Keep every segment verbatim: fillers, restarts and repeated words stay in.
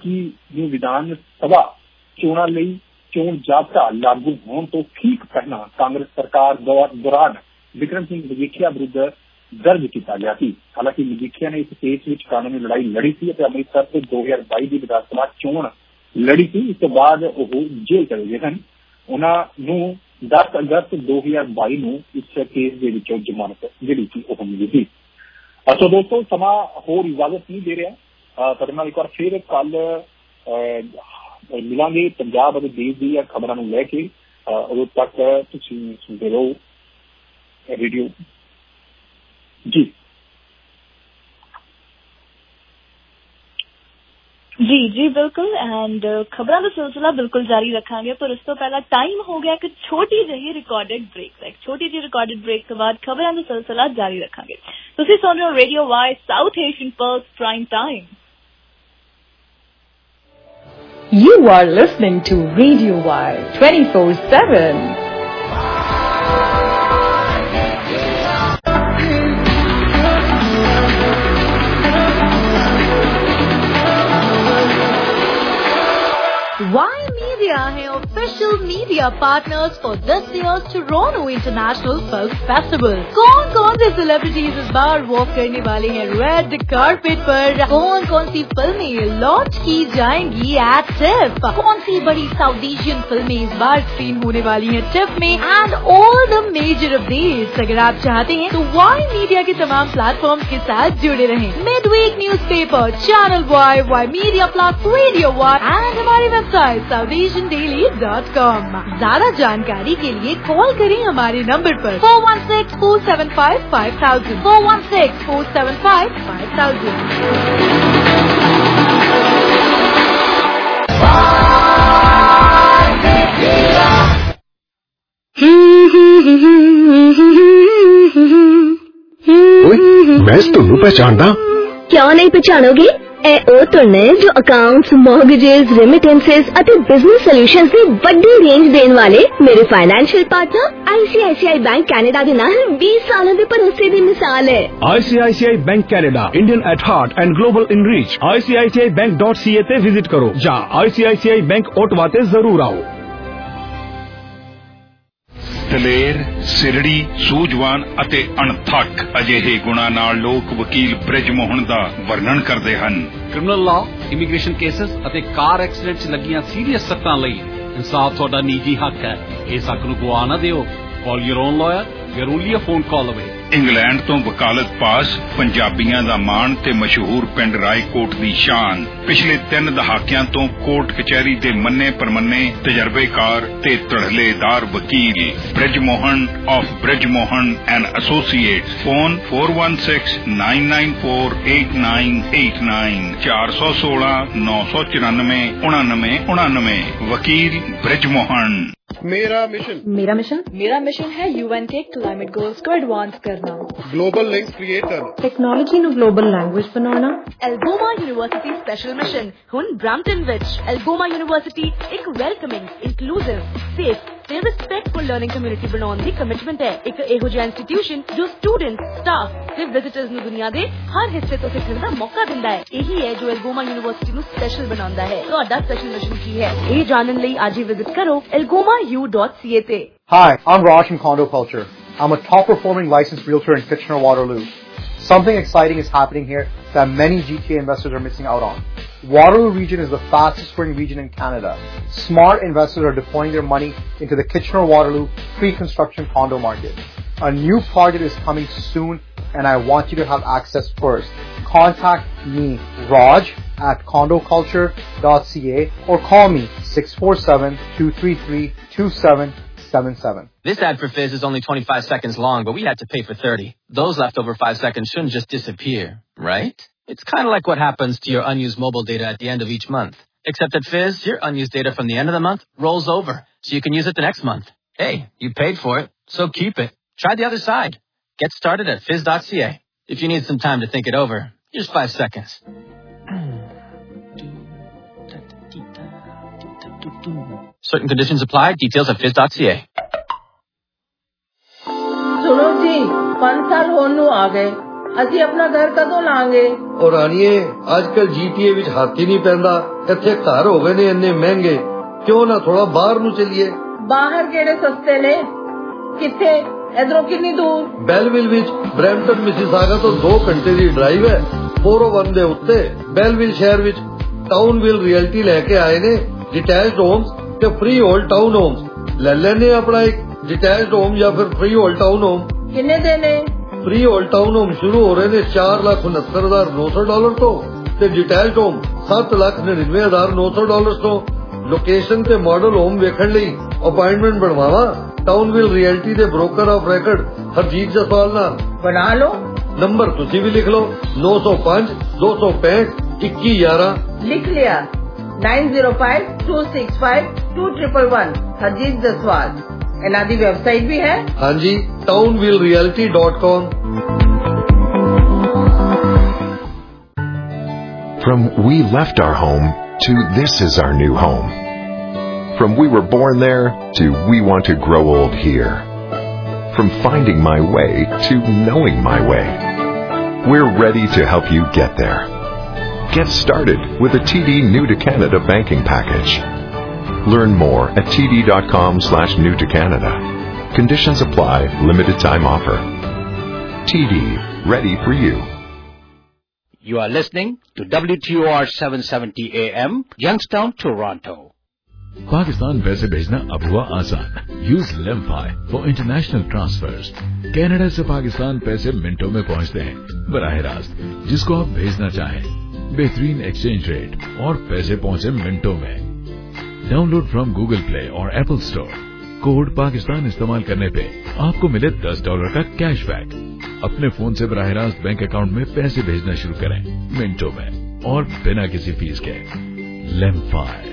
इक्की ਨੂੰ ਵਿਧਾਨ ਸਭਾ ਚੋਣਾਂ ਲਈ ਚੋਣ ਜਾਬਤਾ ਲਾਗੂ ਹੋਣ ਤੋਂ ਠੀਕ ਪਹਿਲਾਂ ਕਾਂਗਰਸ ਸਰਕਾਰ ਦੌਰਾਨ ਵਿਕਰਮ ਸਿੰਘ ਮਜੀਠੀਆ ਵਿਰੁੱਧ ਦਰਜ ਕੀਤਾ ਗਿਆ ਸੀ। ਹਾਲਾਂਕਿ ਮਜੀਠੀਆ ਨੇ ਇਸ ਕੇਸ ਵਿੱਚ ਕਾਨੂੰਨੀ ਲੜਾਈ ਲੜੀ ਸੀ ਅਤੇ ਅੰਮ੍ਰਿਤਸਰ ਤੋਂ ਦੋ ਹਜ਼ਾਰ ਬਾਈ ਦੀ ਵਿਧਾਨ ਸਭਾ ਚੋਣ ਲੜੀ ਸੀ। ਇਸ ਤੋਂ ਬਾਅਦ ਉਹ ਜੇਲ੍ਹ ਚਲੇ ਗਏ ਸਨ। ਉਹਨਾਂ ਨੂੰ ਦਸ ਅਗਸਤ ਦੋ ਹਜ਼ਾਰ ਬਾਈ ਨੂੰ ਇਸ ਕੇਸ ਦੇ ਵਿੱਚੋਂ ਜ਼ਮਾਨਤ ਜਿਹੜੀ ਸੀ ਉਹ ਮਿਲੀ ਸੀ। ਸੋ ਦੋਸਤੋ ਸਮਾਂ ਹੋਰ ਇਜਾਜ਼ਤ ਨਹੀਂ ਦੇ ਰਿਹਾ। ਤੁਹਾਡੇ ਨਾਲ ਇੱਕ ਵਾਰ ਫਿਰ ਕੱਲ ਮਿਲਾਂਗੇ ਪੰਜਾਬ ਅਤੇ ਦੇਸ਼ ਦੀਆਂ ਖਬਰਾਂ ਨੂੰ ਲੈ ਕੇ। ਉਦੋਂ ਤੱਕ ਤੁਸੀਂ ਸੁਣਦੇ ਰਹੋ ਰੇਡੀਓ ਜੀ जी जी बिल्कुल एंड खबरों का सिलसिला बिल्कुल जारी रखांगे, पर उस तो पहला टाइम हो गया कि छोटी जी रिकॉर्डेड ब्रेक है। छोटी जी रिकॉर्डेड ब्रेक के बाद खबरों का सिलसिला जारी रखांगे। तुसीं सुन रहे हो radio Y South Asian Pulse prime time. You are listening to Radio Y twenty-four seven. Y Media है official media partners for this year's Toronto International Film Festival. कौन कौन से सेलिब्रिटीज इस बार वॉक करने वाले हैं रेड कार्पेट पर? कौन कौन सी फिल्में लॉन्च की जाएंगी एट टिफ? कौन सी बड़ी साउथ एशियन फिल्में इस बार स्क्रीन होने वाली हैं टिफ में? And all the major updates अगर आप चाहते हैं तो वाई मीडिया के तमाम प्लेटफॉर्म के साथ जुड़े रहें। Midweek newspaper, channel Y, Y Media Plus, radio Y and हमारी website South Asian daily dot com. ज्यादा जानकारी के लिए कॉल करें हमारे नंबर पर four one six four seven five five thousand four one six four seven five five thousand. मैं तुम्हें पहचानता। क्यों नहीं पहचानोगे? ए ओ तुरने जो अकाउंट्स, मॉर्गेजेस, रेमिटेंसेस ਅਤੇ बिजनेस सॉल्यूशंस ਦੀ ਵੱਡੀ ਰੇਂਜ ਦੇਣ ਵਾਲੇ ਮੇਰੇ financial partner I C I C I bank Canada ਦੇ ਨਾਲ बीस ਸਾਲਾਂ ਦੇ ਭਰੋਸੇ ਦੀ ਮਿਸਾਲ ਹੈ। I C I C I Bank Canada, Indian at heart and global in reach। I C I C I bank dot c a ਤੇ visit ਕਰੋ ਜਾਂ I C I C I Bank Ottawa ਤੇ ਜ਼ਰੂਰ ਆਓ। ਦਲੇਰ, ਸਿਰੜੀ, ਸੂਝਵਾਨ ਅਤੇ ਅਣਥੱਕ ਅਜਿਹੇ ਗੁਣਾਂ ਨਾਲ ਲੋਕ ਵਕੀਲ ਬ੍ਰਿਜ ਮੋਹਨ ਦਾ ਵਰਣਨ ਕਰਦੇ ਹਨ। ਕ੍ਰਿਮੀਨਲ ਲਾਅ, ਇਮੀਗ੍ਰੇਸ਼ਨ ਕੇਸਸ ਅਤੇ ਕਾਰ ਐਕਸੀਡੈਂਟ 'ਚ ਲੱਗੀਆਂ ਸੀਰੀਅਸ ਸੱਟਾਂ ਲਈ ਇਨਸਾਫ ਤੁਹਾਡਾ ਨਿੱਜੀ ਹੱਕ ਹੈ। ਇਸ ਹੱਕ ਨੂੰ ਗਵਾ ਨਾ ਦਿਓ। Call your own lawyer, your only a phone call away. England ਤੋਂ ਵਕਾਲਤ ਪਾਸ, ਪੰਜਾਬੀਆਂ ਦਾ ਮਾਣ ਤੇ ਮਸ਼ਹੂਰ ਪਿੰਡ ਰਾਏਕੋਟ ਦੀ ਸ਼ਾਨ। ਪਿਛਲੇ ਤਿੰਨ ਦਹਾਕਿਆਂ ਤੋਂ ਕੋਰਟ ਕਚਹਿਰੀ ਦੇ ਮੰਨੇ ਪਰਮੰਨੇ ਤਜਰਬੇਕਾਰ ਤੇ ਧੜਲੇਦਾਰ ਵਕੀਲ Brij Mohan of Brij Mohan and associates. Phone four one six nine nine four eight nine eight nine चार सौ सोलह नौ सौ चौरानवे उनानवे उनानवे। वकील बृज मोहन। मेरा मिशन मेरा मिशन मेरा मिशन है यूएन के क्लाइमेट गोल्स को एडवांस करना, ग्लोबल लिंक्स क्रिएट करना, टेक्नोलॉजी ਨੂੰ ग्लोबल लैंग्वेज बनाना। एल्गोमा यूनिवर्सिटी स्पेशल मिशन हुन ब्रैम्पटन विच। एल्गोमा यूनिवर्सिटी एक वेलकमिंग, इंक्लूसिव, सेफ ਤੇ ਰਿਸਪੈਕਟਫੁਲ ਲਰਨਿੰਗ ਕਮਿਊਨਿਟੀ ਬਣਾਉਣ ਦੀ ਕਮਿਟਮੈਂਟ ਹੈ। ਇੱਕ ਇਹੋ ਜਿਹਾ ਇੰਸਟੀਟਿਊਸ਼ਨ ਜੋ ਸਟੂਡੈਂਟਸ, ਸਟਾਫ ਤੇ ਵਿਜ਼ਿਟਰਸ ਨੂੰ ਦੁਨੀਆ ਦੇ ਹਰ ਹਿੱਸੇ ਤੋਂ ਸਿੱਖਣ ਦਾ ਮੌਕਾ ਦਿੰਦਾ ਹੈ। ਇਹੀ ਹੈ ਜੋ ਐਲਗੋਮਾ ਯੂਨੀਵਰਸਿਟੀ ਨੂੰ ਸਪੈਸ਼ਲ ਬਣਾਉਂਦਾ ਹੈ। ਤੁਹਾਡਾ ਸਪੈਸ਼ਲ ਮਿਸ਼ਨ ਕੀ ਹੈ, ਇਹ ਜਾਣਨ ਲਈ ਅੱਜ ਹੀ ਵਿਜ਼ਿਟ ਕਰੋ elgoma u dot c a ਤੇ। Hi, I'm Raj from Condo Culture. I'm a top performing licensed realtor in Kitchener-Waterloo. Something exciting is happening here that many G T A investors are missing out on. Waterloo region is the fastest growing region in Canada. Smart investors are deploying their money into the Kitchener-Waterloo pre-construction condo market. A new project is coming soon and I want you to have access first. Contact me, Raj, at condo culture dot c a or call me six four seven, two three three, two seven seven seven. This ad for Fizz is only twenty-five seconds long, but we had to pay for thirty. Those leftover five seconds shouldn't just disappear, right? It's kind of like what happens to your unused mobile data at the end of each month. Except at Fizz, your unused data from the end of the month rolls over, so you can use it the next month. Hey, you paid for it, so keep it. Try the other side. Get started at fizz dot c a. If you need some time to think it over, here's five seconds. Certain conditions apply. Details at fizz dot c a. सुनो जी, पांच साल होने आ गए। ਅਸੀਂ ਆਪਣਾ ਘਰ ਕਦੋਂ ਲਾਂਗੇ? ਔਰ ਰਾਣੀਏ, ਅੱਜ ਕੱਲ ਜੀਟੀਏ ਵਿੱਚ ਹੱਥ ਹੀ ਨਹੀਂ ਪੈਂਦਾ। ਇੱਥੇ ਘਰ ਹੋ ਗਏ ਨੇ ਇੰਨੇ ਮਹਿੰਗੇ, ਕਿਉਂ ਨਾ ਥੋੜਾ ਬਾਹਰ ਨੂੰ ਚਲੀਏ। ਬਾਹਰ ਕਿਹੜੇ ਸਸਤੇ ਨੇ? ਕਿੱਥੇ? ਇਧਰੋਂ ਕਿੰਨੀ ਦੂਰ? ਬੈਲਵਿਲ ਵਿੱਚ ਬਰੈਂਪਟਨ ਮਿਸੀਸਾਗਾ ਤੋਂ ਦੋ ਘੰਟੇ ਦੀ ਡਰਾਈਵ ਹੈ। ਚਾਰ ਸੌ ਇੱਕ ਦੇ ਉੱਤੇ ਬੈਲਵਿਲ ਸ਼ਹਿਰ ਵਿੱਚ ਟਾਊਨਵਿਲ ਰਿਐਲਟੀ ਲੈ ਕੇ ਆਏ ਨੇ ਡਿਟੈਚਡ ਹੋਮਸ ਤੇ ਫ੍ਰੀ ਹੋਲਡ ਟਾਊਨ ਹੋਮਸ। ਲੈ ਲੈਣੇ ਆਪਣਾ ਇੱਕ ਡਿਟੈਚਡ ਹੋਮ ਜਾਂ ਫਿਰ ਫ੍ਰੀ ਹੋਲਡ ਟਾਊਨ ਹੋਮ। ਕਿੰਨੇ ਦੇ ਨੇ? ਫ੍ਰੀ ਹੋਲਡ ਟਾਊਨ ਹੋਮ ਸ਼ੁਰੂ ਹੋ ਰਹੇ ਨੇ ਚਾਰ ਲੱਖ ਉਨੱਤਰ ਹਜ਼ਾਰ ਨੌ ਸੌ ਡਾਲਰ ਤੋਂ ਤੇ ਡਿਟੈਚਡ ਹੋਮ ਸੱਤ ਲੱਖ ਨੜਿਨਵੇਂ ਹਜ਼ਾਰ ਨੌ ਸੌ ਡਾਲਰ ਤੋਂ। ਲੋਕੇਸ਼ਨ ਤੇ ਮਾਡਲ ਹੋਮ ਵੇਖਣ ਲਈ ਅਪਾਇੰਟਮੈਂਟ ਬਣਵਾਵਾ ਟਾਊਨਵਿਲ ਰਿਐਲਟੀ ਦੇ broker of record Harjeet Jaswal ਨਾਲ। ਬਣਾ ਲਓ, ਨੰਬਰ ਤੁਸੀਂ ਵੀ ਲਿਖ ਲਓ ਨੌ ਸੌ ਪੰਜ ਦੋ ਸੌ ਪੈਂਹਠ ਇੱਕੀ ਗਿਆਰਾਂ। ਲਿਖ ਲਿਆ nine zero five two six five two triple one Harjeet Jaswal. ਇਹਨਾਂ ਦੀ ਵੈਬਸਾਈਟ ਵੀ ਹੈ। ਹਾਂਜੀ, Townville realty dot com. From we left our home to this is our new home. From we were born there to we want to grow old here. From finding my way to knowing my way. We're ready to help you get there. Get started with a T D New to Canada banking package. Learn more at td.com slash new to Canada. Conditions apply. Limited time offer. T D, ready for you. You are listening to W T O R seven seventy A M, Youngstown, Toronto. Pakistan पैसे भेजना अब हुआ आसान। Use Lemfi for international transfers. Canada से पाकिस्तान पैसे मिनटों में पहुंचते हैं बराह रास्त जिसको आप भेजना चाहें। बेहतरीन एक्सचेंज रेट और पैसे पहुंचे मिनटों में। डाउनलोड फ्रॉम गूगल प्ले और एप्पल स्टोर। कोड पाकिस्तान इस्तेमाल करने पे आपको मिले दस डॉलर का कैशबैक। अपने फोन से बराह रास्त बैंक अकाउंट में पैसे भेजना शुरू करें मिनटों में और बिना किसी फीस के। लेमफाई।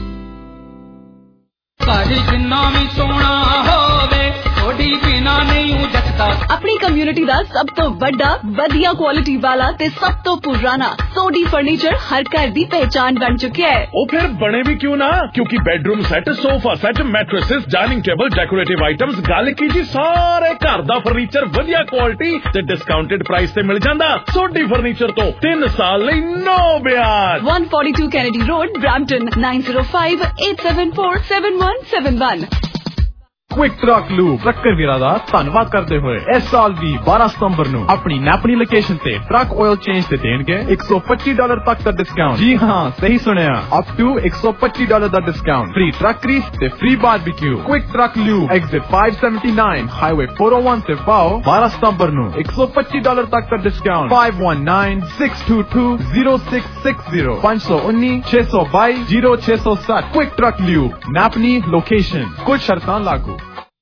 अपनी कम्युनिटी ਦਾ ਸਭ ਤੋਂ ਵੱਡਾ ਵਧੀਆ ਕੁਆਲਿਟੀ ਵਾਲਾ ਤੇ ਸਭ ਤੋਂ ਪੁਰਾਣਾ ਸੋਡੀ ਫਰਨੀਚਰ ਹਰ ਘਰ ਦੀ ਪਹਿਚਾਨ ਬਣ ਚੁੱਕਿਆ ਹੈ। ਉਹ ਫਿਰ ਬਣੇ ਵੀ ਕਿਉਂ ਨਾ, ਕਿਉਂਕਿ bedroom set, sofa set, mattresses, dining table, decorative items, ਗੱਲ ਕੀ ਜੀ ਸਾਰੇ ਘਰ ਦਾ ਫਰਨੀਚਰ ਵਧੀਆ ਕੁਆਲਿਟੀ ਤੇ ਡਿਸਕਾਊਂਟਡ ਪ੍ਰਾਈਸ ਤੇ ਮਿਲ ਜਾਂਦਾ। ਸੋਡੀ ਫਰਨੀਚਰ ਤੋਂ ਤਿੰਨ ਸਾਲ ਲਈ ਨੋ ਬਿਆਜ। one forty-two Kennedy Road, Brampton, nine zero five eight seven four seven one seven one। Quick truck lube trucker ਵੀਰਾਂ ਦਾ ਧੰਨਵਾਦ ਕਰਦੇ ਹੋਏ ਇਸ ਸਾਲ ਵੀ ਬਾਰਾਂ ਸਤੰਬਰ ਨੂੰ ਆਪਣੀ ਨੈਪਣੀ ਲੋਕੇਸ਼ਨ ਤੇ ਟਰੱਕ ਆਇਲ ਚੇਂਜ ਤੇ ਦੇਣਗੇ ਇੱਕ ਸੌ ਪੱਚੀ ਡਾਲਰ ਤੱਕ ਦਾ ਡਿਸਕਾਊਂਟ। ਜੀ ਹਾਂ, ਸਹੀ ਸੁਣਿਆ, ਅਪ ਟੂ ਇੱਕ ਸੌ ਪੱਚੀ ਡਾਲਰ ਦਾ ਡਿਸਕਾਊਂਟ, ਫ੍ਰੀ ਟਰੱਕ ਗ੍ਰੀਸ ਤੇ free barbecue. Quick truck lube exit five seventy-nine highway four oh one ਤੇ ਪਾਓ। ਬਾਰਾਂ ਸਤੰਬਰ ਨੂੰ ਇੱਕ ਸੌ ਪੱਚੀ ਡਾਲਰ ਤੱਕ ਦਾ discount. five one nine six two two zero six six zero five one nine six two two zero six zero seven। Quick truck lube Napanee location, कुछ शर्तां लागू।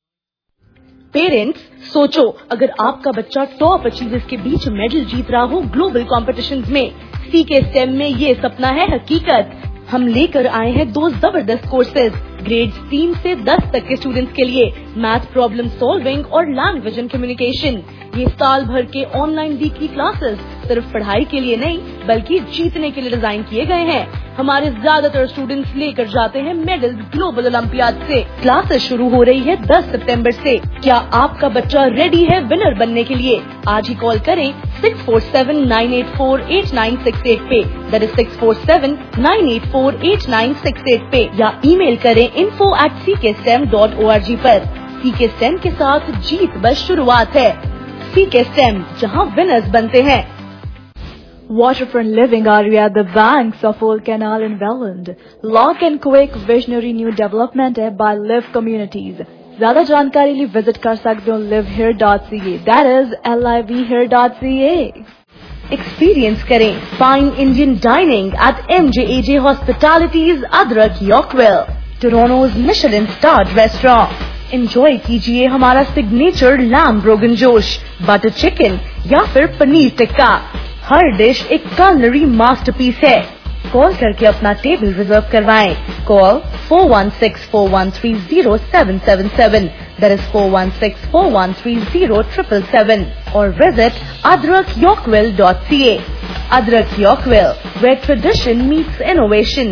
पेरेंट्स, सोचो अगर आपका बच्चा टॉप अचीवर्स के बीच मेडल जीत रहा हो ग्लोबल कॉम्पिटिशन्स में। सीके स्टेम में ये सपना है हकीकत। हम लेकर आए हैं दो जबरदस्त कोर्सेज ग्रेड तीन से दस तक के स्टूडेंट्स के लिए, मैथ प्रॉब्लम सॉल्विंग और लैंग्वेज एंड कम्युनिकेशन। ये साल भर के ऑनलाइन वीकली क्लासेस सिर्फ पढ़ाई के लिए नहीं बल्कि जीतने के लिए डिजाइन किए गए हैं। हमारे ज्यादातर स्टूडेंट्स लेकर जाते हैं मेडल्स ग्लोबल ओलंपियाड से। क्लासेस शुरू हो रही है दस सितंबर से। क्या आपका बच्चा रेडी है विनर बनने के लिए? आज ही कॉल करें six four seven nine eight four eight nine six eight पे, that is six four seven nine eight four eight nine six eight पे, या ईमेल करें info at c k stem dot org पर। CK STEM के साथ जीत बस शुरुआत है। सीके स्टेम, जहां विनर्स बनते हैं। Waterfront living area at the banks of Old Canal in Welland. Lock and quick visionary new development है by Live Communities. ज्यादा जानकारी लिए विजिट कर सकते हो live here dot c a, that is L I V here dot c a। Experience करें fine Indian dining at M J A J Hospitalities, Adrak Yorkville, Toronto's Michelin starred restaurant. Enjoy कीजिए हमारा signature lamb rogan josh, butter chicken या फिर पनीर टिक्का। हर dish एक culinary masterpiece है। Call करके अपना टेबल रिजर्व करवाएं। Call four one six four one three zero seven seven seven, that is four one six four one three zero seven seven seven, और visit adrak yorkville dot c a। Adrak Yorkville, where tradition meets innovation।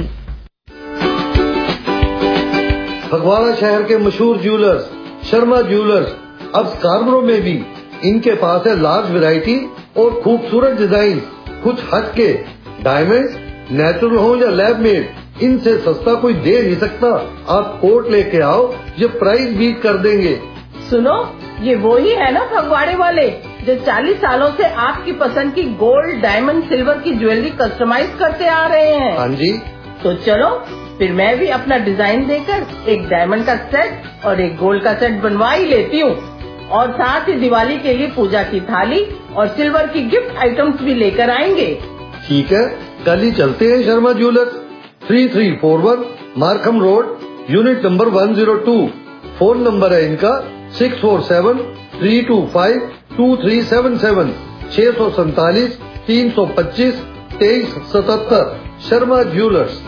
Phagwara शहर के मशहूर jewellers Sharma jewellers अब स्कार्बरो में भी। इनके पास है large variety और खूबसूरत डिजाइन, कुछ हट के डायमंड्स, नेचुरल हो या लैब मेड, इनसे सस्ता कोई दे नहीं सकता। आप कोट लेके आओ, ये प्राइस बीट कर देंगे। सुनो, ये वो ही है ना फगवाड़े वाले जो चालीस सालों से आपकी पसंद की गोल्ड, डायमंड, सिल्वर की ज्वेलरी कस्टमाइज करते आ रहे हैं। हाँ जी। तो चलो फिर मैं भी अपना डिजाइन देकर एक डायमंड का सेट और एक गोल्ड का सेट बनवा ही लेती हूँ, और साथ ही दिवाली के लिए पूजा की थाली और सिल्वर की गिफ्ट आइटम्स भी लेकर आएंगे। ठीक है, कल ही चलते हैं Sharma jewellers, three three four one Markham road, unit number one zero two. Phone number है इनका six four seven three two five two three seven seven, छह सौ सैतालीस तीन सौ पच्चीस तेईस सतहत्तर। शर्मा ज्वेलर्स।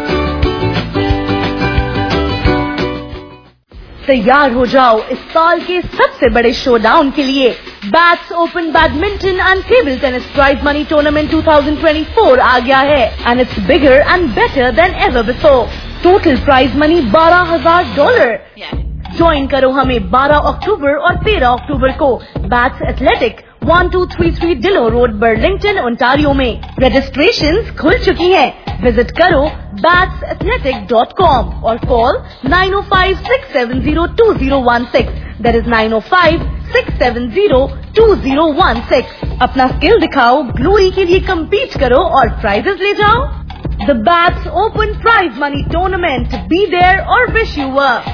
तैयार हो जाओ इस साल के सबसे बड़े शोडाउन के लिए। BATS open badminton and table tennis prize money tournament two thousand twenty four आ गया है and it's bigger and better than ever before. Total prize money बारह हजार डॉलर। ज्वाइन करो हमें बारह अक्टूबर और तेरह अक्टूबर को BATS athletic one two three three Dillon road, Burlington, Ontario में। रजिस्ट्रेशंस खुल चुकी हैं। विजिट करो बैट्स एथलेटिक डॉट कॉम और call nine oh five six seven zero two zero one six. That is nine oh five six seven zero two zero one six. अपना skill दिखाओ, glory के लिए compete करो और prizes ले जाओ। The BATS open prize money tournament, be there और wish you work.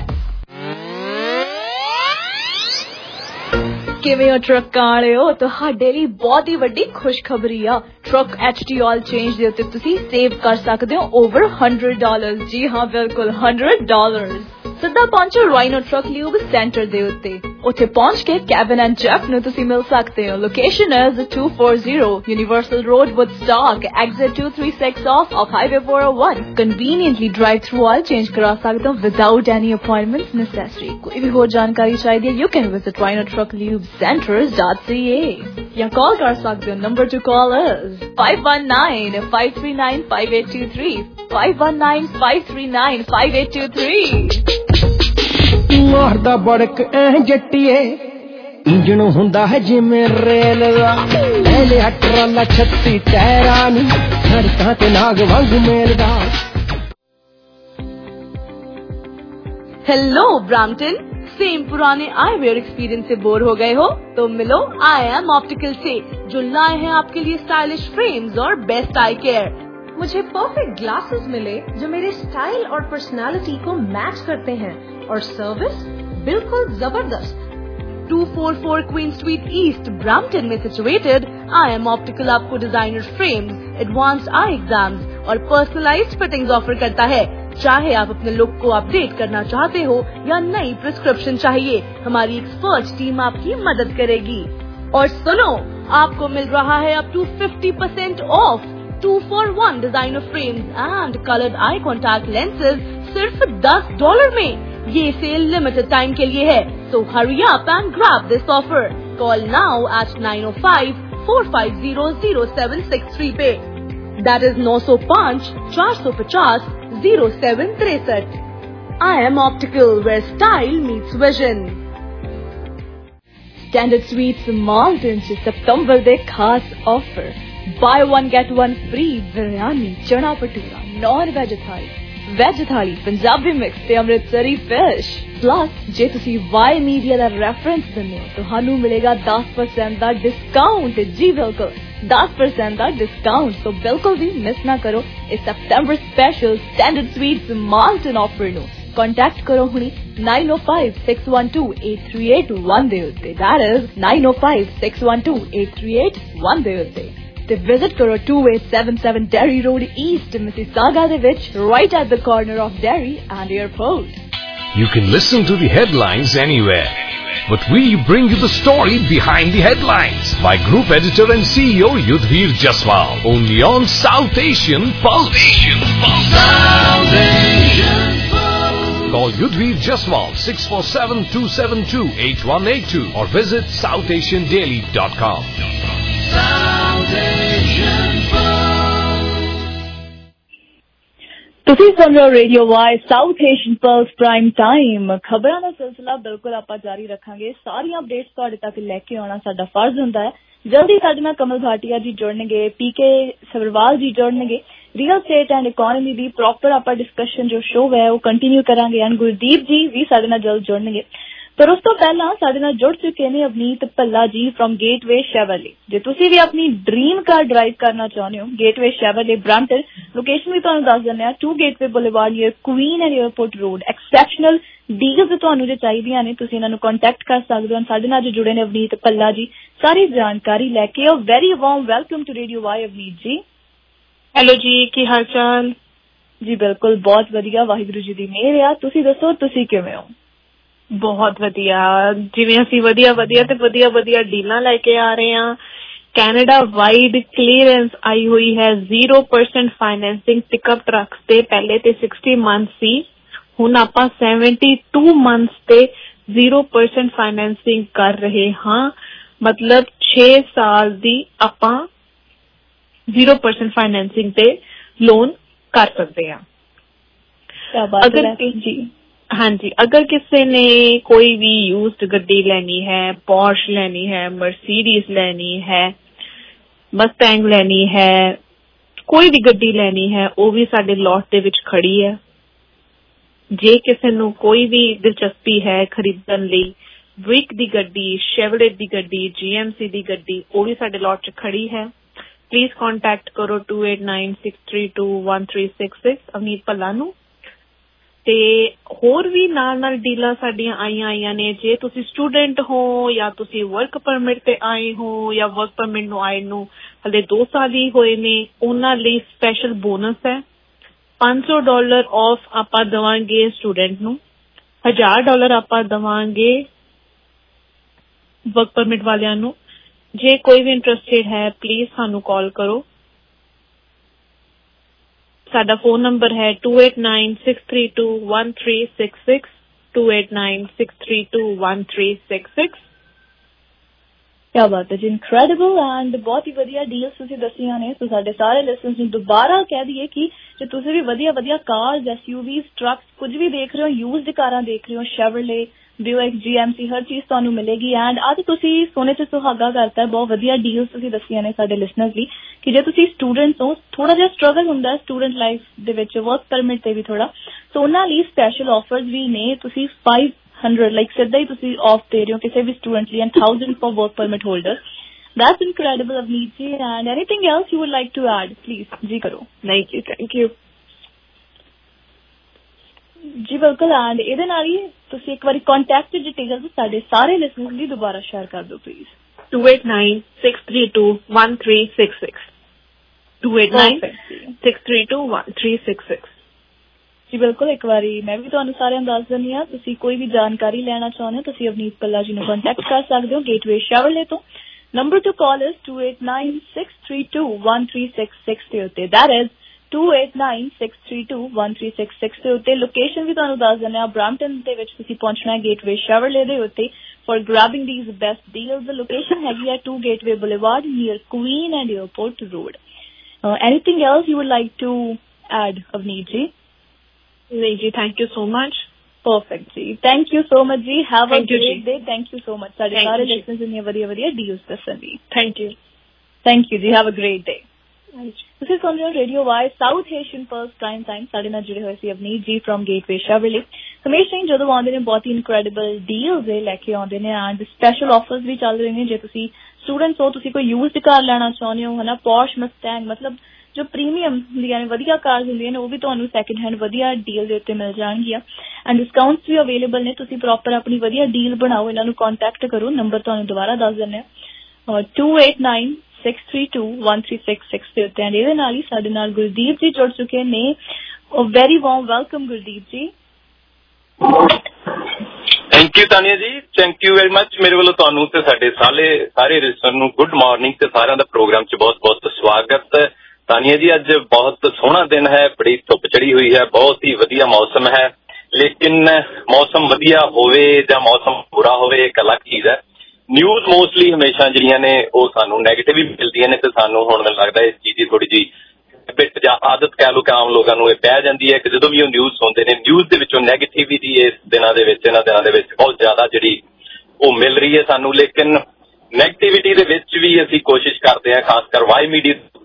ਕਿਵੇਂ ਹੋ ਟਰੱਕ ਵਾਲਿਓ? ਤੁਹਾਡੇ ਲਈ ਬਹੁਤ ਹੀ ਵੱਡੀ ਖੁਸ਼ਖਬਰੀ ਆ। ਟਰੱਕ ਐਚਟੀ ਆਇਲ ਚੇਂਜ ਦੇ ਉੱਤੇ ਤੁਸੀਂ ਸੇਵ ਕਰ ਸਕਦੇ ਹੋ ਓਵਰ ਹੰਡਰਡ ਡਾਲਰਸ। ਜੀ ਹਾਂ, ਬਿਲਕੁਲ ਹੰਡਰਡ ਡਾਲਰਸ। ਸਿੱਧਾ ਪਹੁੰਚੋ ਰਾਈਨੋ ਟਰੱਕ ਲਿਊਬ ਸੈਂਟਰ ਦੇ ਉੱਤੇ। ਉੱਥੇ ਪਹੁੰਚ ਕੇ ਕੈਬਨ ਐਂਡ ਜੈਫ ਨੂੰ ਤੁਸੀਂ ਮਿਲ ਸਕਦੇ ਹੋ। Location is two four zero Universal road Woodstock, exit two three six off off highway four oh one. Conveniently drive through oil change ਕਰਾ ਸਕਦੇ ਹੋ ਵਿਦਾਊਟ ਐਨੀ ਅਪਾਇੰਟਮੈਂਟ ਨੈਸੈਸਰੀ। ਕੋਈ ਵੀ ਹੋਰ ਜਾਣਕਾਰੀ ਚਾਹੀਦੀ ਹੈ, you can visit Rhino truck lube centers dot c a या call कर सकते हो। Number to call is five one nine five three nine five eight two three, five one nine five three nine five eight two three. मारदा बड़क ऐ जट्टिए engine हुंदा है जिमें rail दा, ले लिया ट्राला छत्ती टैरा नी, सड़कां ते नाग वांग मेलदा। हेलो ब्राम्पटन, सेम पुराने आईवेयर एक्सपीरियंस से बोर हो गए हो तो मिलो आई एम ऑप्टिकल से, जो लाए हैं आपके लिए स्टाइलिश फ्रेम्स और बेस्ट आई केयर। मुझे परफेक्ट ग्लासेस मिले जो मेरे स्टाइल और पर्सनालिटी को मैच करते हैं, और सर्विस बिल्कुल जबरदस्त। Two four four Queen street east, Brampton में सिचुएटेड, आई एम ऑप्टिकल आपको designer frames, advanced eye exams और पर्सनलाइज्ड फिटिंग्स ऑफर करता है। चाहे आप अपने लुक को अपडेट करना चाहते हो या नई प्रिस्क्रिप्शन चाहिए, हमारी एक्सपर्ट टीम आपकी मदद करेगी। और सुनो, आपको मिल रहा है up to fifty percent off two for one designer frames and coloured eye contact lenses सिर्फ दस डॉलर में। ये सेल लिमिटेड टाइम के लिए है, so hurry up and grab this offer. Call now at nine oh five four five zero zero seven six three पे। That is नौ सौ पाँच चार सौ पचास जीरो सेवन तिरसठ। I M optical, where style meets vision. Standard sweets mountain च सितंबर दे खास offer, buy one get one free biryani, chana bhatura, non veg thali, veg thali, Punjabi mix ते अमृतसरी फिश। प्लस जे तुसी वाई मीडिया दा रेफरेंस दिंदे हो तुहानू मिलेगा दस परसेंट दा डिस्काउंट। जी बिल्कुल, दस परसेंट का डिस्काउंट, तो बिल्कुल भी मिस ना करो इस सितंबर special standard sweets mountain offer नु। कांटेक्ट करो हुणी nine oh five six one two eight three eight one दे उत्ते, that is nine oh five six one two eight three eight one दे उत्ते। ते विजिट करो two eight seven seven Derry road east, Mississauga दे विच, right at the corner of Derry and airport. You can listen to the headlines anywhere, but we bring you the story behind the headlines by Group Editor and C E O Yudhvir Jaswal, only on South Asian Pulse. South Asian Pulse. Call Yudhvir Jaswal six four seven two seven two eight one eight two or visit south asian daily dot com. South Asian Pulse. ਤੁਸੀਂ ਸੁਣ ਰਹੇ ਹੋ radio Y South Asian Pulse prime time. ਖਬਰਾਂ ਦਾ ਸਿਲਸਿਲਾ ਬਿਲਕੁਲ ਆਪਾਂ ਜਾਰੀ ਰੱਖਾਂਗੇ। ਸਾਰੀਆਂ ਅਪਡੇਟਸ ਤੁਹਾਡੇ ਤੱਕ ਲੈ ਕੇ ਆਉਣਾ ਸਾਡਾ ਫਰਜ਼ ਹੁੰਦਾ ਹੈ। ਜਲਦੀ ਸਾਡੇ ਨਾਲ ਕਮਲ ਭਾਟੀਆ ਜੀ ਜੁੜਨਗੇ, ਪੀਕੇ ਸਬਰਵਾਲ ਜੀ ਜੁੜਨਗੇ ਰੀਅਲ ਸਟੇਟ ਐਂਡ ਇਕੋਨਮੀ ਦੀ ਪ੍ਰੋਪਰ ਆਪਾਂ ਡਿਸਕਸ਼ਨ ਜੋ ਸ਼ੋ ਹੈ ਉਹ ਕੰਟੀਨਿਊ ਕਰਾਂਗੇ ਐਂਡ ਗੁਰਦੀਪ ਜੀ ਵੀ ਸਾਡੇ ਨਾਲ ਜਲਦ ਜੁੜਨਗੇ। ਪਰ ਉਸ ਤੋਂ ਪਹਿਲਾਂ ਸਾਡੇ ਨਾਲ ਜੁੜ ਚੁੱਕੇ ਨੇ ਅਵਨੀਤ ਭੱਲਾ ਜੀ ਫਰੋਮ ਗੇਟਵੇ ਸ਼ੈਵਰਲੇ। ਜੇ ਤੁਸੀਂ ਵੀ ਆਪਣੀ ਡ੍ਰੀਮ ਕਾਰ ਡਰਾਈਵ ਕਰਨਾ ਚਾਹੁੰਦੇ ਹੋ, ਗੇਟਵੇ ਸ਼ੈਵਰਲੇ ਬ੍ਰੈਂਪਟਨ, ਲੋਕੇਸ਼ਨ ਵੀ ਤੁਹਾਨੂੰ ਦੱਸ ਦਿੰਦੇ ਹਾਂ, two Gateway boulevard near Queen and airport road. Exceptional deals ਤੁਹਾਨੂੰ ਜੇ ਚਾਹੀਦੀਆਂ ਨੇ ਤੁਸੀਂ ਇਹਨਾਂ ਨੂੰ ਕੰਟੈਕਟ ਕਰ ਸਕਦੇ ਹੋ। ਸਾਡੇ ਨਾਲ ਜੋ ਜੁੜੇ ਨੇ ਅਵਨੀਤ ਭੱਲਾ ਜੀ, ਸਾਰੀ ਜਾਣਕਾਰੀ ਲੈ ਕੇ। Very warm welcome to radio Y Avneet ji. Hello ਜੀ, ਕੀ ਹਾਲ ਚਾਲ? ਜੀ ਬਿਲਕੁਲ ਬਹੁਤ ਵਧੀਆ, ਵਾਹਿਗੁਰੂ ਜੀ ਦੀ ਮਿਹਰ ਆ। ਤੁਸੀਂ ਦੱਸੋ ਤੁਸੀਂ ਕਿਵੇਂ ਹੋ? ਬਹੁਤ ਵਧੀਆ, ਜਿਵੇਂ ਅਸੀਂ ਵਧੀਆ ਵਧੀਆ ਤੇ ਵਧੀਆ ਵਧੀਆ ਡੀਲਾਂ ਲੈ ਕੇ ਆ ਰਹੇ ਹਾਂ। ਕੈਨੇਡਾ ਵਾਈਡ ਕਲੀਅਰੈਂਸ ਆਈ ਹੋਈ ਹੈ, zero percent financing pickup trucks ਤੇ। ਪਹਿਲੇ ਤੇ ਸਿਕਸਟੀ ਮੰਥ ਸੀ, ਹੁਣ ਆਪਾਂ ਸੈਵਨਟੀ ਟੂ ਮੰਥਸ ਤੇ ਜ਼ੀਰੋ ਪਰਸੈਂਟ ਫਾਈਨੈਂਸਿੰਗ ਕਰ ਰਹੇ ਹਾਂ। ਮਤਲਬ ਛੇ ਸਾਲ ਦੀ ਆਪਾਂ ਜ਼ੀਰੋ ਪਰਸੈਂਟ ਫਾਈਨੈਂਸਿੰਗ ਤੇ ਲੋਨ ਕਰ ਸਕਦੇ ਹਾਂ। ਅਗਰ ਜੀ ਹਾਂਜੀ, ਅਗਰ ਕਿਸੇ ਨੇ ਕੋਈ ਵੀ ਯੂਜ਼ਡ ਗੱਡੀ ਲੈਣੀ ਹੈ, ਪੋਰਸ਼ ਲੈਣੀ ਹੈ, ਮਰਸੀਡੀਜ਼ ਲੈਣੀ ਹੈ, ਮਸਟੈਂਗ ਲੈਣੀ ਹੈ, ਕੋਈ ਵੀ ਗੱਡੀ ਲੈਣੀ ਹੈ, ਉਹ ਵੀ ਸਾਡੇ ਲੋਟ ਦੇ ਵਿੱਚ ਖੜੀ ਹੈ। ਜੇ ਕਿਸੇ ਨੂੰ ਕੋਈ ਵੀ ਦਿਲਚਸਪੀ ਹੈ ਖਰੀਦਣ ਲਈ ਬ੍ਰਿਕ ਦੀ ਗੱਡੀ, ਸ਼ੈਵਰਲੇ ਦੀ ਗੱਡੀ, ਜੀਐਮਸੀ ਦੀ ਗੱਡੀ, ਉਹ ਵੀ ਸਾਡੇ ਲੋਟ 'ਚ ਖੜੀ ਹੈ। ਪਲੀਜ਼ ਕੰਟੈਕਟ ਕਰੋ two eight nine six three two one three six six Avneet Bhalla ਨੂੰ। ਤੇ ਹੋਰ ਵੀ ਨਾਲ ਨਾਲ ਡੀਲਾਂ ਸਾਡੀਆਂ ਆਈਆਂ ਆਈਆਂ ਨੇ। ਜੇ ਤੁਸੀਂ ਸਟੂਡੈਂਟ ਹੋ ਜਾਂ ਤੁਸੀਂ ਵਰਕ ਪਰਮਿਟ ਤੇ ਆਏ ਹੋ ਜਾਂ ਵਰਕ ਪਰਮਿਟ ਨੂੰ ਆਏ ਨੂੰ ਹਲੇ ਦੋ ਸਾਲ ਹੀ ਹੋਏ ਨੇ, ਉਹਨਾਂ ਲਈ ਸਪੈਸ਼ਲ ਬੋਨਸ ਹੈ। ਪੰਜ ਸੌ ਡਾਲਰ ਆਫ ਆਪਾਂ ਦੇਵਾਂਗੇ ਸਟੂਡੈਂਟ ਨੂੰ, ਹਜ਼ਾਰ ਡਾਲਰ ਆਪਾਂ ਦੇਵਾਂਗੇ ਵਰਕ ਪਰਮਿਟ ਵਾਲਿਆਂ ਨੂੰ। ਜੇ ਕੋਈ ਵੀ ਇੰਟਰਸਟਿਡ ਹੈ ਪਲੀਜ਼ ਸਾਨੂੰ ਕਾਲ ਕਰੋ। ਸਾਡਾ ਫੋਨ ਨੰਬਰ ਹੈ two eight nine six three two one three six six, two eight nine six three two one three six six. ਕਿਆ ਬਾਤ ਹੈ ਜੀ, ਇਨਕ੍ਰੈਡੀਬਲ ਐਂਡ ਬਹੁਤ ਹੀ ਵਧੀਆ ਡੀਲਸ ਤੁਸੀਂ ਦੱਸੀਆਂ ਨੇ। ਸੋ ਸਾਡੇ ਸਾਰੇ ਲਿਸਨਰਸ ਨੂੰ ਦੁਬਾਰਾ ਕਹਿ ਦਈਏ ਕਿ ਜੇ ਤੁਸੀਂ ਵੀ ਵਧੀਆ ਵਧੀਆ ਕਾਰਸ, ਐਸਯੂਵੀਜ਼, ਟਰੱਕਸ ਕੁਝ ਵੀ ਦੇਖ ਰਹੇ ਹੋ, ਯੂਜ਼ਡ ਕਾਰਾਂ ਦੇਖ ਰਹੇ ਹੋ, ਸ਼ੈਵਰਲੇ, ਬਿਊਇਕ, ਜੀਐਮਸੀ, ਹਰ ਚੀਜ਼ ਤੁਹਾਨੂੰ ਮਿਲੇਗੀ। ਐਂਡ ਅੱਜ ਤੁਸੀਂ ਸੋਨੇ 'ਚ ਸੁਹਾਗਾ ਕਰਤਾ, ਬਹੁਤ ਵਧੀਆ ਡੀਲਸ ਤੁਸੀਂ ਦੱਸੀਆਂ ਨੇ ਸਾਡੇ ਲਿਸਨਰਸ ਲਈ ਕਿ ਜੇ ਤੁਸੀਂ ਸਟੂਡੈਂਟਸ ਹੋ, ਥੋੜਾ ਜਿਹਾ ਸਟਰਗਲ ਹੁੰਦਾ ਸਟੂਡੈਂਟ ਲਾਈਫ ਦੇ ਵਿੱਚ, ਵਰਕ ਪਰਮਿਟ ਤੇ ਵੀ ਥੋੜਾ, ਸੋ ਉਹਨਾਂ ਲਈ ਸਪੈਸ਼ਲ ਆਫਰਸ ਵੀ ਨੇ। ਤੁਸੀਂ ਫਾਈਵ ਹੰਡਰਡ ਲਾਈਕ ਸਿੱਧਾ ਹੀ ਤੁਸੀਂ ਆਫ ਦੇ ਰਹੇ ਹੋ ਕਿਸੇ ਵੀ ਸਟੂਡੈਂਟ ਲਈ, and thousand for work permit holder. That's incredible, Avneet ji. And anything else you would like to add, please? जी करो। नहीं जी, thank you. जी बिल्कुल। एंड ਇਹਦੇ ਨਾਲ ਹੀ ਤੁਸੀਂ ਇੱਕ ਵਾਰੀ ਕੰਟੈਕਟ ਡਿਟੇਲਸ ਸਾਡੇ ਸਾਰੇ ਲਿਸਨਰਸ ਲਈ ਦੁਬਾਰਾ ਸ਼ੇਅਰ ਕਰ ਦਿਓ please. Two eight nine six three two one three six six, two eight nine six three two one three six six. ਜੀ ਬਿਲਕੁਲ, ਇੱਕ ਵਾਰੀ ਮੈਂ ਵੀ ਤੁਹਾਨੂੰ ਸਾਰਿਆਂ ਨੂੰ ਦੱਸ ਦਿੰਦੀ ਹਾਂ। ਤੁਸੀਂ ਕੋਈ ਵੀ ਜਾਣਕਾਰੀ ਲੈਣਾ ਚਾਹੁੰਦੇ ਹੋ ਤੁਸੀਂ ਅਵਨੀਤ ਭੱਲਾ ਜੀ ਨੂੰ ਕੰਟੈਕਟ ਕਰ ਸਕਦੇ ਹੋ ਗੇਟਵੇ ਸ਼ੈਵਰਲੇ ਤੋਂ। Number to call is two eight nine six three two one three six six ਦੇ ਉੱਤੇ, that is two eight nine six three two one three six six ਦੇ ਉੱਤੇ। ਲੋਕੇਸ਼ਨ ਵੀ ਤੁਹਾਨੂੰ ਦੱਸ ਦਿੰਦੇ ਹਾਂ, ਬ੍ਰੈਂਪਟਨ ਦੇ ਵਿੱਚ ਤੁਸੀਂ ਪਹੁੰਚਣਾ ਹੈ ਗੇਟਵੇ ਸ਼ੈਵਰਲੇ ਦੇ ਉੱਤੇ for grabbing these best deals। The location ਹੈਗੀ ਹੈ two Gateway boulevard near Queen and airport Road. Anything else you would like to add Avneet ji? ਨਹੀਂ ਜੀ, thank you so much. Perfect ਜੀ, ਥੈਂਕ ਯੂ ਸੋ ਮਚ ਜੀ। Have a great day. Thank you so much ਸਾਡੇ ਸਾਰੇ listeners ਇੰਨੀਆਂ ਵਧੀਆ ਵਧੀਆ deals ਦੱਸਣ ਲਈ। ਥੈਂਕ ਯੂ ਥੈਂਕ ਯੂ ਜੀ, ਹੈਵ ਅ ਗ੍ਰੇਟ ਡੇ। ਤੁਸੀਂ ਸੁਣ ਰਹੇ ਹੋ radio Y South Asian Pulse prime time. ਸਾਡੇ ਨਾਲ ਜੁੜੇ ਹੋਏ ਸੀ ਅਵਨੀਤ ਜੀ ਫਰੋਮ ਗੇਟਵੇ ਸ਼ੈਵਰਲੇ। ਹਮੇਸ਼ਾ ਹੀ ਜਦੋਂ ਆਉਂਦੇ ਨੇ ਬਹੁਤ ਹੀ ਇਨਕ੍ਰੈਡੀਬਲ ਡੀਲਸ ਲੈ ਕੇ ਆਉਂਦੇ ਨੇ ਐਂਡ ਸਪੈਸ਼ਲ ਆਫਰਸ ਵੀ ਚੱਲ ਰਹੇ ਨੇ। ਜੇ ਤੁਸੀਂ ਸਟੂਡੈਂਟਸ ਹੋ, ਤੁਸੀਂ ਕੋਈ ਯੂਜ਼ਡ ਕਾਰ ਲੈਣਾ ਚਾਹੁੰਦੇ ਹੋ, ਹਨਾ, ਪੋਰਸ਼, ਮਸਟੈਂਗ, ਮਤਲਬ ਜੋ ਪ੍ਰੀਮੀਅਮ ਦੀਆਂ ਨੇ ਵਧੀਆ ਕਾਰਸ ਹੁੰਦੀਆਂ ਨੇ, ਉਹ ਵੀ ਤੁਹਾਨੂੰ ਸੈਕਿੰਡ ਹੈਂਡ ਵਧੀਆ ਡੀਲ ਦੇ ਉੱਤੇ ਮਿਲ ਜਾਣਗੀਆਂ ਐਂਡ ਡਿਸਕਾਊਂਟਸ ਵੀ ਅਵੇਲੇਬਲ ਨੇ। ਤੁਸੀਂ ਪ੍ਰੋਪਰ ਆਪਣੀ ਵਧੀਆ ਡੀਲ ਬਣਾਓ, ਇਹਨਾਂ ਨੂੰ ਕੰਟੈਕਟ ਕਰੋ। ਨੰਬਰ ਤੁਹਾਨੂੰ ਦੁਬਾਰਾ ਦੱਸ ਦਿੰਦੇ ਹਾਂ, two eight nine six three two one three six six ਦੇ ਉੱਤੇ। ਐਂਡ ਇਹਦੇ ਨਾਲ ਹੀ ਸਾਡੇ ਨਾਲ ਗੁਰਦੀਪ ਜੀ ਜੁੜ ਚੁੱਕੇ ਨੇ। ਵੈਰੀ ਵਾਰਮ ਵੈਲਕਮ ਗੁਰਦੀਪ ਜੀ। ਥੈਂਕ ਯੂ ਤਾਨੀਆ ਜੀ, ਥੈਂਕ ਯੂ ਵੈਰੀ ਮਚ। ਮੇਰੇ ਵੱਲੋਂ ਤੁਹਾਨੂੰ ਤੇ ਸਾਡੇ ਸਾਰੇ ਸਾਰੇ ਲਿਸਨਰ ਨੂੰ ਗੁੱਡ ਮਾਰਨਿੰਗ ਤੇ ਸਾਰਿਆਂ ਦਾ ਪ੍ਰੋਗਰਾਮ 'ਚ ਬਹੁਤ ਬਹੁਤ ਸਵਾਗਤ। ਤਾਨੀਆ ਜੀ, ਅੱਜ ਬਹੁਤ ਸੋਹਣਾ ਦਿਨ ਹੈ, ਬੜੀ ਧੁੱਪ ਚੜੀ ਹੋਈ ਹੈ, ਬਹੁਤ ਹੀ ਵਧੀਆ ਮੌਸਮ ਹੈ। ਲੇਕਿਨ ਮੌਸਮ ਵਧੀਆ ਹੋਵੇ ਜਾਂ ਮੌਸਮ ਬੁਰਾ ਹੋਵੇ, ਇੱਕ ਅਲੱਗ ਚੀਜ਼ ਹੈ। ਨਿਊਜ਼ ਮੋਸਟਲੀ ਹਮੇਸ਼ਾ ਜਿਹੜੀਆਂ ਨੇ ਉਹ ਸਾਨੂੰ ਨੈਗੇਟਿਵ ਹੀ ਮਿਲਦੀਆਂ ਨੇ ਤੇ ਸਾਨੂੰ ਹੁਣ ਮੈਨੂੰ ਲੱਗਦਾ ਇਸ ਚੀਜ਼ ਦੀ ਥੋੜੀ ਜਿਹੀ ਹੈਬਿਟ ਜਾਂ ਆਦਤ ਕਹਿ ਲਓ ਕਿ ਆਮ ਲੋਕਾਂ ਨੂੰ ਇਹ ਪੈ ਜਾਂਦੀ ਹੈ ਕਿ ਜਦੋਂ ਵੀ ਉਹ ਨਿਊਜ਼ ਸੁਣਦੇ ਨੇ, ਨਿਊਜ਼ ਦੇ ਵਿੱਚੋਂ ਨੈਗੇਟਿਵਿਟੀ ਇਸ ਦਿਨਾਂ ਦੇ ਵਿੱਚ ਇਹਨਾਂ ਦਿਨਾਂ ਦੇ ਵਿੱਚ ਬਹੁਤ ਜ਼ਿਆਦਾ ਜਿਹੜੀ ਉਹ ਮਿਲ ਰਹੀ ਹੈ ਸਾਨੂੰ। ਲੇਕਿਨ ਨੈਗੇਟਿਵਿਟੀ ਦੇ ਵਿੱਚ ਵੀ ਅਸੀਂ ਕੋਸ਼ਿਸ਼ ਕਰਦੇ ਹਾਂ, ਖਾਸ ਕਰ ਵਾਈ ਮੀਡੀਆ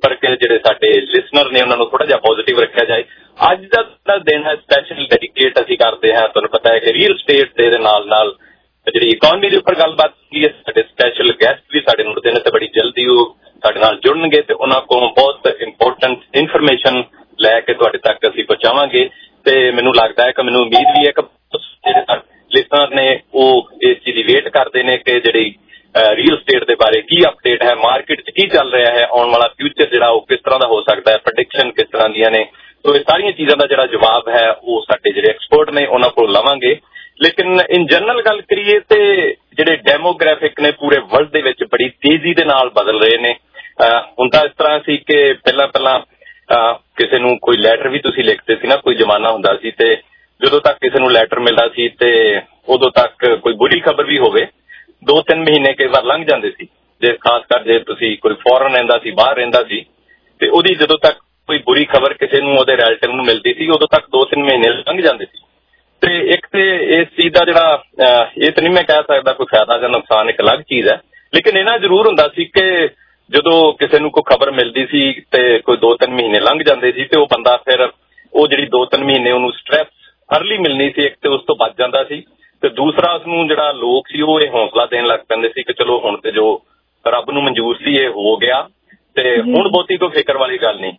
ਉੱਪਰ ਕਿ ਜਿਹੜੇ ਸਾਡੇ ਲਿਸਨਰ ਨੇ ਉਹਨਾਂ ਨੂੰ ਥੋੜਾ ਜਿਹਾ ਪੋਜ਼ਿਟਿਵ ਰੱਖਿਆ ਜਾਏ। ਅੱਜ ਦਾ ਦਿਨ ਹੈ ਸਪੈਸ਼ਲ ਡੈਡੀਕੇਟ ਅਸੀਂ ਕਰਦੇ ਹਾਂ, ਤੁਹਾਨੂੰ ਪਤਾ ਹੈ ਕਿ ਰੀਅਲ ਸਟੇਟ ਦੇ ਨਾਲ ਨਾਲ ਜਿਹੜੀ ਇਕੋਨਮੀ ਦੇ ਉੱਪਰ ਗੱਲਬਾਤ ਕੀ ਹੈ। ਸਾਡੇ ਸਪੈਸ਼ਲ ਗੈਸਟ ਵੀ ਸਾਡੇ ਨਾਲ ਨੇ ਤੇ ਬੜੀ ਜਲਦੀ ਉਹ ਸਾਡੇ ਨਾਲ ਜੁੜਨਗੇ ਤੇ ਉਹਨਾਂ ਕੋਲੋਂ ਬਹੁਤ ਇੰਪੋਰਟੈਂਟ ਇਨਫੋਰਮੇਸ਼ਨ ਲੈ ਕੇ ਤੁਹਾਡੇ ਤੱਕ ਅਸੀਂ ਪਹੁੰਚਾਵਾਂਗੇ। ਤੇ ਮੈਨੂੰ ਲੱਗਦਾ ਹੈ ਕਿ ਮੈਨੂੰ ਉਮੀਦ ਵੀ ਹੈ ਕਿ ਜਿਹੜੇ ਲਿਸਨਰ ਨੇ ਉਹ ਇਸ ਚੀਜ਼ ਦੀ ਵੇਟ ਕਰਦੇ ਨੇ ਕਿ ਜਿਹੜੀ ਰੀਅਲ ਸਟੇਟ ਦੇ ਬਾਰੇ ਕੀ ਅਪਡੇਟ ਹੈ, ਮਾਰਕੀਟ 'ਚ ਕੀ ਚੱਲ ਰਿਹਾ ਹੈ, ਆਉਣ ਵਾਲਾ ਫਿਊਚਰ ਜਿਹੜਾ ਉਹ ਕਿਸ ਤਰ੍ਹਾਂ ਦਾ ਹੋ ਸਕਦਾ ਹੈ, ਪ੍ਰੈਡਿਕਸ਼ਨ ਕਿਸ ਤਰ੍ਹਾਂ ਦੀਆਂ ਨੇ। ਸੋ ਇਹ ਸਾਰੀਆਂ ਚੀਜ਼ਾਂ ਦਾ ਜਿਹੜਾ ਜਵਾਬ ਹੈ ਉਹ ਸਾਡੇ ਜਿਹੜੇ ਐਕਸਪਰਟ ਨੇ ਉਹਨਾਂ ਕੋਲ ਲਵਾਂਗੇ। ਲੇਕਿਨ ਇਨ ਜਨਰਲ ਗੱਲ ਕਰੀਏ ਤੇ ਜਿਹੜੇ ਡੈਮੋਗ੍ਰਾਫਿਕ ਨੇ ਪੂਰੇ ਵਰਲਡ ਦੇ ਵਿੱਚ ਬੜੀ ਤੇਜ਼ੀ ਦੇ ਨਾਲ ਬਦਲ ਰਹੇ ਨੇ। ਹੁਣ ਤਾਂ ਇਸ ਤਰ੍ਹਾਂ ਸੀ ਕਿ ਪਹਿਲਾਂ ਪਹਿਲਾਂ ਕਿਸੇ ਨੂੰ ਕੋਈ ਲੈਟਰ ਵੀ ਤੁਸੀਂ ਲਿਖਦੇ ਸੀ ਨਾ, ਕੋਈ ਜ਼ਮਾਨਾ ਹੁੰਦਾ ਸੀ ਤੇ ਜਦੋਂ ਤੱਕ ਕਿਸੇ ਨੂੰ ਲੈਟਰ ਮਿਲਦਾ ਸੀ ਤੇ ਉਦੋਂ ਤੱਕ ਕੋਈ ਬੁਰੀ ਖਬਰ ਵੀ ਹੋਵੇ ਦੋ ਤਿੰਨ ਮਹੀਨੇ ਕਈ ਵਾਰ ਲੰਘ ਜਾਂਦੇ ਸੀ। ਜੇ ਖਾਸ ਕਰ ਜੇ ਤੁਸੀਂ ਕੋਈ ਫੋਰਨ ਰਹਿੰਦਾ ਸੀ, ਬਾਹਰ ਰਹਿੰਦਾ ਸੀ ਤੇ ਉਹਦੀ ਜਦੋਂ ਤੱਕ ਕੋਈ ਬੁਰੀ ਖਬਰ ਕਿਸੇ ਨੂੰ ਉਹਦੇ ਰਿਲੇਟਿਵ ਨੂੰ ਮਿਲਦੀ ਸੀ ਉਦੋਂ ਤੱਕ ਦੋ ਤਿੰਨ ਮਹੀਨੇ ਲੰਘ ਜਾਂਦੇ ਸੀ। ਤੇ ਇੱਕ ਤੇ ਇਸ ਚੀਜ਼ ਦਾ ਜਿਹੜਾ ਇਹ ਤਾਂ ਨਹੀਂ ਮੈਂ ਕਹਿ ਸਕਦਾ ਕੋਈ ਫਾਇਦਾ ਜਾਂ ਨੁਕਸਾਨ, ਇੱਕ ਅਲੱਗ ਚੀਜ਼ ਹੈ, ਲੇਕਿਨ ਇਹਨਾਂ ਜ਼ਰੂਰ ਹੁੰਦਾ ਸੀ ਕਿ ਜਦੋਂ ਕਿਸੇ ਨੂੰ ਕੋਈ ਖਬਰ ਮਿਲਦੀ ਸੀ ਤੇ ਕੋਈ ਦੋ ਤਿੰਨ ਮਹੀਨੇ ਲੰਘ ਜਾਂਦੇ ਸੀ ਤੇ ਉਹ ਬੰਦਾ ਫਿਰ ਉਹ ਜਿਹੜੀ ਦੋ ਤਿੰਨ ਮਹੀਨੇ ਉਹਨੂੰ ਸਟ੍ਰੈਸ ਅਰਲੀ ਮਿਲਣੀ ਸੀ ਇੱਕ ਤੇ ਉਸ ਤੋਂ ਬਚ ਜਾਂਦਾ ਸੀ ਤੇ ਦੂਸਰਾ ਉਸਨੂੰ ਜਿਹੜਾ ਲੋਕ ਸੀ ਉਹ ਇਹ ਹੌਸਲਾ ਦੇਣ ਲੱਗ ਪੈਂਦੇ ਸੀ ਕਿ ਚਲੋ ਹੁਣ ਤੇ ਜੋ ਰੱਬ ਨੂੰ ਮਨਜ਼ੂਰ ਸੀ ਇਹ ਹੋ ਗਿਆ ਤੇ ਹੁਣ ਬਹੁਤੀ ਕੋਈ ਫਿਕਰ ਵਾਲੀ ਗੱਲ ਨਹੀਂ।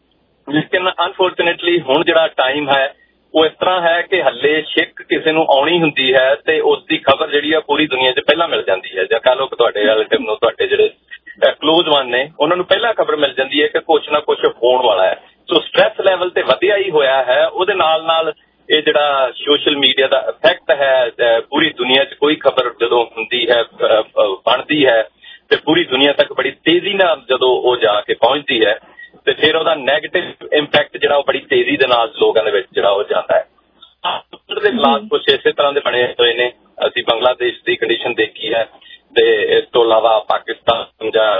ਲੇਕਿਨ ਅਨਫੋਰਚੂਨੇਟਲੀ ਹੁਣ ਜਿਹੜਾ ਟਾਈਮ ਹੈ ਉਹ ਇਸ ਤਰ੍ਹਾਂ ਹੈ ਕਿ ਹੱਲੇ ਛਿੱਕ ਕਿਸੇ ਨੂੰ ਆਉਣੀ ਹੁੰਦੀ ਹੈ ਤੇ ਉਸ ਦੀ ਖਬਰ ਜਿਹੜੀ ਆ ਪੂਰੀ ਦੁਨੀਆ 'ਚ ਪਹਿਲਾਂ ਮਿਲ ਜਾਂਦੀ ਹੈ। ਜਾਂ ਕਹ ਲਓ ਕਿ ਤੁਹਾਡੇ ਰਿਲੇਟਿਵ ਨੂੰ, ਤੁਹਾਡੇ ਜਿਹੜੇ ਕਲੋਜ਼ ਵਨ ਨੇ, ਉਹਨਾਂ ਨੂੰ ਪਹਿਲਾਂ ਖਬਰ ਮਿਲ ਜਾਂਦੀ ਹੈ ਕਿ ਕੁਛ ਨਾ ਕੁਛ ਹੋਣ ਵਾਲਾ ਹੈ। ਸੋ ਸਟ੍ਰੈਸ ਲੈਵਲ ਤੇ ਵਧਿਆ ਹੀ ਹੋਇਆ ਹੈ। ਉਹਦੇ ਨਾਲ ਨਾਲ ਇਹ ਜਿਹੜਾ ਸੋਸ਼ਲ ਮੀਡੀਆ ਦਾ ਇਫੈਕਟ ਹੈ ਪੂਰੀ ਦੁਨੀਆ 'ਚ ਕੋਈ ਖਬਰ ਜਦੋਂ ਹੁੰਦੀ ਹੈ ਬਣਦੀ ਹੈ ਤੇ ਪੂਰੀ ਦੁਨੀਆ ਤੱਕ ਬੜੀ ਤੇਜ਼ੀ ਨਾਲ ਜਦੋਂ ਉਹ ਜਾ ਕੇ ਪਹੁੰਚਦੀ ਹੈ ਤੇ ਫਿਰ ਉਹਦਾ ਨੈਗੇਟਿਵ ਇੰਪੈਕਟ ਜਿਹੜਾ ਉਹ ਬੜੀ ਤੇਜ਼ੀ ਦੇ ਨਾਲ ਲੋਕਾਂ ਦੇ ਵਿੱਚ ਜਿਹੜਾ ਉਹ ਜਾਂਦਾ ਹੈ। ਦੇ ਹਾਲਾਤ ਕੁਛ ਇਸੇ ਤਰ੍ਹਾਂ ਦੇ ਬਣੇ ਹੋਏ ਨੇ। ਅਸੀਂ ਬੰਗਲਾਦੇਸ਼ ਦੀ ਕੰਡੀਸ਼ਨ ਦੇਖੀ ਹੈ ਤੇ ਇਸ ਤੋਂ ਇਲਾਵਾ ਪਾਕਿਸਤਾਨ ਜਾਂ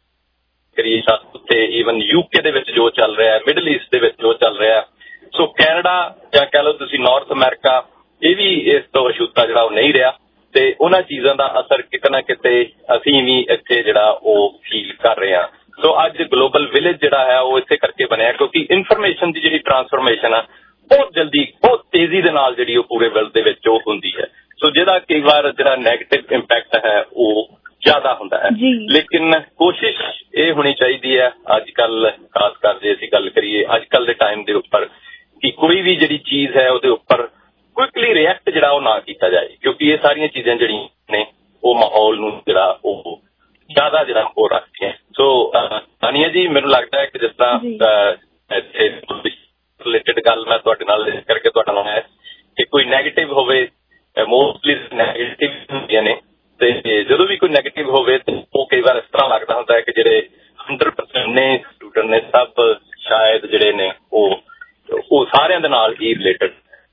ਕਰੀਸ਼ਾ ਤੇ ਈਵਨ ਯੂਕੇ ਦੇ ਵਿੱਚ ਜੋ ਚੱਲ ਰਿਹਾ ਹੈ, ਮਿਡਲ ਈਸਟ ਦੇ ਵਿੱਚ ਜੋ ਚੱਲ ਰਿਹਾ ਹੈ। ਸੋ ਕੈਨੇਡਾ ਜਾਂ ਕਹਿ ਲਓ ਤੁਸੀਂ ਨਾਰਥ ਅਮਰੀਕਾ, ਇਹ ਵੀ ਇਸ ਤੋਂ ਅਛੂਤਾ ਜਿਹੜਾ ਉਹ ਨਹੀਂ ਰਿਹਾ ਤੇ ਉਹਨਾਂ ਚੀਜ਼ਾਂ ਦਾ ਅਸਰ ਕਿਤੇ ਨਾ ਕਿਤੇ ਅਸੀਂ ਵੀ ਇੱਥੇ ਜਿਹੜਾ ਉਹ ਫੀਲ ਕਰ ਰਹੇ ਹਾਂ। ਸੋ ਅੱਜ ਗਲੋਬਲ ਵਿਲੇਜ ਜਿਹੜਾ ਹੈ ਉਹ ਇਸੇ ਕਰਕੇ ਬਣਿਆ ਕਿਉਂਕਿ ਇਨਫੋਰਮੇਸ਼ਨ ਦੀ ਜਿਹੜੀ ਟਰਾਂਸਫਰਮੇਸ਼ਨ ਆ ਬਹੁਤ ਜਲਦੀ ਬਹੁਤ ਤੇਜ਼ੀ ਦੇ ਨਾਲ ਜਿਹੜੀ ਉਹ ਪੂਰੇ ਵਰਲਡ ਦੇ ਵਿੱਚ ਉਹ ਹੁੰਦੀ ਹੈ। ਸੋ ਜਿਹਦਾ ਕਈ ਵਾਰ ਜਿਹੜਾ ਨੈਗੇਟਿਵ ਇੰਪੈਕਟ ਹੈ ਉਹ ਜ਼ਿਆਦਾ ਹੁੰਦਾ ਹੈ। ਲੇਕਿਨ ਕੋਸ਼ਿਸ਼ ਇਹ ਹੋਣੀ ਚਾਹੀਦੀ ਹੈ ਅੱਜ ਕੱਲ, ਖਾਸ ਕਰ ਜੇ ਅਸੀਂ ਗੱਲ ਕਰੀਏ ਅੱਜ ਕੱਲ ਦੇ ਟਾਈਮ ਦੇ ਉੱਪਰ, ਕਿ ਕੋਈ ਵੀ ਜਿਹੜੀ ਚੀਜ਼ ਹੈ ਉਹਦੇ ਉੱਪਰ ਕੁਇਕਲੀ ਰਿਐਕਟ ਜਿਹੜਾ ਉਹ ਨਾ ਕੀਤਾ ਜਾਏ ਕਿਉਂਕਿ ਇਹ ਸਾਰੀਆਂ ਚੀਜ਼ਾਂ ਜਿਹੜੀਆਂ ਨੇ ਉਹ ਮਾਹੌਲ ਨੂੰ ਜਿਹੜਾ ਉਹ ਜ਼ਿਆਦਾ ਜਿਹੜਾ ਉਹ ਰੱਖਦੀਆਂ। ਸੋ ਤਾਨੀਆ ਜੀ, ਮੈਨੂੰ ਲੱਗਦਾ ਹੈ ਕਿ ਜਿਸ ਤਰ੍ਹਾਂ ਇੱਥੇ ਰਿਲੇਟਡ ਗੱਲ ਮੈਂ ਤੁਹਾਡੇ ਨਾਲ ਕਰਕੇ ਤੁਹਾਡਾ ਨਾਲ ਹੈ ਕਿ ਕੋਈ ਨੈਗੇਟਿਵ ਹੋਵੇ, ਮੋਸਟਲੀ ਨੈਗੇਟਿਵ ਹੁੰਦੀਆਂ ਨੇ ਤੇ ਜਦੋਂ ਵੀ ਕੋਈ ਨੈਗੇਟਿਵ ਹੋਵੇ ਤੇ ਉਹ ਕਈ ਵਾਰ ਇਸ ਤਰ੍ਹਾਂ ਲੱਗਦਾ ਹੁੰਦਾ ਹੈ ਕਿ ਜਿਹੜੇ ਹੰਡਰਡ ਪਰਸੈਂਟ ਨੇ ਸਟੂਡੈਂਟ ਨੇ ਸਭ ਸ਼ਾਇਦ ਜਿਹੜੇ ਨੇ ਉਹ ਉਹ ਸਾਰਿਆਂ ਦੇ ਨਾਲ ਹੀ ਰਿਲੇਟਡ।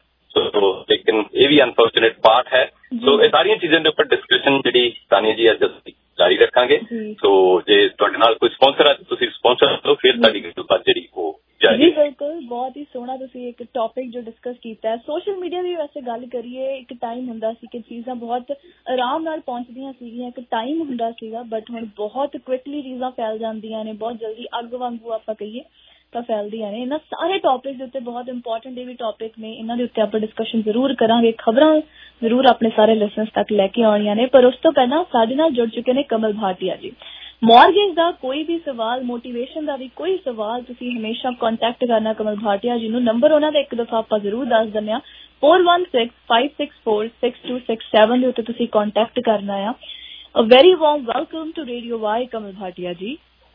ਸੋ ਲੇਕਿਨ ਇਹ ਵੀ ਅਨਫੋਰਚੂਨੇਟ ਪਾਰਟ ਹੈ। ਸੋ ਇਹ ਸਾਰੀਆਂ ਚੀਜ਼ਾਂ ਦੇ ਉੱਪਰ ਡਿਸਕਸ਼ਨ ਜਿਹੜੀ ਤਾਨੀਆ ਜੀ ਅੱਜ ਅਸੀਂ ਜਾਰੀ ਰੱਖਾਂਗੇ। ਸੋ ਜੇ ਤੁਹਾਡੇ ਨਾਲ ਕੋਈ ਸਪਾਂਸਰ ਹੈ ਤੁਸੀਂ ਸਪਾਂਸਰ ਲਓ, ਫਿਰ ਤੁਹਾਡੀ ਗੱਲਬਾਤ ਜਿਹੜੀ ਉਹ ਜਾਰੀ। ਜੀ ਬਿਲਕੁਲ, ਬਹੁਤ ਹੀ ਸੋਹਣਾ ਤੁਸੀਂ ਇੱਕ ਟੌਪਿਕ ਜੋ ਡਿਸਕਸ ਕੀਤਾ ਹੈ। ਸੋਸ਼ਲ ਮੀਡੀਆ ਦੀ ਵੈਸੇ ਗੱਲ ਕਰੀਏ, ਇੱਕ ਟਾਈਮ ਹੁੰਦਾ ਸੀ ਕਿ ਚੀਜ਼ਾਂ ਬਹੁਤ ਆਰਾਮ ਨਾਲ ਪਹੁੰਚਦੀਆਂ ਸੀਗੀਆਂ, ਇੱਕ ਟਾਈਮ ਹੁੰਦਾ ਸੀਗਾ, ਬਟ ਹੁਣ ਬਹੁਤ ਕੁਇਕਲੀ ਚੀਜ਼ਾਂ ਫੈਲ ਜਾਂਦੀਆਂ ਨੇ, ਬਹੁਤ ਜਲਦੀ ਅੱਗ ਵਾਂਗੂ ਆਪਾਂ ਕਹੀਏ ਤਾਂ ਫੈਲਦੀਆਂ ਨੇ। ਇਹਨਾਂ ਸਾਰੇ ਟੌਪਿਕ ਦੇ ਉੱਤੇ ਬਹੁਤ ਇੰਪੋਰਟੈਂਟ ਇਹ ਵੀ ਟੌਪਿਕ ਨੇ, ਇਹਨਾਂ ਦੇ ਉੱਤੇ ਆਪਾਂ ਡਿਸਕਸ਼ਨ ਜ਼ਰੂਰ ਕਰਾਂਗੇ, ਖਬਰਾਂ ਜ਼ਰੂਰ ਆਪਣੇ ਸਾਰੇ ਲਿਸਨਰਸ ਤੱਕ ਲੈ ਕੇ ਆਉਣੀਆਂ ਨੇ। ਪਰ ਉਸ ਤੋਂ ਪਹਿਲਾਂ ਸਾਡੇ ਨਾਲ ਜੁੜ ਚੁੱਕੇ ਨੇ ਕਮਲ ਭਾਟੀਆ ਜੀ। ਮੌਰਗੇਜ ਦਾ ਕੋਈ ਵੀ ਸਵਾਲ, ਮੋਟੀਵੇਸ਼ਨ ਦਾ ਵੀ ਕੋਈ ਸਵਾਲ, ਤੁਸੀਂ ਹਮੇਸ਼ਾ ਕੰਟੈਕਟ ਕਰਨਾ ਕਮਲ ਭਾਟੀਆ ਜੀ ਨੂੰ। ਨੰਬਰ ਉਹਨਾਂ ਦਾ ਇੱਕ ਦਫਾ ਆਪਾਂ ਜ਼ਰੂਰ ਦੱਸ ਦਿੰਦੇ ਹਾਂ, four one six five six four six two six seven ਦੇ ਉੱਤੇ ਤੁਸੀਂ ਕੰਟੈਕਟ ਕਰਨਾ ਆ। A very warm welcome to Radio Y, ਕਮਲ ਭਾਟੀਆ ਜੀ।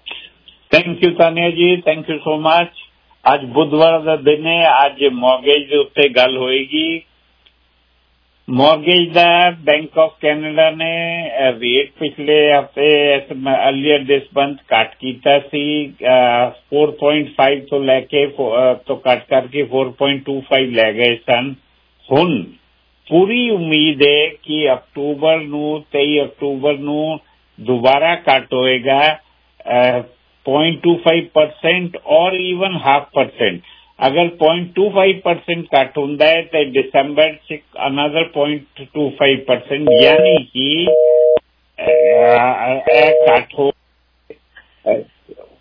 ਥੈਂਕ ਯੂ ਤਾਨੀਆ ਜੀ, ਥੈਂਕ ਯੂ ਸੋ ਮਚ। ਅੱਜ ਬੁੱਧਵਾਰ ਦਾ ਦਿਨ ਹੈ, ਅੱਜ ਮੌਰਗੇਜ ਦੇ ਉੱਤੇ ਗੱਲ ਹੋਏਗੀ। ਮੌਰਗੇਜ ਦਾ ਬੈਂਕ ਆਫ ਕੈਨੇਡਾ ਨੇ ਰੇਟ ਪਿਛਲੇ ਹਫ਼ਤੇ ਅਰਲੀਅਰ ਦਿਸ ਮੰਥ ਘੱਟ ਕੀਤਾ ਸੀ, four point five ਤੋਂ ਲੈ ਕੇ ਤੋਂ ਘੱਟ ਕਰਕੇ four point two five ਲੈ ਗਏ ਸਨ। ਹੁਣ ਪੂਰੀ ਉਮੀਦ ਹੈ ਕਿ ਅਕਤੂਬਰ ਨੂੰ ਤੇਈ ਅਕਤੂਬਰ ਨੂੰ ਦੁਬਾਰਾ ਘੱਟ ਹੋਏਗਾ zero point two five percent और even half percent। अगर zero point two five percent घट ਹੁੰਦਾ ਹੈ तो दिसंबर से another zero point two five percent यानी कि घट हो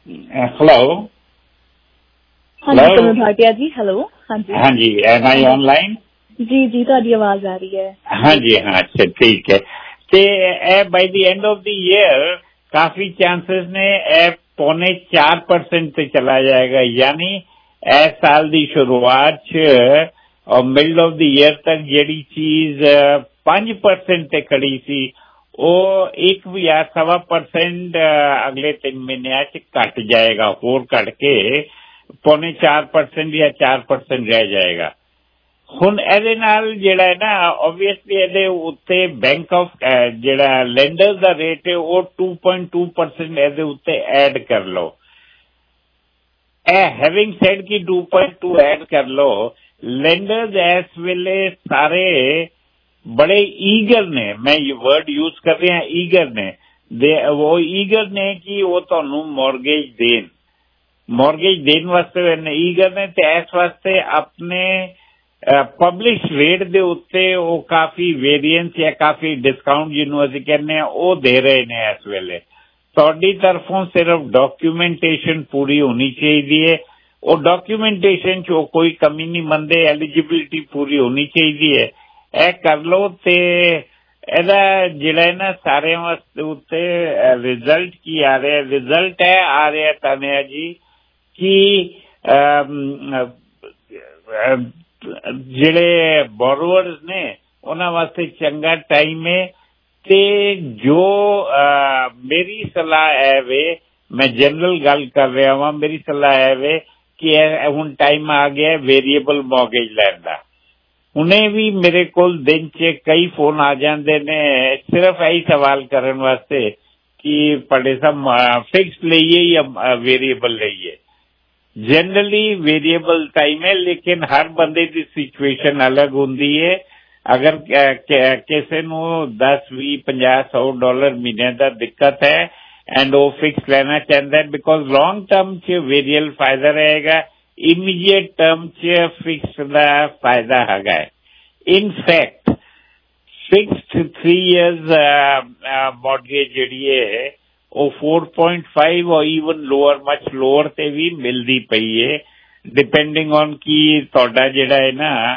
हेलो हाँ जी कमल भाटिया जी हेलो हाँ जी हाँ जी एम आई ऑनलाइन जी जी ਤੁਹਾਡੀ ਆਵਾਜ਼ ਆ ਰਹੀ ਹੈ हाँ जी हाँ अच्छा ठीक है ਤੇ ਇਹ by the end of the year ਕਾਫੀ ਚਾਂਸਸ ਨੇ ਇਹ ਪੌਣੇ ਚਾਰ ਪਰਸੈਂਟ ਤੇ ਚਲਾ ਜਾਏਗਾ ਯਾਨੀ ਇਸ ਸਾਲ ਦੀ ਸ਼ੁਰੂਆਤ ਚ ਔਰ ਮਿਡਲ ਆਫ ਦੀ ਈਅਰ ਤੱਕ ਜਿਹੜੀ ਚੀਜ਼ ਪੰਜ ਪਰਸੈਂਟ ਤੇ ਖੜੀ ਸੀ ਉਹ ਇੱਕ ਜਾਂ ਸਵਾ ਪਰਸੈਂਟ ਅਗਲੇ ਤਿੰਨ ਮਹੀਨਿਆਂ ਚ ਘਟ ਜਾਏਗਾ ਹੋਰ ਘਟ ਕੇ ਪੌਣੇ ਚਾਰ ਪਰਸੈਂਟ ਜਾਂ ਚਾਰ ਪਰਸੈਂਟ ਰਹਿ ਜਾਏਗਾ ਹੁਣ ਇਹਦੇ ਨਾਲ ਜਿਹੜਾ ਹੈ ਨਾ ਆਬਵੀਅਸਲੀ ਇਹਦੇ ਉੱਤੇ ਬੈਂਕ ਆਫ ਜਿਹੜਾ ਲੈਂਡਰਸ ਦਾ ਰੇਟ ਹੈ ਉਹ ਟੂ ਪੁਆਇੰਟ ਟੂ ਪਰਸੈਂਟ ਇਹਦੇ ਉੱਤੇ ਐਡ ਕਰ ਲਓ ਇਹ ਹੈਵਿੰਗ ਸੈਡ ਕਿ ਟੂ ਪੁਆਇੰਟ ਟੂ ਐਡ ਕਰ ਲਓ ਲੈਂਡਰਸ ਇਸ ਵੇਲੇ ਸਾਰੇ ਬੜੇ ਈਗਰ ਨੇ ਮੈਂ ਇਹ ਵਰਡ ਯੂਜ਼ ਕਰ ਰਿਹਾ ਈਗਰ ਨੇ ਦੇ ਉਹ ਈਗਰ ਨੇ ਕਿ ਉਹ ਤੁਹਾਨੂੰ ਮੌਰਗੇਜ ਦੇਣ ਮੌਰਗੇਜ ਦੇਣ ਵਾਸਤੇ ਈਗਰ ਨੇ ਤੇ ਇਸ ਵਾਸਤੇ ਆਪਣੇ ਪਬਲਿਸ਼ ਰੇਟ ਦੇ ਉੱਤੇ ਉਹ ਕਾਫੀ ਵੇਰੀਐਂਸ ਜਾਂ ਕਾਫੀ ਡਿਸਕਾਊਂਟ ਜਿਹਨੂੰ ਅਸੀਂ ਕਹਿੰਦੇ ਹਾਂ ਉਹ ਦੇ ਰਹੇ ਨੇ ਇਸ ਵੇਲੇ ਤੁਹਾਡੀ ਤਰਫੋਂ ਸਿਰਫ ਡਾਕੂਮੈਂਟੇਸ਼ਨ ਪੂਰੀ ਹੋਣੀ ਚਾਹੀਦੀ ਹੈ ਉਹ ਡਾਕੂਮੈਂਟੇਸ਼ਨ 'ਚ ਉਹ ਕੋਈ ਕਮੀ ਨਹੀਂ ਮੰਨਦੇ ਐਲੀਜੀਬਿਲਿਟੀ ਪੂਰੀ ਹੋਣੀ ਚਾਹੀਦੀ ਹੈ ਇਹ ਕਰ ਲਓ ਤੇ ਇਹਦਾ ਜਿਹੜਾ ਨਾ ਸਾਰਿਆਂ ਵਾਸਤੇ ਉੱਤੇ ਰਿਜ਼ਲਟ ਕੀ ਆ ਰਿਹਾ ਰਿਜ਼ਲਟ ਹੈ ਆ ਰਿਹਾ ਤਾਨਿਆ ਜੀ ਕਿ ਜਿਹੜੇ ਬੋਰੋਵਰਸ ਨੇ ਉਹਨਾਂ ਵਾਸਤੇ ਚੰਗਾ ਟਾਈਮ ਹੈ ਤੇ ਜੋ ਮੇਰੀ ਸਲਾਹ ਹੈ ਵੇ ਮੈਂ ਜਨਰਲ ਗੱਲ ਕਰ ਰਿਹਾ ਹਾਂ ਮੇਰੀ ਸਲਾਹ ਹੈ ਵੇ ਕਿ ਹੁਣ ਟਾਈਮ ਆ ਗਿਆ ਵੇਰੀਏਬਲ ਮੌਰਗੇਜ ਲੈਣ ਦਾ ਹੁਣੇ ਵੀ ਮੇਰੇ ਕੋਲ ਦਿਨ 'ਚ ਕਈ ਫੋਨ ਆ ਜਾਂਦੇ ਨੇ ਸਿਰਫ ਇਹੀ ਸਵਾਲ ਕਰਨ ਵਾਸਤੇ ਕਿ ਪੜੇ ਸਾਹਿਬ ਫਿਕਸ ਲਈਏ ਜਾਂ ਵੇਰੀਏਬਲ ਲਈਏ जनरली वेरिएबल टाइम है लेकिन हर बंदे की सिचुएशन अलग होंगी है अगर किसी नू दस भी पचास सौ डॉलर महीने का दिक्कत है एंड वो फिक्स लेना चाहता है बिकॉज लॉन्ग टर्म च वेरियल फायदा रहेगा इमीडिएट टर्म च फिक्स का फायदा है in fact fixed three years mortgage जी है ਉਹ फोर पॉइंट फाइव और ਈਵਨ ਲੋਅਰ ਮਚ ਲੋਅਰ ਤੇ ਵੀ ਮਿਲਦੀ ਪਈ ਹੈ ਡਿਪੈਂਡਿੰਗ ਔਨ ਕੀ ਤੁਹਾਡਾ ਜਿਹੜਾ ਹੈ ਨਾ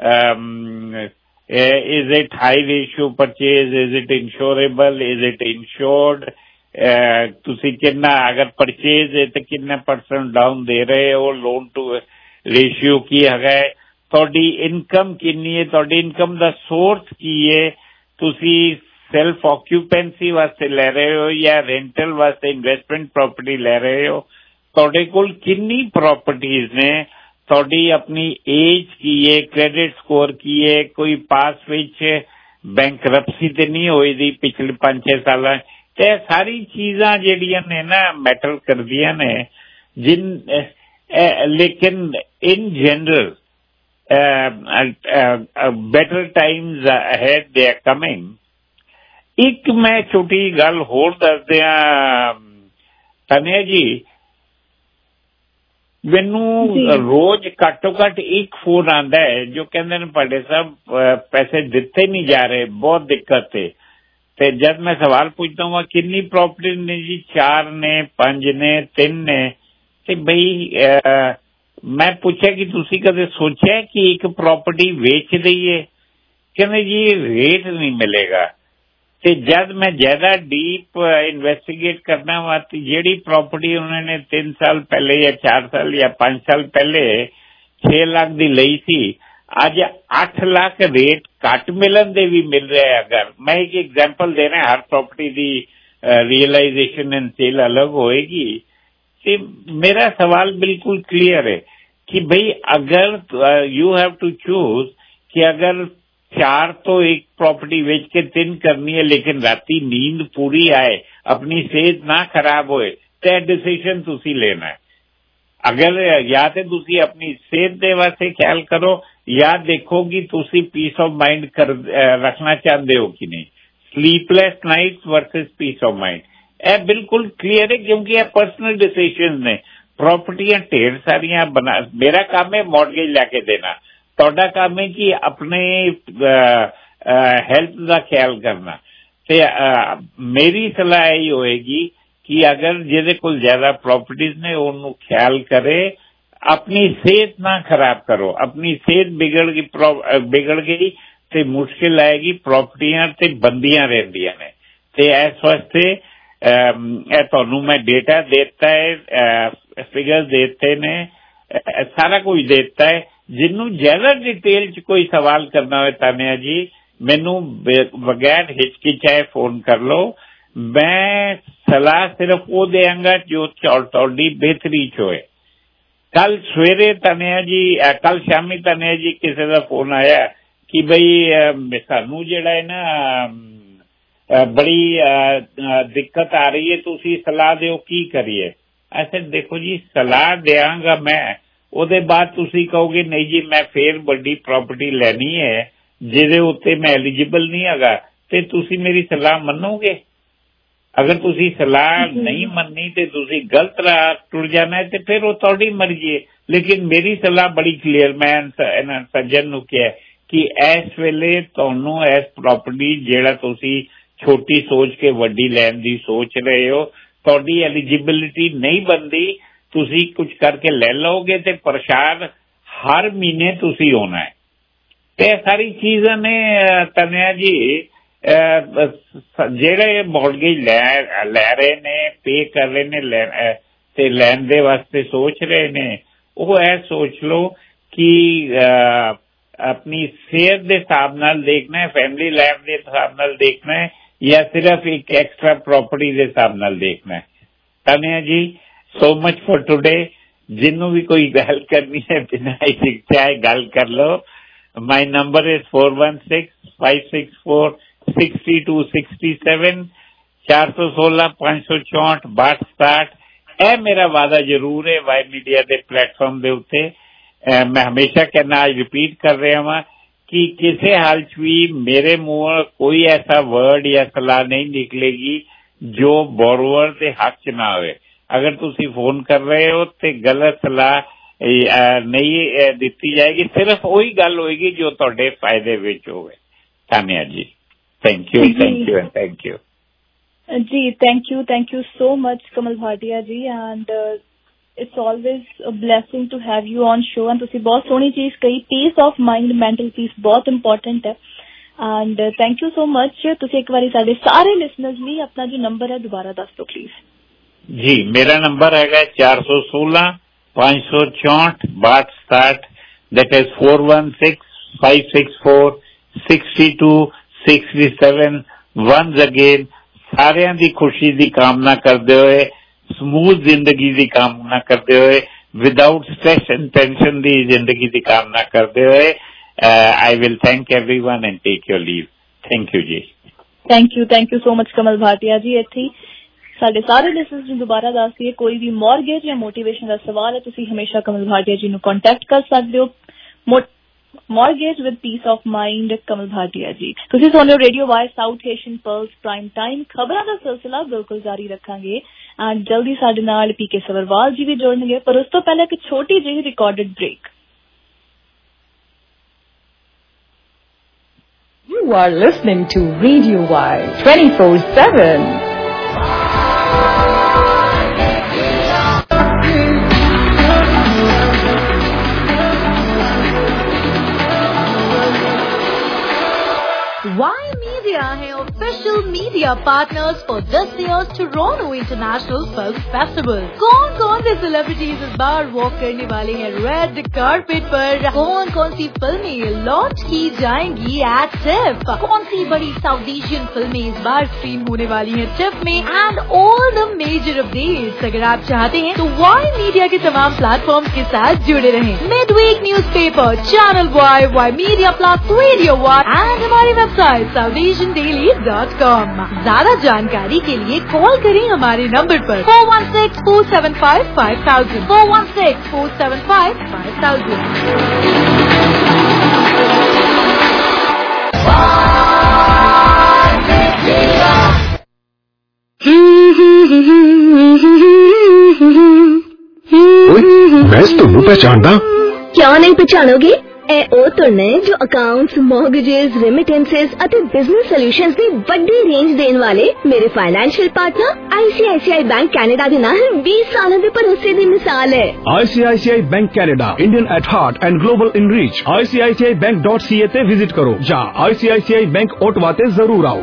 is it high ratio purchase is it insurable is it insured ਤੁਸੀਂ ਕਿੰਨਾ ਅਗਰ ਪਰਚੇਜ਼ ਹੈ ਤੇ ਕਿੰਨਾ ਪਰਸੈਂਟ ਡਾਊਨ ਦੇ ਰਹੇ ਹੋ ਲੋਨ ਟੂ ਰੇਸ਼ੀਓ ਕੀ ਹੈਗਾ ਤੁਹਾਡੀ ਇਨਕਮ ਕਿੰਨੀ ਹੈ ਤੁਹਾਡੀ ਇਨਕਮ ਦਾ ਸੋਰਸ ਕੀ ਹੈ ਤੁਸੀਂ सेल्फ ऑक्यूपेंसी वास्ते ले रहे हो या रेंटल वास्ते इन्वेस्टमेंट प्रॉपर्टी ले रहे हो ਤੁਹਾਡੇ ਕੋਲ ਕਿੰਨੀ ਪ੍ਰੋਪਰਟੀਜ਼ ਨੇ ਤੁਹਾਡੀ ਆਪਣੀ ਏਜ ਕੀ ਹੈ ਕ੍ਰੈਡਿਟ ਸਕੋਰ ਕੀ ਹੈ ਕੋਈ ਪਾਸ ਵਿੱਚ ਬੈਂਕਰਪਸੀ ਤੇ ਨਹੀਂ ਹੋਈ ਦੀ ਪਿਛਲੇ ਪੰਜ ਛੇ ਸਾਲਾਂ ਤੇ ਸਾਰੀ ਚੀਜ਼ਾਂ ਜਿਹੜੀਆਂ ਨੇ ਨਾ ਮੈਟਰ ਕਰਦੀਆਂ ਨੇ ਜਿਨ ਲੇਕਿਨ in general better times ahead they are coming ਇੱਕ ਮੈਂ ਛੋਟੀ ਗੱਲ ਹੋਰ ਦੱਸਦਿਆਂ ਤਾਨਿਆ ਜੀ ਮੈਨੂੰ ਰੋਜ਼ ਘੱਟੋ ਘੱਟ ਇੱਕ ਫੋਨ ਆਉਂਦਾ ਹੈ ਜੋ ਕਹਿੰਦੇ ਨੇ ਪਾਡੇ ਸਾਹਿਬ ਪੈਸੇ ਦਿੱਤੇ ਨਹੀਂ ਜਾ ਰਹੇ ਬਹੁਤ ਦਿੱਕਤ ਹੈ ਤੇ ਜਦ ਮੈਂ ਸਵਾਲ ਪੁੱਛਦਾ ਹਾਂ ਕਿੰਨੀ ਪ੍ਰਾਪਰਟੀ ਨੇ ਜੀ ਚਾਰ ਨੇ ਪੰਜ ਨੇ ਤਿੰਨ ਨੇ ਤੇ ਬਈ ਮੈਂ ਪੁੱਛਿਆ ਕਿ ਤੁਸੀਂ ਕਦੇ ਸੋਚਿਆ ਕਿ ਇੱਕ ਪ੍ਰਾਪਰਟੀ ਵੇਚ ਦਈਏ ਕਹਿੰਦੇ ਜੀ ਰੇਟ ਨਹੀਂ ਮਿਲੇਗਾ ਤੇ ਜਦ ਮੈਂ ਜ਼ਿਆਦਾ ਡੀਪ ਇਨਵੈਸਟੀਗੇਟ ਕਰਨਾ ਵਾ ਤੇ ਜਿਹੜੀ ਪ੍ਰਾਪਰਟੀ ਉਹਨਾਂ ਨੇ ਤਿੰਨ ਸਾਲ ਪਹਿਲੇ ਜਾਂ ਚਾਰ ਸਾਲ ਜਾਂ ਪੰਜ ਸਾਲ ਪਹਿਲੇ ਛੇ ਲੱਖ ਦੀ ਲਈ ਸੀ ਅੱਜ ਅੱਠ ਲੱਖ ਰੇਟ ਘੱਟ ਮਿਲਣ ਦੇ ਵੀ ਮਿਲ ਰਿਹਾ ਅਗਰ ਮੈਂ ਇੱਕ ਐਗਜ਼ਾਮਪਲ ਦੇ ਰਿਹਾ ਹਰ ਪ੍ਰਾਪਰਟੀ ਦੀ ਰੀਅਲਾਈਜ਼ੇਸ਼ਨ ਐਂਡ ਸੇਲ ਅਲੱਗ ਹੋਏਗੀ ਤੇ ਮੇਰਾ ਸਵਾਲ ਬਿਲਕੁਲ ਕਲੀਅਰ ਹੈ ਕਿ ਭਈ ਅਗਰ ਯੂ ਹੈਵ ਟੂ ਚੂਜ਼ ਕਿ ਅਗਰ चार तो एक प्रॉपर्टी बेच के तीन करनी है लेकिन राती नींद पूरी आए अपनी सेहत ना खराब होए तो डिसीजन तुसी लेना है अगर या तो तुसी अपनी सेहत दे वास्ते ख्याल करो या देखो कि तुसी पीस ऑफ माइंड कर रखना चाहते हो कि नहीं sleepless nights versus peace of mind ये बिल्कुल क्लियर है क्योंकि ये पर्सनल डिसीजन ने प्रॉपर्टियां ढेर सारियां बना मेरा काम है मॉर्गेज लाके देना ਤੁਹਾਡਾ ਕੰਮ ਹੈ ਕਿ ਆਪਣੇ ਹੈਲਥ ਦਾ ਖਿਆਲ ਕਰਨਾ ਤੇ ਮੇਰੀ ਸਲਾਹ ਇਹ ਹੋਏਗੀ कि अगर ਜਿਹਦੇ ਕੋਲ ਜ਼ਿਆਦਾ ਪ੍ਰਾਪਰਟੀਜ਼ ਨੇ ਉਹਨੂੰ ਖਿਆਲ ਕਰੇ, ਆਪਣੀ ਸਿਹਤ ਨਾ ਖਰਾਬ ਕਰੋ। ਆਪਣੀ ਸਿਹਤ ਵਿਗੜ ਗਈ ਵਿਗੜ ਗਈ ਤੇ ਮੁਸ਼ਕਿਲ ਆਏਗੀ, ਪ੍ਰਾਪਰਟੀਆਂ ਤੇ ਬੰਦੀਆਂ ਰਹਿੰਦੀਆਂ ਨੇ। ਤੇ ਇਸ ਵਾਸਤੇ ਇਹ ਤੁਹਾਨੂੰ ਮੈਂ ਡੇਟਾ ਦਿੱਤਾ ਹੈ, ਫਿਗਰ ਦਿੱਤੇ ਨੇ, ਸਾਰਾ ਕੁਝ ਦਿੱਤਾ ਹੈ। ਜਿਹਨੂੰ ਜ਼ਿਆਦਾ ਡਿਟੇਲ ਚ ਕੋਈ ਸਵਾਲ ਕਰਨਾ ਹੋਵੇ ਤਾਨਿਆ ਜੀ, ਮੈਨੂੰ ਬਗੈਰ ਹਿਚਕਿਚਾਏ ਫੋਨ ਕਰ ਲਓ। ਮੈਂ ਸਲਾਹ ਸਿਰਫ ਉਹ ਦਿਆਂਗਾ ਜੋ ਤੁਹਾਡੀ ਬਿਹਤਰੀ ਚ ਹੋਏ। ਕੱਲ ਸਵੇਰੇ ਤਾਨਿਆ ਜੀ, ਕੱਲ ਸ਼ਾਮੀ ਤਾਨਿਆ ਜੀ ਕਿਸੇ ਦਾ ਫੋਨ ਆਇਆ ਕਿ ਬਈ ਸਾਨੂੰ ਜਿਹੜਾ ਹੈ ਨਾ ਬੜੀ ਦਿੱਕਤ ਆ ਰਹੀ ਹੈ, ਤੁਸੀਂ ਸਲਾਹ ਦਿਓ ਕੀ ਕਰੀਏ। ਐਸੇ ਦੇਖੋ ਜੀ, ਸਲਾਹ ਦਿਆਂਗਾ ਮੈਂ, ਉਹਦੇ ਬਾਅਦ ਤੁਸੀਂ ਕਹੋਗੇ ਨਹੀਂ ਜੀ ਮੈਂ ਫੇਰ ਵੱਡੀ ਪ੍ਰਾਪਰਟੀ ਲੈਣੀ ਹੈ ਜਿਹਦੇ ਉੱਤੇ ਮੈਂ ਐਲੀਜੀਬਲ ਨਹੀਂ ਹੈਗਾ, ਤੇ ਤੁਸੀਂ ਮੇਰੀ ਸਲਾਹ ਮੰਨੋਗੇ? ਅਗਰ ਤੁਸੀਂ ਸਲਾਹ ਨਹੀਂ ਮੰਨੀ ਤੇ ਤੁਸੀਂ ਗਲਤ ਰਾਹ ਟੁਰ ਜਾਣਾ ਤੇ ਫਿਰ ਉਹ ਤੁਹਾਡੀ ਮਰਜ਼ੀ ਹੈ। ਲੇਕਿਨ ਮੇਰੀ ਸਲਾਹ ਬੜੀ ਕਲੀਅਰ, ਮੈਂ ਇਹਨਾਂ ਸੱਜਣ ਨੂੰ ਕਿਹਾ ਕਿ ਇਸ ਵੇਲੇ ਤੁਹਾਨੂੰ ਇਸ ਪ੍ਰਾਪਰਟੀ ਜਿਹੜਾ ਤੁਸੀਂ ਛੋਟੀ ਸੋਚ ਕੇ ਵੱਡੀ ਲੈਣ ਦੀ ਸੋਚ ਰਹੇ ਹੋ, ਤੁਹਾਡੀ ਐਲੀਜੀਬਿਲਿਟੀ ਨਹੀਂ ਬਣਦੀ, ਤੁਸੀਂ ਕੁਝ ਕਰਕੇ ਲੈ ਲਓਗੇ ਤੇ ਪਰੇਸ਼ਾਨ ਹਰ ਮਹੀਨੇ ਤੁਸੀਂ ਹੋਣਾ ਹੈ। ਤੇ ਸਾਰੀ ਚੀਜ਼ਾਂ ਨੇ ਤਾਨਿਆ ਜੀ, ਜਿਹੜੇ ਮੌਰਗੇਜ ਲੈ ਲੈ ਰਹੇ ਨੇ, ਪੇ ਕਰ ਰਹੇ ਨੇ ਤੇ ਲੈਣ ਦੇ ਵਾਸਤੇ ਸੋਚ ਰਹੇ ਨੇ, ਉਹ ਇਹ ਸੋਚ ਲਓ ਕਿ ਆਪਣੀ ਸਿਹਤ ਦੇ ਹਿਸਾਬ ਨਾਲ ਦੇਖਣਾ ਹੈ, ਫੈਮਿਲੀ ਲਾਈਫ ਦੇ ਹਿਸਾਬ ਨਾਲ ਦੇਖਣਾ ਹੈ, ਜਾਂ ਸਿਰਫ ਇੱਕ ਐਕਸਟਰਾ ਪ੍ਰਾਪਰਟੀ ਦੇ ਹਿਸਾਬ ਨਾਲ ਦੇਖਣਾ ਹੈ। ਤਾਨਿਆ ਜੀ, ਸੋ ਮਚ ਫॉर ਟੁਡੇ। ਜਿਹਨੂੰ ਵੀ ਕੋਈ ਗੱਲ ਕਰਨੀ ਹੈ ਬਿਨਾਂ ਹਿਚਕਿਚਾਏ ਗੱਲ ਕਰ ਲਓ। My number is four one six five six four six two six seven, ਚਾਰ ਸੌ ਸੋਲਾਂ ਪੰਜ ਸੌ ਚੌਂਹਠ ਬਾਹਠ ਸਤਾਹਠ। ਇਹ ਮੇਰਾ ਵਾਅਦਾ ਜ਼ਰੂਰ ਹੈ ਵਾਈ ਮੀਡੀਆ ਦੇ ਪਲੇਟਫਾਰਮ ਦੇ ਉੱਤੇ। ਮੈਂ ਹਮੇਸ਼ਾ ਕਹਿਣਾ, ਅੱਜ ਰਿਪੀਟ ਕਰ ਰਿਹਾ ਵਾਂ ਕਿ ਕਿਸੇ ਹਾਲ ਚ ਵੀ ਮੇਰੇ ਮੂੰਹੋਂ ਕੋਈ ਐਸਾ ਵਰਡ ਜਾਂ ਸਲਾਹ ਨਹੀਂ ਨਿਕਲੇਗੀ ਜੋ ਬੋਰੋਵਰ ਦੇ ਹੱਕ ਚ ਨਾ ਹੋਵੇ। ਅਗਰ ਤੁਸੀਂ ਫੋਨ ਕਰ ਰਹੇ ਹੋ ਤੇ ਗਲਤ ਸਲਾਹ ਨਹੀਂ ਦਿੱਤੀ ਜਾਏਗੀ, ਸਿਰਫ ਉਹੀ ਗੱਲ ਹੋਏਗੀ ਜੋ ਤੁਹਾਡੇ ਫਾਇਦੇ ਵਿੱਚ ਹੋਵੇ। Tanya ji, thank you thank you thank you ਜੀ। Thank you thank you so much Kamal Bhatia ji, and it's always a blessing to have you on show. And ਤੁਸੀਂ ਬਹੁਤ ਸੋਹਣੀ ਚੀਜ਼ ਕਹੀ, peace of mind, mental peace ਬਹੁਤ ਇੰਪੋਰਟੈਂਟ ਹੈ। And thank you so much. ਤੁਸੀਂ ਇੱਕ ਵਾਰੀ ਸਾਡੇ ਸਾਰੇ ਲਿਸਨਰਸ ਲਈ ਆਪਣਾ ਜੋ ਨੰਬਰ ਹੈ ਦੁਬਾਰਾ ਦੱਸ ਦਿਓ ਪਲੀਜ਼। ਜੀ, ਮੇਰਾ ਨੰਬਰ ਹੈਗਾ ਚਾਰ ਸੌ ਸੋਲਾਂ ਪੰਜ ਸੌ ਚੌਂਹਠ ਬਾਹਠ ਸਤਾਹਠ। That is four one six five six four six two six seven। Once again, ਸਾਰਿਆਂ ਦੀ ਖੁਸ਼ੀ ਦੀ ਕਾਮਨਾ ਕਰਦੇ ਹੋਏ, ਸਮੂਥ ਜ਼ਿੰਦਗੀ ਦੀ ਕਾਮਨਾ ਕਰਦੇ ਹੋਏ, ਵਿਦਾਊਟ ਸਟ੍ਰੈਸ ਐਂਡ ਟੈਨਸ਼ਨ ਦੀ ਜ਼ਿੰਦਗੀ ਦੀ ਕਾਮਨਾ ਕਰਦੇ ਹੋਏ, I will thank everyone and take your leave. Thank you ਜੀ। Thank you thank you so much Kamal Bhatia ji. ਇੱਥੇ ਸਾਡੇ ਸਾਰੇ ਲਿਸਨਰਸ ਨੂੰ ਦੁਬਾਰਾ ਦੱਸ ਦਈਏ, ਕੋਈ ਵੀ ਮੌਰਗੇਜ ਜਾਂ ਮੋਟੀਵੇਸ਼ਨ ਦਾ ਸਵਾਲ ਹੈ, ਤੁਸੀਂ ਹਮੇਸ਼ਾ ਕਮਲ ਭਾਟੀਆ ਜੀ ਨੂੰ ਕੰਟੈਕਟ ਕਰ ਸਕਦੇ ਹੋ। Mortgage with peace of mind, Kamal Bhatia ji. ਤੁਸੀਂ ਸੁਣ ਰਹੇ ਹੋ radio Y South Asian Pulse prime time. ਖਬਰਾਂ ਦਾ ਸਿਲਸਿਲਾ ਬਿਲਕੁਲ ਜਾਰੀ ਰੱਖਾਂਗੇ ਐਂਡ ਜਲਦੀ ਸਾਡੇ ਨਾਲ ਪੀ ਕੇ ਸਵਰਵਾਲ ਜੀ ਵੀ ਜੁੜਨਗੇ, ਪਰ ਉਸ ਤੋਂ ਪਹਿਲਾਂ ਇੱਕ ਛੋਟੀ ਜਿਹੀ recorded break. You are listening to Radio Y twenty-four seven. Y Media है official media partners for this year's Toronto International Film Festival. कौन कौन से सेलिब्रिटीज इस बार वॉक करने वाले हैं रेड कार्पेट पर? कौन कौन सी फिल्में लॉन्च की जाएंगी एट टिफ? कौन सी बड़ी साउथ एशियन फिल्में इस बार स्ट्रीम होने वाली हैं टिफ में? And all the major updates अगर आप चाहते हैं तो वाई मीडिया के तमाम प्लेटफॉर्म के साथ जुड़े रहें। Midweek newspaper, channel Y, Y Media Plus, radio Y and हमारी website South Asian daily dot com. ज्यादा जानकारी के लिए कॉल करें हमारे नंबर पर four one six four seven five five thousand four one six four seven five five thousand। मैं इस तुम्हें पहचानता। क्या नहीं पहचानोगे? ਇਹ ਉਹ ਤੋਂ ਨੇ ਜੋ ਅਕਾਊਂਟਸ, ਮੌਰਗੇजेस, ਰੈਮਿਟੈਂਸਸ ਅਤੇ ਬਿਜ਼ਨਸ ਸੋਲੂਸ਼ਨਸ ਦੀ ਵੱਡੀ ਰੇਂਜ ਦੇਣ ਵਾਲੇ ਮੇਰੇ financial partner I C I C I Bank Canada ਦੇ ਨਾਲ बीस ਸਾਲਾਂ ਦੇ ਭਰੋਸੇ ਦੀ ਮਿਸਾਲ ਹੈ। I C I C I Bank Canada, Indian at heart and global in reach. I C I C I bank dot c a ਤੇ visit ਕਰੋ ਜਾਂ I C I C I Bank Ottawa ਤੇ ਜ਼ਰੂਰ ਆਓ।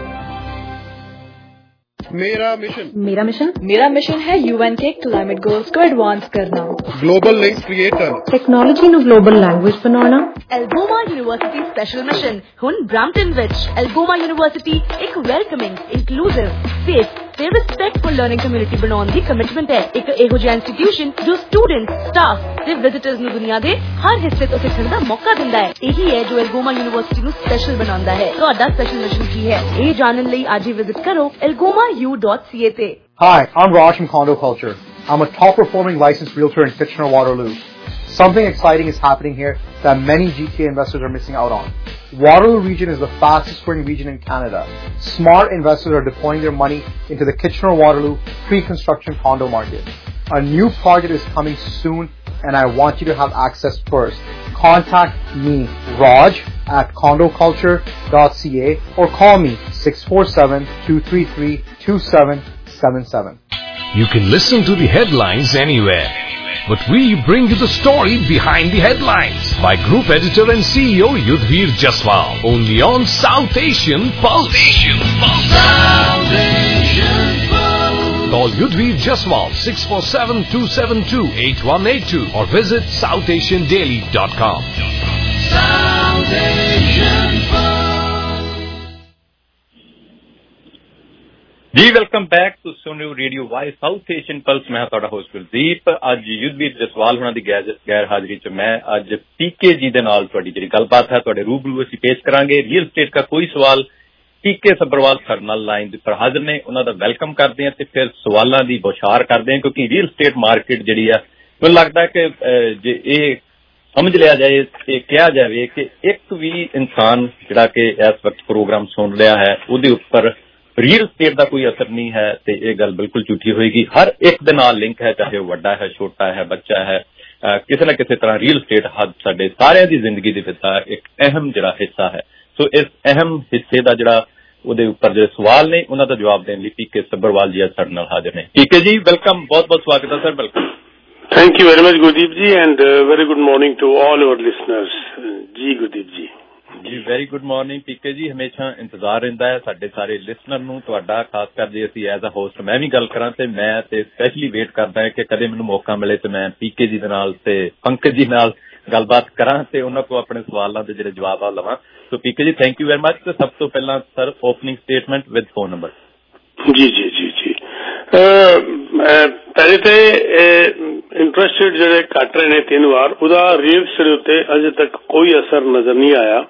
मेरा mission मेरा mission मेरा mission है यूएन के क्लाइमेट गोल्स को एडवांस करना, ग्लोबल लिंक्स क्रिएट करना, टेक्नोलॉजी ਨੂੰ ग्लोबल लैंग्वेज बनाना। एल्गोमा यूनिवर्सिटी स्पेशल मिशन हुन ब्रैम्पटन विच एल्गोमा यूनिवर्सिटी एक वेलकमिंग, इंक्लूसिव, सेफ ਤੇ ਰਿਸਪੈਕਟਫੁਲ ਲਰਨਿੰਗ ਕਮਿਊਨਿਟੀ ਬਣਾਉਣ ਦੀ ਕਮਿਟਮੈਂਟ ਹੈ। ਇੱਕ ਇਹੋ ਜਿਹਾ ਇੰਸਟੀਟਿਊਸ਼ਨ ਜੋ ਸਟੂਡੈਂਟ, ਸਟਾਫ ਤੇ ਵਿਜ਼ਿਟਰਸ ਨੂੰ ਦੁਨੀਆ ਦੇ ਹਰ ਹਿੱਸੇ ਤੋਂ ਸਿੱਖਣ ਦਾ ਮੌਕਾ ਦਿੰਦਾ ਹੈ। ਇਹੀ ਹੈ ਜੋ ਐਲਗੋਮਾ ਯੂਨੀਵਰਸਿਟੀ ਨੂੰ ਸਪੈਸ਼ਲ ਬਣਾਉਂਦਾ ਹੈ। ਤੁਹਾਡਾ ਸਪੈਸ਼ਲ ਮਿਸ਼ਨ ਕੀ ਹੈ, ਇਹ ਜਾਣਨ ਲਈ ਅੱਜ ਹੀ ਵਿਜ਼ਿਟ ਕਰੋ elgoma u dot c a ਤੇ। Hi, I'm Raj from Condo Culture. I'm a top performing licensed realtor in Kitchener-Waterloo. Something exciting is happening here that many G T A investors are missing out on. Waterloo region is the fastest growing region in Canada. Smart investors are deploying their money into the Kitchener-Waterloo pre-construction condo market. A new project is coming soon and I want you to have access first. Contact me, Raj, at condo culture dot c a or call me six four seven, two three three, two seven seven seven. You can listen to the headlines anywhere, but we bring you the story behind the headlines by Group Editor and C E O Yudhvir Jaswal, only on South Asian Pulse. South Asian Pulse. Call Yudhvir Jaswal six four seven, two seven two, eight one eight two or visit south asian daily dot com. South Asian Pulse. ਜੀ welcome back to ਸੁਣ ਰਹੇ Radio Y South Asian Pulse. ਮੈਂ ਤੁਹਾਡਾ host Kuldeep. ਅੱਜ ਯੁੱਧਵੀਰ ਜਸਵਾਲ ਹੋਣਾ ਦੀ ਗੈਰ ਹਾਜ਼ਰੀ ਚ ਮੈਂ ਅੱਜ ਪੀਕੇ ਜੀ ਦੇ ਨਾਲ ਤੁਹਾਡੀ ਜਿਹੜੀ ਗੱਲਬਾਤ ਹੈ ਤੁਹਾਡੇ ਰੂਬਰੂ ਅਸੀਂ ਪੇਸ਼ ਕਰਾਂਗੇ। ਰੀਅਲ ਸਟੇਟ ਦਾ ਕੋਈ ਸਵਾਲ ਪੀਕੇ ਸੱਭਰਵਾਲ ਸਾਡੇ ਨਾਲ ਲਾਈਨ ਦੇ ਪਰ ਹਾਜ਼ਰ ਨੇ, ਉਹਨਾਂ ਦਾ ਵੈਲਕਮ ਕਰਦੇ ਹਾਂ ਤੇ ਫਿਰ ਸਵਾਲਾਂ ਦੀ ਬੌਛਾਰ ਕਰਦੇ ਹਾਂ, ਕਿਉਂਕਿ ਰੀਅਲ ਸਟੇਟ ਮਾਰਕੀਟ ਜਿਹੜੀ ਆ ਮੈਨੂੰ ਲੱਗਦਾ ਕਿ ਜੇ ਇਹ ਸਮਝ ਲਿਆ ਜਾਏ ਤੇ ਕਿਹਾ ਜਾਵੇ ਕਿ ਇੱਕ ਵੀ ਇਨਸਾਨ ਜਿਹੜਾ ਕਿ ਇਸ ਵਕਤ ਪ੍ਰੋਗਰਾਮ ਸੁਣ ਰਿਹਾ ਹੈ ਉਹਦੇ ਉੱਪਰ ਰੀਅਲ ਸਟੇਟ ਦਾ ਕੋਈ ਅਸਰ ਨਹੀਂ ਹੈ ਤੇ ਇਹ ਗੱਲ ਬਿਲਕੁਲ ਝੂਠੀ ਹੋਏਗੀ। ਹਰ ਇੱਕ ਦੇ ਨਾਲ ਲਿੰਕ ਹੈ, ਚਾਹੇ ਉਹ ਵੱਡਾ ਹੈ, ਛੋਟਾ ਹੈ, ਬੱਚਾ ਹੈ, ਕਿਸੇ ਨਾ ਕਿਸੇ ਤਰ੍ਹਾਂ ਰੀਅਲ ਸਟੇਟ ਹੱਦ ਸਾਡੇ ਸਾਰਿਆਂ ਦੀ ਜ਼ਿੰਦਗੀ ਦੇ ਵਿੱਚ ਇੱਕ ਅਹਿਮ ਜਿਹੜਾ ਹਿੱਸਾ ਹੈ। ਸੋ ਇਸ ਅਹਿਮ ਹਿੱਸੇ ਦਾ ਜਿਹੜਾ ਉਹਦੇ ਉੱਪਰ ਜਿਹੜੇ ਸਵਾਲ ਨੇ ਉਹਨਾਂ ਦਾ ਜਵਾਬ ਦੇਣ ਲਈ ਪੀਕੇ ਸੱਭਰਵਾਲ ਜੀ ਅੱਜ ਸਾਡੇ ਨਾਲ ਹਾਜ਼ਰ ਨੇ। ਪੀਕੇ ਜੀ ਵੈਲਕਮ, ਬਹੁਤ ਬਹੁਤ ਸਵਾਗਤ ਹੈ sir. Welcome. Thank you very much Gurdeep ji and very good morning to all our listeners. ਜੀ ਗੁਰਦੀਪ ਜੀ। ਜੀ ਵੈਰੀ ਗੁੱਡ ਮਾਰਨਿੰਗ ਪੀਕੇ ਜੀ। ਹਮੇਸ਼ਾ ਇੰਤਜ਼ਾਰ ਰਹਿੰਦਾ ਹੈ ਸਾਡੇ ਸਾਰੇ ਲਿਸਨਰ ਨੂੰ ਤੁਹਾਡਾ, ਖਾਸ ਕਰ ਜੇ ਅਸੀਂ ਐਜ਼ ਅ ਹੋਸਟ ਮੈਂ ਵੀ ਗੱਲ ਕਰਾਂ ਤੇ ਮੈਂ ਤੇ ਸਪੈਸ਼ਲੀ ਵੇਟ ਕਰਦਾ ਹੈ ਕਿ ਕਦੇ ਮੈਨੂੰ ਮੌਕਾ ਮਿਲੇ ਤੇ ਮੈਂ ਪੀਕੇ ਜੀ ਦੇ ਨਾਲ ਤੇ ਪੰਕਜ ਜੀ ਨਾਲ ਗੱਲਬਾਤ ਕਰਾਂ ਤੇ ਉਹਨਾਂ ਕੋਲ ਆਪਣੇ ਸਵਾਲਾਂ ਦੇ ਜਿਹੜੇ ਜਵਾਬ ਆ ਲਵਾਂ। ਸੋ ਪੀਕੇ ਜੀ ਥੈਂਕ ਯੂ ਵੈਰੀ ਮਚ। ਤੇ ਸਭ ਤੋਂ ਪਹਿਲਾਂ sir opening statement with phone number. ਜੀ ਜੀ ਜੀ ਜੀ ਪਹਿਲੇ ਤੇ ਇੰਟਰਸਟ ਜਿਹੜੇ ਘਟ ਰਹੇ ਨੇ ਤਿੰਨ ਵਾਰ, ਉਹਦਾ ਰੀਅਲ ਸਟੇਟ ਉੱਤੇ ਅਜੇ ਤੱਕ ਕੋਈ ਅਸਰ ਨਜ਼ਰ ਨਹੀਂ ਆਇਆ।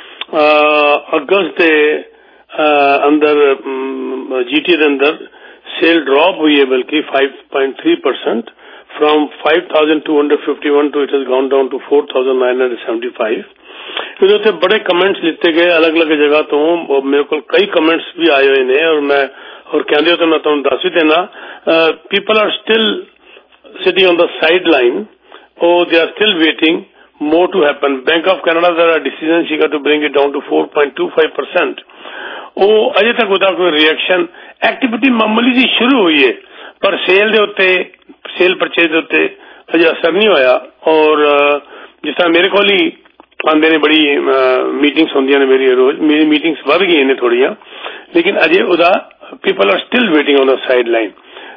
ਅਗਸਤ ਦੇ ਅੰਦਰ ਜੀਟੀ ਦੇ ਅੰਦਰ ਸੇਲ ਡ੍ਰੌਪ ਹੋਈ ਹੈ ਬਲਕਿ five point three percent from five thousand two hundred fifty-one to it has gone down to four thousand nine hundred seventy-five। ਇਹਦੇ ਉੱਤੇ ਬੜੇ ਕਮੈਂਟਸ ਲਿੱਤੇ ਗਏ ਅਲੱਗ ਅਲੱਗ ਜਗ੍ਹਾ ਤੋਂ, ਮੇਰੇ ਕੋਲ ਕਈ ਕਮੈਂਟਸ ਵੀ ਆਏ ਹੋਏ ਨੇ ਔਰ ਮੈਂ ਔਰ ਕਹਿੰਦੇ ਹੋ ਤਾਂ ਮੈਂ ਤੁਹਾਨੂੰ ਦੱਸ ਵੀ ਦੇਣਾ। People are still sitting on the sideline, oh they are still waiting more to happen. Bank of Canada ਦਾ decision ਸੀਗਾ to bring it down to four point two five percent। ਉਹ ਅਜੇ ਤੱਕ ਉਹਦਾ ਕੋਈ ਰਿਐਕਸ਼ਨ ਐਕਟੀਵਿਟੀ ਮਾਮੂਲੀ ਜੀ ਸ਼ੁਰੂ ਹੋਈ ਹੈ ਪਰ ਸੇਲ ਦੇ ਉੱਤੇ ਸੇਲ ਪਰਚੇਜ਼ ਦੇ ਉੱਤੇ ਅਜੇ ਅਸਰ ਨਹੀਂ ਹੋਇਆ। ਔਰ ਜਿਸ ਤਰ੍ਹਾਂ ਮੇਰੇ ਕੋਲ ਹੀ ਆਉਂਦੇ ਨੇ ਬੜੀ ਮੀਟਿੰਗਸ ਹੁੰਦੀਆਂ ਨੇ ਮੇਰੀ ਰੋਜ਼, ਮੇਰੀ ਮੀਟਿੰਗਸ ਵੱਧ ਗਈਆਂ ਨੇ ਥੋੜ੍ਹੀਆਂ, ਲੇਕਿਨ ਅਜੇ ਉਹਦਾ people are still waiting on the sideline.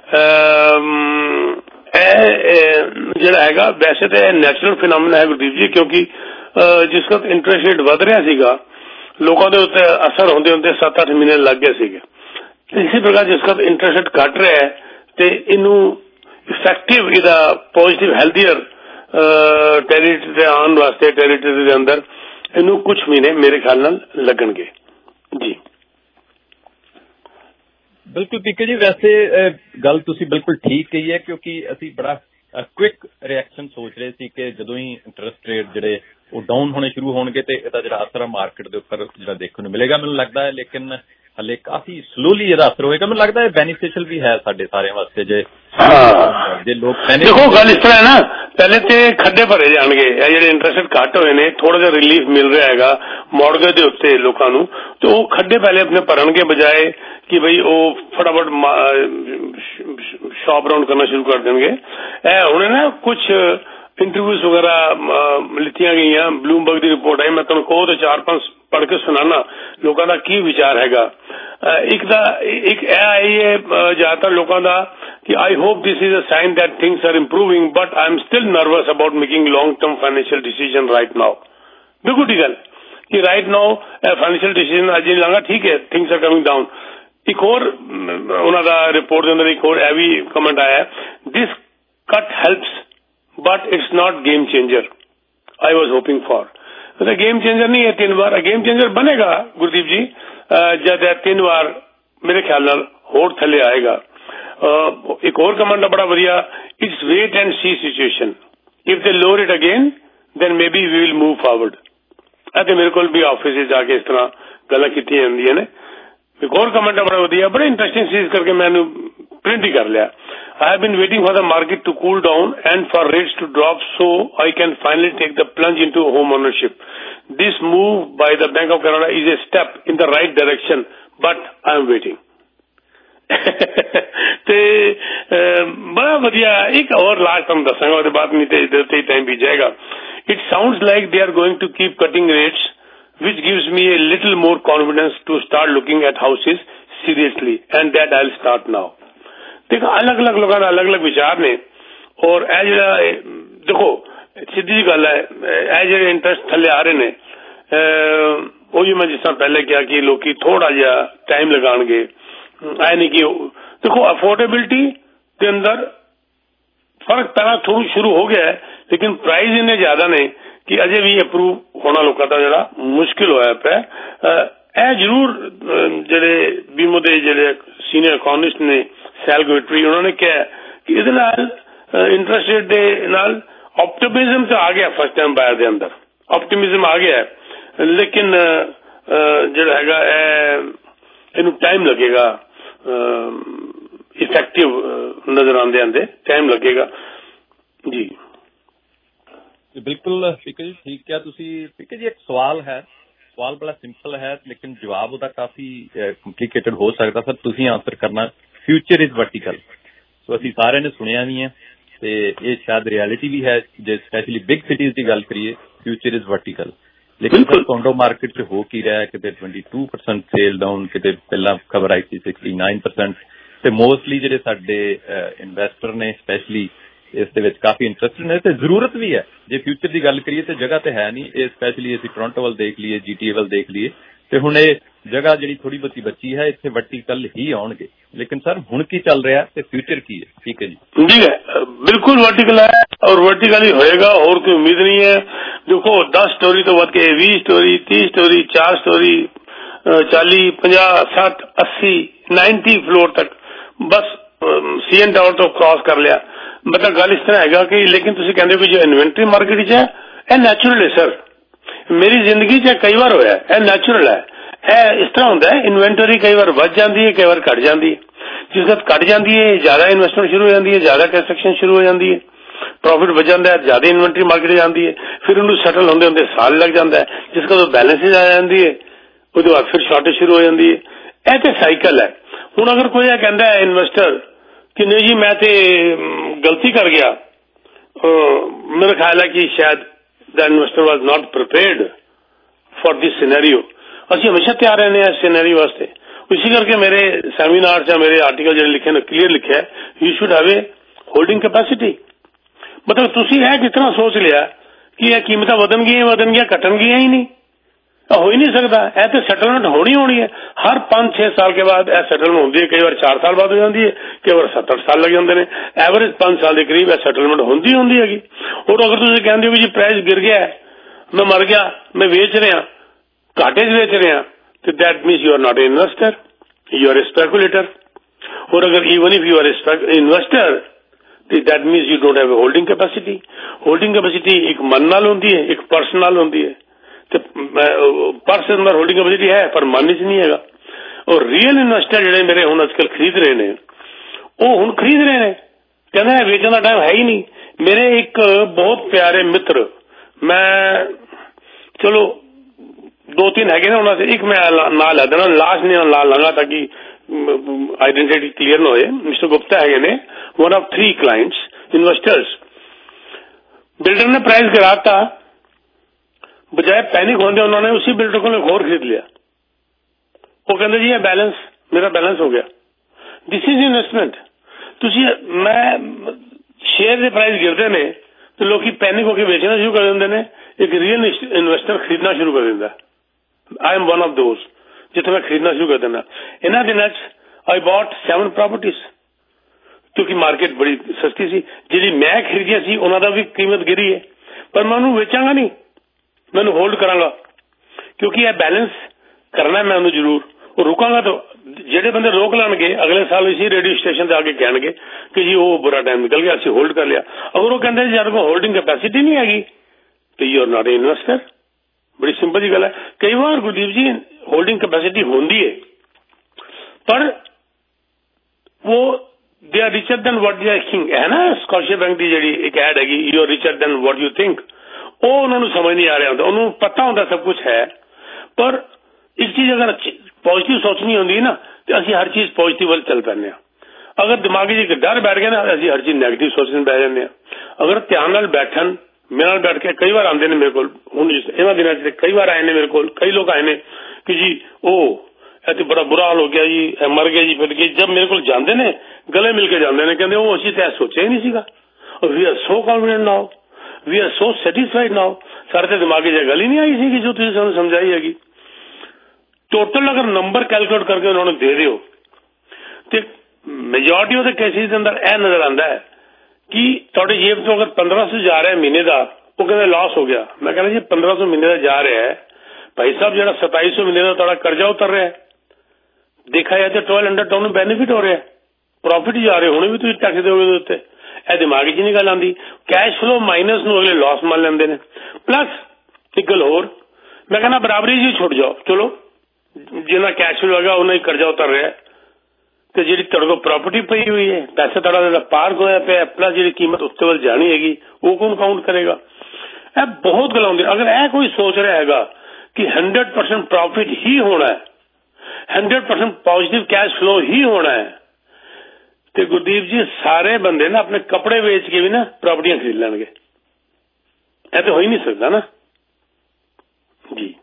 ਇਹ ਜਿਹੜਾ ਹੈਗਾ ਵੈਸੇ ਤਾਂ ਨੈਚੁਰਲ ਫਿਨੋਮੀਨਾ ਹੈ ਗੁਰਦੀਪ ਜੀ, ਕਿਉਂਕਿ ਜਿਸ ਵਕਤ ਇੰਟਰਸਟ ਰੇਟ ਵੱਧ ਰਿਹਾ ਸੀਗਾ ਲੋਕਾਂ ਦੇ ਉੱਤੇ ਅਸਰ ਹੁੰਦੇ ਹੁੰਦੇ ਸੱਤ ਅੱਠ ਮਹੀਨੇ ਲੱਗ ਗਏ ਸੀਗੇ। ਇਸੇ ਪ੍ਰਕਾਰ ਜਿਸ ਵਕਤ ਇੰਟਰਸਟ ਰੇਟ ਘਟ ਰਿਹਾ ਹੈ ਤੇ ਇਹਨੂੰ ਇਫੈਕਟਿਵ ਇਹਦਾ ਪੋਜ਼ਿਟਿਵ ਹੈਲਦੀਅਰ ਟੈਰੀਟਰੀ ਦੇ ਆਉਣ ਵਾਸਤੇ ਟੈਰੀਟਰੀ ਦੇ ਅੰਦਰ ਇਹਨੂੰ ਕੁਝ ਮਹੀਨੇ ਮੇਰੇ ਖਿਆਲ ਨਾਲ ਲੱਗਣਗੇ। ਜੀ ਬਿਲਕੁਲ ਪੀਕੇ ਜੀ, ਵੈਸੇ ਗੱਲ ਤੁਸੀਂ ਬਿਲਕੁਲ ਠੀਕ ਕਹੀ ਹੈ ਕਿਉਂਕਿ ਅਸੀਂ ਬੜਾ ਕੁਇਕ ਰਿਐਕਸ਼ਨ ਸੋਚ ਰਹੇ ਸੀ ਕਿ ਜਦੋਂ ਹੀ ਇੰਟਰਸਟ ਰੇਟ ਜਿਹੜੇ ਉਹ ਡਾਊਨ ਹੋਣੇ ਸ਼ੁਰੂ ਹੋਣਗੇ ਤੇ ਇਹਦਾ ਜਿਹੜਾ ਅਸਰ ਆ ਮਾਰਕੀਟ ਦੇ ਉੱਪਰ ਜਿਹੜਾ ਦੇਖਣ ਨੂੰ ਮਿਲੇਗਾ ਮੈਨੂੰ ਲੱਗਦਾ ਹੈ, ਲੇਕਿਨ ਹਲੇ ਕਾਫੀ ਸਲੋਲੀ ਇਹਦਾ ਅਸਰ ਹੋਏਗਾ। ਮੈਨੂੰ ਲੱਗਦਾ ਹੈ ਬੈਨੀਫੀਸ਼ੀਅਲ ਵੀ ਹੈ ਸਾਡੇ ਸਾਰਿਆਂ ਵਾਸਤੇ ਜੇ ਜੇ ਲੋਕ ਦੇਖੋ ਗੱਲ ਇਸ ਤਰ੍ਹਾਂ ਹੈ ਨਾ, ਪਹਿਲੇ ਤੇ ਖੱਡੇ ਭਰੇ ਜਾਣਗੇ, ਇਹ ਜਿਹੜੇ ਇੰਟਰਸਟ ਘੱਟ ਹੋਏ ਨੇ ਥੋੜਾ ਜਿਹਾ ਰਿਲੀਫ ਮਿਲ ਰਿਹਾ ਹੈਗਾ ਮੌਰਗੇਜ ਦੇ ਉੱਤੇ ਲੋਕਾਂ ਨੂੰ, ਤੇ ਉਹ ਖੱਡੇ ਪਹਿਲੇ ਆਪਣੇ ਭਰਨਗੇ ਬਜਾਏ ਕਿ ਬਈ ਉਹ ਫਟਾਫਟ ਸ਼ਾਪ ਰਾਉਂਡ ਕਰਨਾ ਸ਼ੁਰੂ ਕਰ ਦੇਣਗੇ। ਇਹ ਹੁਣ ਨਾ ਕੁਝ ਇੰਟਰਵਿਊਜ਼ ਵਗੈਰਾ ਲਿੱਤੀਆਂ ਗਈਆਂ, ਬਲੂਮਬਰਗ ਦੀ ਰਿਪੋਰਟ ਆਈ, ਮੈਂ ਤੁਹਾਨੂੰ ਕਹੋ ਤੇ ਚਾਰ ਪੰਜ ਪੜ੍ਹ ਕੇ ਸੁਣਾਣਾ ਲੋਕਾਂ ਦਾ ਕੀ ਵਿਚਾਰ ਹੈਗਾ। ਇੱਕ ਦਾ ਇੱਕ ਇਹ ਆਈ ਹੈ ਜ਼ਿਆਦਾਤਰ ਲੋਕਾਂ ਦਾ ਕਿ I hope this is a sign that things are improving but I am still nervous about making long term financial decision right now. ਬਿਲਕੁਲ ਠੀਕ ਗੱਲ ਕਿ ਰਾਈਟ ਨਾਓ ਫਾਈਨੈਂਸ਼ੀਅਲ ਡਿਸੀਜਨ ਅਜੇ ਲਾਂਗਾ, ਠੀਕ ਹੈ, ਥਿੰਗਸ ਆਰ ਕਮਿੰਗ ਡਾਊਨ। ਇੱਕ ਹੋਰ ਉਹਨਾਂ ਦਾ ਰਿਪੋਰਟ ਦੇ ਅੰਦਰ ਇੱਕ ਹੋਰ ਇਹ ਵੀ ਕਮੈਂਟ ਆਇਆ, this cut helps but it's not game changer I was hoping for. Game changer ਨਹੀਂ ਹੈ ਤਿੰਨ ਵਾਰ, ਗੇਮ ਚੇਂਜਰ ਬਣੇਗਾ ਗੁਰਦੀਪ ਜੀ ਜਦ ਇਹ ਤਿੰਨ ਵਾਰ ਮੇਰੇ ਖਿਆਲ ਨਾਲ ਹੋਰ ਥੱਲੇ ਆਏਗਾ। ਇੱਕ ਹੋਰ ਕਮੈਂਟ ਬੜਾ ਵਧੀਆ, it's wait and see situation, if they lower it again then maybe we will move forward. ਅਤੇ ਮੇਰੇ ਕੋਲ ਵੀ ਆਫਿਸ ਵਿੱਚ ਜਾ ਕੇ ਇਸ ਤਰ੍ਹਾਂ ਗੱਲਾਂ ਕੀਤੀਆਂ ਜਾਂਦੀਆਂ ਨੇ। ਇੱਕ ਹੋਰ ਕਮੈਂਟ ਬੜਾ ਵਧੀਆ, ਬੜਾ ਇੰਟਰਸਟਿੰਗ ਚੀਜ਼ ਕਰਕੇ ਮੈਨੂੰ ਪ੍ਰਿੰਟ ਹੀ ਕਰ ਲਿਆ। I have been waiting for the market to cool down and for rates to drop so I can finally take the plunge into home ownership. This move by the Bank of Canada is a step in the right direction, but I am waiting. ਤੇ ਬੜਾ ਵਧੀਆ ਇੱਕ ਹੋਰ last ਤੁਹਾਨੂੰ ਦੱਸਾਂਗਾ, ਉਹਦੇ ਬਾਅਦ ਨਹੀਂ ਤੇ ਇਧਰ ਤੇ ਟਾਈਮ ਵੀ ਜਾਏਗਾ। It sounds like they are going to keep cutting rates, which gives me a little more confidence to start looking at houses seriously, and that I'll start now. देखो अलग अलग लोगों का अलग अलग विचार ने, और ਇਹ ਜਿਹੜਾ ਦੇਖੋ ਸਿੱਧੀ ਜੀ ਗੱਲ ਹੈ, ਇਹ ਜਿਹੜੇ ਇੰਟਰਸਟ ਥੱਲੇ ਆ ਰਹੇ ਨੇ ਉਹੀ ਮੈਂ ਜਿਸ ਤਰ੍ਹਾਂ ਪਹਿਲੇ ਕਿਹਾ ਕਿ ਲੋਕੀ ਥੋੜਾ ਜਿਹਾ ਟਾਈਮ ਲਗਾਉਣਗੇ। ਐ ਨਹੀਂ ਕਿ ਦੇਖੋ ਅਫੋਰਡੇਬਿਲਿਟੀ ਦੇ ਅੰਦਰ ਫਰਕ ਪੈਣਾ ਥੋੜਾ ਸ਼ੁਰੂ ਹੋ ਗਿਆ ਹੈ, ਲੇਕਿਨ ਪ੍ਰਾਈਸ ਇੰਨੇ ਜ਼ਿਆਦਾ ਨੇ ਕਿ ਅਜੇ ਵੀ ਅਪਰੂਵ ਹੋਣਾ ਲੋਕਾਂ ਦਾ ਜਿਹੜਾ ਮੁਸ਼ਕਿਲ ਹੋਇਆ ਪਿਆ। ਇਹ ਜ਼ਰੂਰ ਜਿਹੜੇ ਬੀਮੋ ਦੇ ਜਿਹੜੇ ਸੀਨੀਅਰ ਇਕੋਨੋਮਿਸਟ ਨੇ ਸੈਲ ਗੋਇਟਰੀ, ਉਹਨਾਂ ਨੇ ਕਿਹਾ ਕਿ ਇਹਦੇ ਨਾਲ ਇੰਟਰਸਟ ਰੇਟ ਦੇ ਨਾਲ ਆਪਟਿਮਿਜ਼ਮ ਤਾਂ ਆ ਗਿਆ ਫਸਟ ਟਾਈਮ ਬਾਇਰ ਦੇ ਅੰਦਰ, ਆਪਟਿਮਿਜ਼ਮ ਆ ਗਿਆ, ਲੇਕਿਨ ਜਿਹੜਾ ਹੈਗਾ ਇਹ ਇਹਨੂੰ ਟਾਈਮ ਲੱਗੇਗਾ ਇਫੈਕਟਿਵ ਨਜ਼ਰ ਆਉਂਦੇ ਆਉਂਦੇ ਟਾਈਮ ਲੱਗੇਗਾ ਜੀ। ਬਿਲਕੁਲ ਠੀਕ ਹੈ ਜੀ, ਠੀਕ ਕਿਹਾ ਤੁਸੀਂ। ਠੀਕ ਹੈ ਜੀ, ਇੱਕ ਸਵਾਲ ਹੈ, ਸਵਾਲ ਬੜਾ ਸਿੰਪਲ ਹੈ ਲੇਕਿਨ ਜਵਾਬ ਉਹਦਾ ਕਾਫੀ ਕੰਪਲੀਕੇਟਡ ਹੋ ਸਕਦਾ ਸਰ, ਤੁਸੀਂ ਆਨਸਰ ਕਰਨਾ। ਫਿਊਚਰ ਇਜ਼ ਵਰਟੀਕਲ, ਸੋ ਅਸੀਂ ਸਾਰਿਆਂ ਨੇ ਸੁਣਿਆ ਨਹੀਂ ਹੈ ਤੇ ਇਹ ਸ਼ਾਇਦ ਰਿਐਲਿਟੀ ਵੀ ਹੈ, ਜੇ ਸਪੈਸ਼ਲੀ ਬਿਗ ਸਿਟੀਜ਼ ਦੀ ਗੱਲ ਕਰੀਏ ਫਿਊਚਰ ਇਜ਼ ਵਰਟੀਕਲ। ਲੇਕਿਨ ਸਰ ਕੋਂਡੋ ਮਾਰਕੀਟ 'ਚ ਹੋ ਕੀ ਰਿਹਾ, ਕਿਤੇ twenty two percent sale down, ਕਿਤੇ ਪਹਿਲਾਂ ਖਬਰ ਆਈ ਸੀ ਸਿਕਸਟੀ ਨਾਈਨ ਪਰਸੈਂਟ, ਤੇ ਮੋਸਟਲੀ ਜਿਹੜੇ ਸਾਡੇ ਇਨਵੈਸਟਰ ਨੇ ਸਪੈਸ਼ਲੀ ਇਸ ਦੇ ਵਿੱਚ ਕਾਫੀ ਇੰਟਰਸਟਡ ਨੇ ਤੇ ਜ਼ਰੂਰਤ ਵੀ ਹੈ। ਜੇ ਫਿਊਚਰ ਦੀ ਗੱਲ ਕਰੀਏ ਤੇ ਜਗ੍ਹਾ ਤੇ ਹੈ ਨਹੀਂ, ਇਹ ਸਪੈਸ਼ਲੀ ਅਸੀਂ ਟੋਰਾਂਟੋ ਵੱਲ ਦੇਖ ਲਈਏ, ਜੀਟੀਏ ਵੱਲ ਦੇਖ ਲਈਏ, ਤੇ ਹੁਣ ਇਹ ਜਗ੍ਹਾ ਜਿਹੜੀ ਥੋੜੀ ਬਹੁਤੀ ਬੱਚੀ ਹੈ ਇੱਥੇ ਵਰਟੀਕਲ ਹੀ ਆਉਣਗੇ। ਲੇਕਿਨ ਸਰ ਹੁਣ ਕੀ ਚੱਲ ਰਿਹਾ ਤੇ ਫਿਊਚਰ ਕੀ ਹੈ? ਠੀਕ ਹੈ ਜੀ, ठीक है, बिल्कुल वर्टिकल है और वर्टिकल ही होएगा, और कोई उम्मीद नहीं है। देखो दस स्टोरी तो बद के बीस स्टोरी, तीस स्टोरी, चार स्टोरी, चाली, पंजाह, साठ, अस्सी, नाइन्टी फ्लोर तक बस सी एन टावर तो क्रॉस कर लिया। मतलब गल इस तरह है कि लेकिन तुम कहते हो कि जो इन्वेंटरी मार्केट है यह नैचुरल है सर, मेरी जिंदगी च कई बार होया, यह नैचुरल है। ਇਹ ਇਸ ਤਰ੍ਹਾਂ ਹੁੰਦਾ ਹੈ, ਇਨਵੈਂਟਰੀ ਕਈ ਵਾਰ ਵੱਧ ਜਾਂਦੀ ਹੈ, ਕਈ ਵਾਰ ਘਟ ਜਾਂਦੀ ਹੈ। ਜਿਸ ਵਕਤ ਘਟ ਜਾਂਦੀ ਹੈ ਜ਼ਿਆਦਾ ਇਨਵੈਸਟਮੈਂਟ ਸ਼ੁਰੂ ਹੋ ਜਾਂਦੀ ਹੈ, ਜ਼ਿਆਦਾ ਕੰਸਟਰਕਸ਼ਨ ਸ਼ੁਰੂ ਹੋ ਜਾਂਦੀ ਹੈ, ਪ੍ਰੋਫਿਟ ਵੱਧ ਜਾਂਦਾ ਹੈ, ਜ਼ਿਆਦਾ ਇਨਵੈਂਟਰੀ ਮਾਰਕੀਟ ਜਾਂਦੀ ਹੈ, ਫਿਰ ਉਹਨੂੰ ਸੈਟਲ ਹੁੰਦੇ ਹੁੰਦੇ ਸਾਲ ਲੱਗ ਜਾਂਦਾ ਹੈ, ਜਿਸ ਕਦੋਂ ਬੈਲੈਂਸਿਸ ਆ ਜਾਂਦੀ ਹੈ ਉਹਦੇ ਬਾਅਦ ਫਿਰ ਸ਼ਾਰਟੇਜ ਸ਼ੁਰੂ ਹੋ ਜਾਂਦੀ ਹੈ। ਇਹ ਤੇ ਸਾਈਕਲ ਹੈ। ਹੁਣ ਅਗਰ ਕੋਈ ਇਹ ਕਹਿੰਦਾ ਹੈ ਇਨਵੈਸਟਰ ਕਿ ਨਹੀਂ ਜੀ ਮੈਂ ਤੇ ਗਲਤੀ ਕਰ ਗਿਆ, ਮੇਰਾ ਖਿਆਲ ਹੈ ਕਿ ਸ਼ਾਇਦ the investor was not prepared for this scenario. ਅਸੀਂ ਹਮੇਸ਼ਾ ਤਿਆਰ ਰਹਿੰਦੇ ਹਾਂ ਇਸ ਸਿਨੈਰੀ ਵਾਸਤੇ। ਇਸੇ ਕਰਕੇ ਮੇਰੇ ਸੈਮੀਨਾਰ ਜਾਂ ਮੇਰੇ ਆਰਟੀਕਲ ਜਿਹੜੇ ਲਿਖੇ ਨੇ ਕਲੀਅਰ ਲਿਖਿਆ you should have a holding capacity. ਮਤਲਬ ਤੁਸੀਂ ਇਹ ਕਿਸ ਤਰ੍ਹਾਂ ਸੋਚ ਲਿਆ ਕਿ ਇਹ ਕੀਮਤਾਂ ਵਧਣਗੀਆਂ ਵਧਣਗੀਆਂ ਘਟਣਗੀਆਂ ਹੀ ਨਹੀਂ, ਹੋ ਹੀ ਨਹੀਂ ਸਕਦਾ। ਇਹ ਤੇ ਸੈਟਲਮੈਂਟ ਹੋਣੀ ਹੋਣੀ ਹੈ ਹਰ ਪੰਜ ਛੇ ਸਾਲ ਕੇ ਬਾਅਦ। ਇਹ ਸੈਟਲਮੈਂਟ ਹੁੰਦੀ ਹੈ, ਕਈ ਵਾਰ ਚਾਰ ਸਾਲ ਬਾਅਦ ਹੋ ਜਾਂਦੀ ਹੈ, ਕਈ ਵਾਰ ਸੱਤ ਅੱਠ ਸਾਲ ਲੱਗ ਜਾਂਦੇ ਨੇ, ਐਵਰੇਜ ਪੰਜ ਸਾਲ ਦੇ ਕਰੀਬ ਇਹ ਸੈਟਲਮੈਂਟ ਹੁੰਦੀ ਹੁੰਦੀ ਹੈਗੀ। ਔਰ ਅਗਰ ਤੁਸੀਂ ਕਹਿੰਦੇ ਹੋ ਵੀ ਜੀ ਪ੍ਰਾਈਸ ਗਿਰ ਗਿਆ, ਮੈਂ ਮਰ ਗਿਆ, ਮੈਂ ਵੇਚ ਰਿਹਾ, ਘਾਟੇ 'ਚ ਵੇਚ ਰਹੇ ਹਾਂ, ਤੇ that means you are not an investor, you are a speculator. ਔਰ ਅਗਰ even if you are a investor ਤੇ that means you don't have a holding capacity. Holding capacity ਇੱਕ ਮਨ ਨਾਲ ਹੁੰਦੀ ਹੈ, ਇੱਕ ਪਰਸਨ ਨਾਲ ਹੁੰਦੀ ਹੈ। ਤੇ ਪਰਸਨ ਨਾਲ ਹੋਲਡਿੰਗ ਕੈਪੈਸਿਟੀ ਹੈ ਪਰ ਮਨ 'ਚ ਨਹੀਂ ਹੈਗਾ। ਔਰ ਰੀਅਲ ਇਨਵੈਸਟਰ ਜਿਹੜੇ ਮੇਰੇ ਹੁਣ ਅੱਜ ਕੱਲ੍ਹ ਖਰੀਦ ਰਹੇ ਨੇ, ਉਹ ਹੁਣ ਖਰੀਦ ਰਹੇ ਨੇ, ਕਹਿੰਦੇ ਵੇਚਣ ਦਾ ਟਾਈਮ ਹੈ ਹੀ ਨਹੀਂ। मेरे एक बहुत प्यारे मित्र, मैं चलो दो तीन है ना उन्होंने, एक मैं ना लै देना, लास्ट नहीं ला लगा ताकि आइडेंटिटी क्लियर ना होए। मिस्टर गुप्ता है ने, one of three clients investors. Builder ने प्राइस गिराता, बजाय पैनिक होने उन्होंने उसी बिल्डर को एक और खरीद लिया। वो कहते जी ये बैलेंस मेरा बैलेंस हो गया। This is investment. तुसी मैं शेयर के प्राइस गिरते ने तो लोग पैनिक होकर बेचना शुरू कर देंगे ने, एक रियल इन्वेस्टर खरीदना शुरू कर देता। I am one of those जिथे मैं खरीदना शुरू कर देना। इन्होंने दिनों आई बॉट सैवन प्रॉपर्टीज क्योंकि मार्केट बड़ी सस्ती सी। जी मैं खरीदिया सी उन्होंने भी कीमत गिरी है, पर मैं उन्होंने बेचांगा नहीं, मैं होल्ड करांगा क्योंकि यह बैलेंस करना मैं उन्होंने जरूर। और रुकांगा तो जेडे बंदे रोक लाने अगले साल इसी रेडियो स्टेशन से आके कहेंगे कि जी वो बुरा टाइम निकल गया, असं होल्ड कर लिया। अगर वो कहते जब को होल्डिंग कैपेसिटी नहीं हैगी तो you are not a investor. बड़ी सिंपल जी गल है। कई बार गुरदीप जी होल्डिंग कैपेसिटी होंगी है, पर वो they are richer than what they are think है ना। स्कॉटिश बैंक की जी एक एड हैगी, you are richer than what you think. वो उन्होंने समझ नहीं आ रहा होता, उन्होंने पता होता सब कुछ है, पर एक चीज अगर पॉजिटिव सोचनी होंगी ना तो असं हर चीज पॉजिटिव वाल चल पैने। अगर दिमागी जी डर बैठ गया ना असं हर चीज नैगेटिव सोचने बह जाने। अगर ध्यान नाल बैठन, मेरे नाल बैठ के कई बार आते हैं मेरे को, हूँ इन्होंने दिनों से कई बार आए ने मेरे को, कई लोग आए ने कि जी ओ ऐसे बड़ा बुरा हाल हो गया जी, मर गया जी, फिर गई। जब मेरे को जाते ने गले मिल के जाते हैं, कहते वो असी तो सोचा ही नहीं सीगा। और we are so confident now, we are so satisfied now. सारे तो दिमागी जी गल ही नहीं आई सी जो तुम सानू समझाई हैगी। टोटल अगर नंबर कैलकुलेट करके उन्होंने दे रहे हो तो मेजोरिटी ऑफ द केसेस के अंदर यह नजर आता है कि थोड़े जेब तो अगर पंद्रह सौ जा रहा है महीने का, वो कहते लॉस हो गया। मैं कहना जी पंद्रह सौ महीने का जा रहा है भाई साहब, जो सताई सौ महीने का थोड़ा कर्जा उतर रहा है, देखा जाए तो ट्वेल्व हंड्रेड टाउन बेनिफिट हो रहा है, प्रॉफिट जा रहे होने भी तुम टैक्स दोगे उत्ते। यह दिमाग च नहीं गल आती। कैश फ्लो माइनस न अगले लॉस मान लेंगे ने। प्लस एक गल होर, मैं कहना बराबरी जी छुट जाओ, चलो जिन्ना कैश फ्लो होगा उन्ना ही कर्जा उतर रहा है, तो जी तुहाडे कोल प्रॉपर्टी पई हुई है, पैसा तुहाडा पार्क होया पिया, प्लस जी कीमत उत्ते वाल जानी हैगी, वो कौन काउंट करेगा। यह बहुत गल आउंदी। अगर यह कोई सोच रहा है कि हंड्रेड परसेंट प्रॉफिट ही होना है, hundred percent positive cash flow ही होना है, तो गुरदीप जी सारे बंदे ना अपने कपड़े बेच के भी ना प्रॉपर्टियां खरीद लेंगे। यह तो हो ही नहीं सकता ना जी।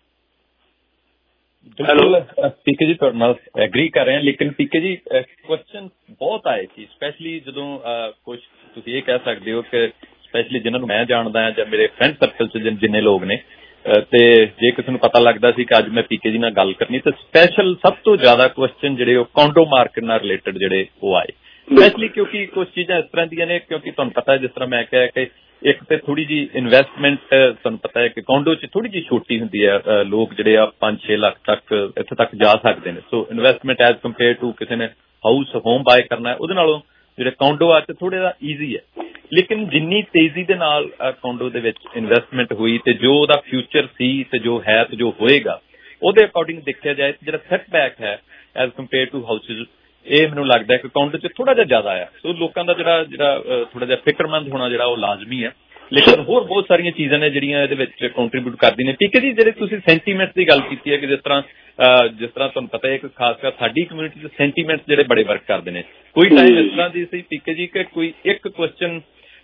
बिल्कुल पीके जी तुहाडे नाल एग्री कर रहे हैं, लेकिन पीके जी क्वेश्चन बहुत आए सी, स्पैशली जदों कुछ तुसीं ये कह सकते हो कि स्पैशली जिन्होंने मैं जानदा हां जां मेरे फ्रेंड सर्कल च जिन्ने लोग ने, ते जे किसी नूं पता लगदा सी कि अज मैं पीके जी नाल गल करनी, तो स्पैशल सब तो ज्यादा क्वेश्चन जिहड़े ओह कॉन्डो मार्केट नाल रिलेटेड जिहड़े ओह आए, स्पैशली क्योंकि कुछ चीज़ां इस तरह दी ने, क्योंकि तुहानूं पता है जिस तरह मैं कहा कि एक तो थोड़ी जी इन्वेस्टमेंट तुहानूं पता है कि कॉन्डो च थोड़ी जी छोटी हुंदी है, लोग जिहड़े आ पांच छे लाख तक इत्थे तक जा सकते हैं। So investment as compare to किसी ने हाउस होम बाय करना है, उहदे नालों जिहड़े कॉन्डो आ ते थोड़े दा ईजी है। लेकिन जिन्नी तेजी दे नाल कॉन्डो दे विच इन्वेस्टमेंट हुई ते जो उहदा फ्यूचर सी ते जो है ते जो होएगा उहदे अकॉर्डिंग देखिया जाए तो जिहड़ा सेटबैक है एज कंपेयर टू हाउसेज, ਇਹ ਮੈਨੂੰ ਲੱਗਦਾ ਕਿ ਕਾਊਂਟ 'ਚ ਥੋੜਾ ਜਿਹਾ ਜ਼ਿਆਦਾ ਆ। ਸੋ ਲੋਕਾਂ ਦਾ ਜਿਹੜਾ ਜਿਹੜਾ ਥੋੜਾ ਜਿਹਾ ਫਿਕਰਮੰਦ ਹੋਣਾ ਜਿਹੜਾ ਉਹ ਲਾਜ਼ਮੀ ਹੈ, ਲੇਕਿਨ ਹੋਰ ਬਹੁਤ ਸਾਰੀਆਂ ਚੀਜ਼ਾਂ ਨੇ ਜਿਹੜੀਆਂ ਇਹਦੇ ਵਿੱਚ ਕੰਟਰੀਬਿਊਟ ਕਰਦੀਆਂ ਨੇ। ਠੀਕ ਹੈ ਜੀ, ਜਿਹੜੇ ਤੁਸੀਂ ਸੈਂਟੀਮੈਂਟਸ ਦੀ ਗੱਲ ਕੀਤੀ ਹੈ ਕਿ ਜਿਸ ਤਰ੍ਹਾਂ ਜਿਸ ਤਰ੍ਹਾਂ ਤੁਹਾਨੂੰ ਪਤਾ ਹੈ ਕਿ ਖਾਸ ਕਰ ਸਾਡੀ ਕਮਿਊਨਿਟੀ 'ਚ ਸੈਂਟੀਮੈਂਟਸ ਜਿਹੜੇ ਬੜੇ ਵਰਕ ਕਰਦੇ ਨੇ। ਕੋਈ ਟਾਈਮ ਇਸ ਤਰ੍ਹਾਂ ਦੀ ਸੀ ਪੀਕੇ ਜੀ ਕਿ ਕੋਈ ਇੱਕ ਕੁਐਸਚਨ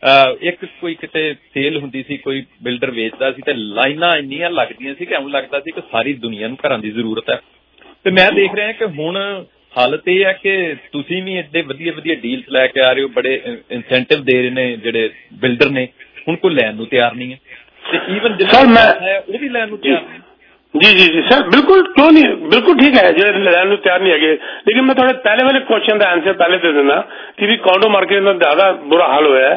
ਇੱਕ ਕੋਈ ਕਿਤੇ ਸੇਲ ਹੁੰਦੀ ਸੀ, ਕੋਈ ਬਿਲਡਰ ਵੇਚਦਾ ਸੀ ਤੇ ਲਾਈਨਾਂ ਇੰਨੀਆਂ ਲੱਗਦੀਆਂ ਸੀ ਕਿ ਐਵੇਂ ਲੱਗਦਾ ਸੀ ਕਿ ਸਾਰੀ ਦੁਨੀਆ ਨੂੰ ਘਰਾਂ ਦੀ ਜ਼ਰੂਰਤ ਹੈ। ਤੇ ਮੈਂ ਦੇਖ ਰਿਹਾ ਕਿ ਹੁਣ ਹਾਲਤ ਇਹ ਹੈ ਕਿ ਤੁਸੀਂ ਵੀ ਇੱਡੇ ਵਧੀਆ ਵਧੀਆ ਡੀਲਸ ਲੈ ਕੇ ਆ ਰਹੇ ਹੋ, ਬੜੇ ਇਨਸੈਂਟਿਵ ਦੇ ਰਹੇ ਨੇ ਜਿਹੜੇ ਬਿਲਡਰ ਨੇ, ਹੁਣ ਕੋਈ ਲੈਣ ਨੂੰ ਤਿਆਰ ਨਹੀਂ ਹੈ ਤੇ ਈਵਨ ਜਿਹੜਾ ਹੈ ਉਹ ਵੀ ਲੈਣ ਨੂੰ ਤਿਆਰ ਨਹੀਂ। जी जी जी सर, बिल्कुल क्यों नहीं, बिल्कुल ठीक है जो लैंड तैयार नहीं है। लेकिन मैं थोड़े पहले वाले क्वेश्चन का आंसर पहले दे देना कि भी कॉन्डो मार्केट में ज्यादा बुरा हाल होया है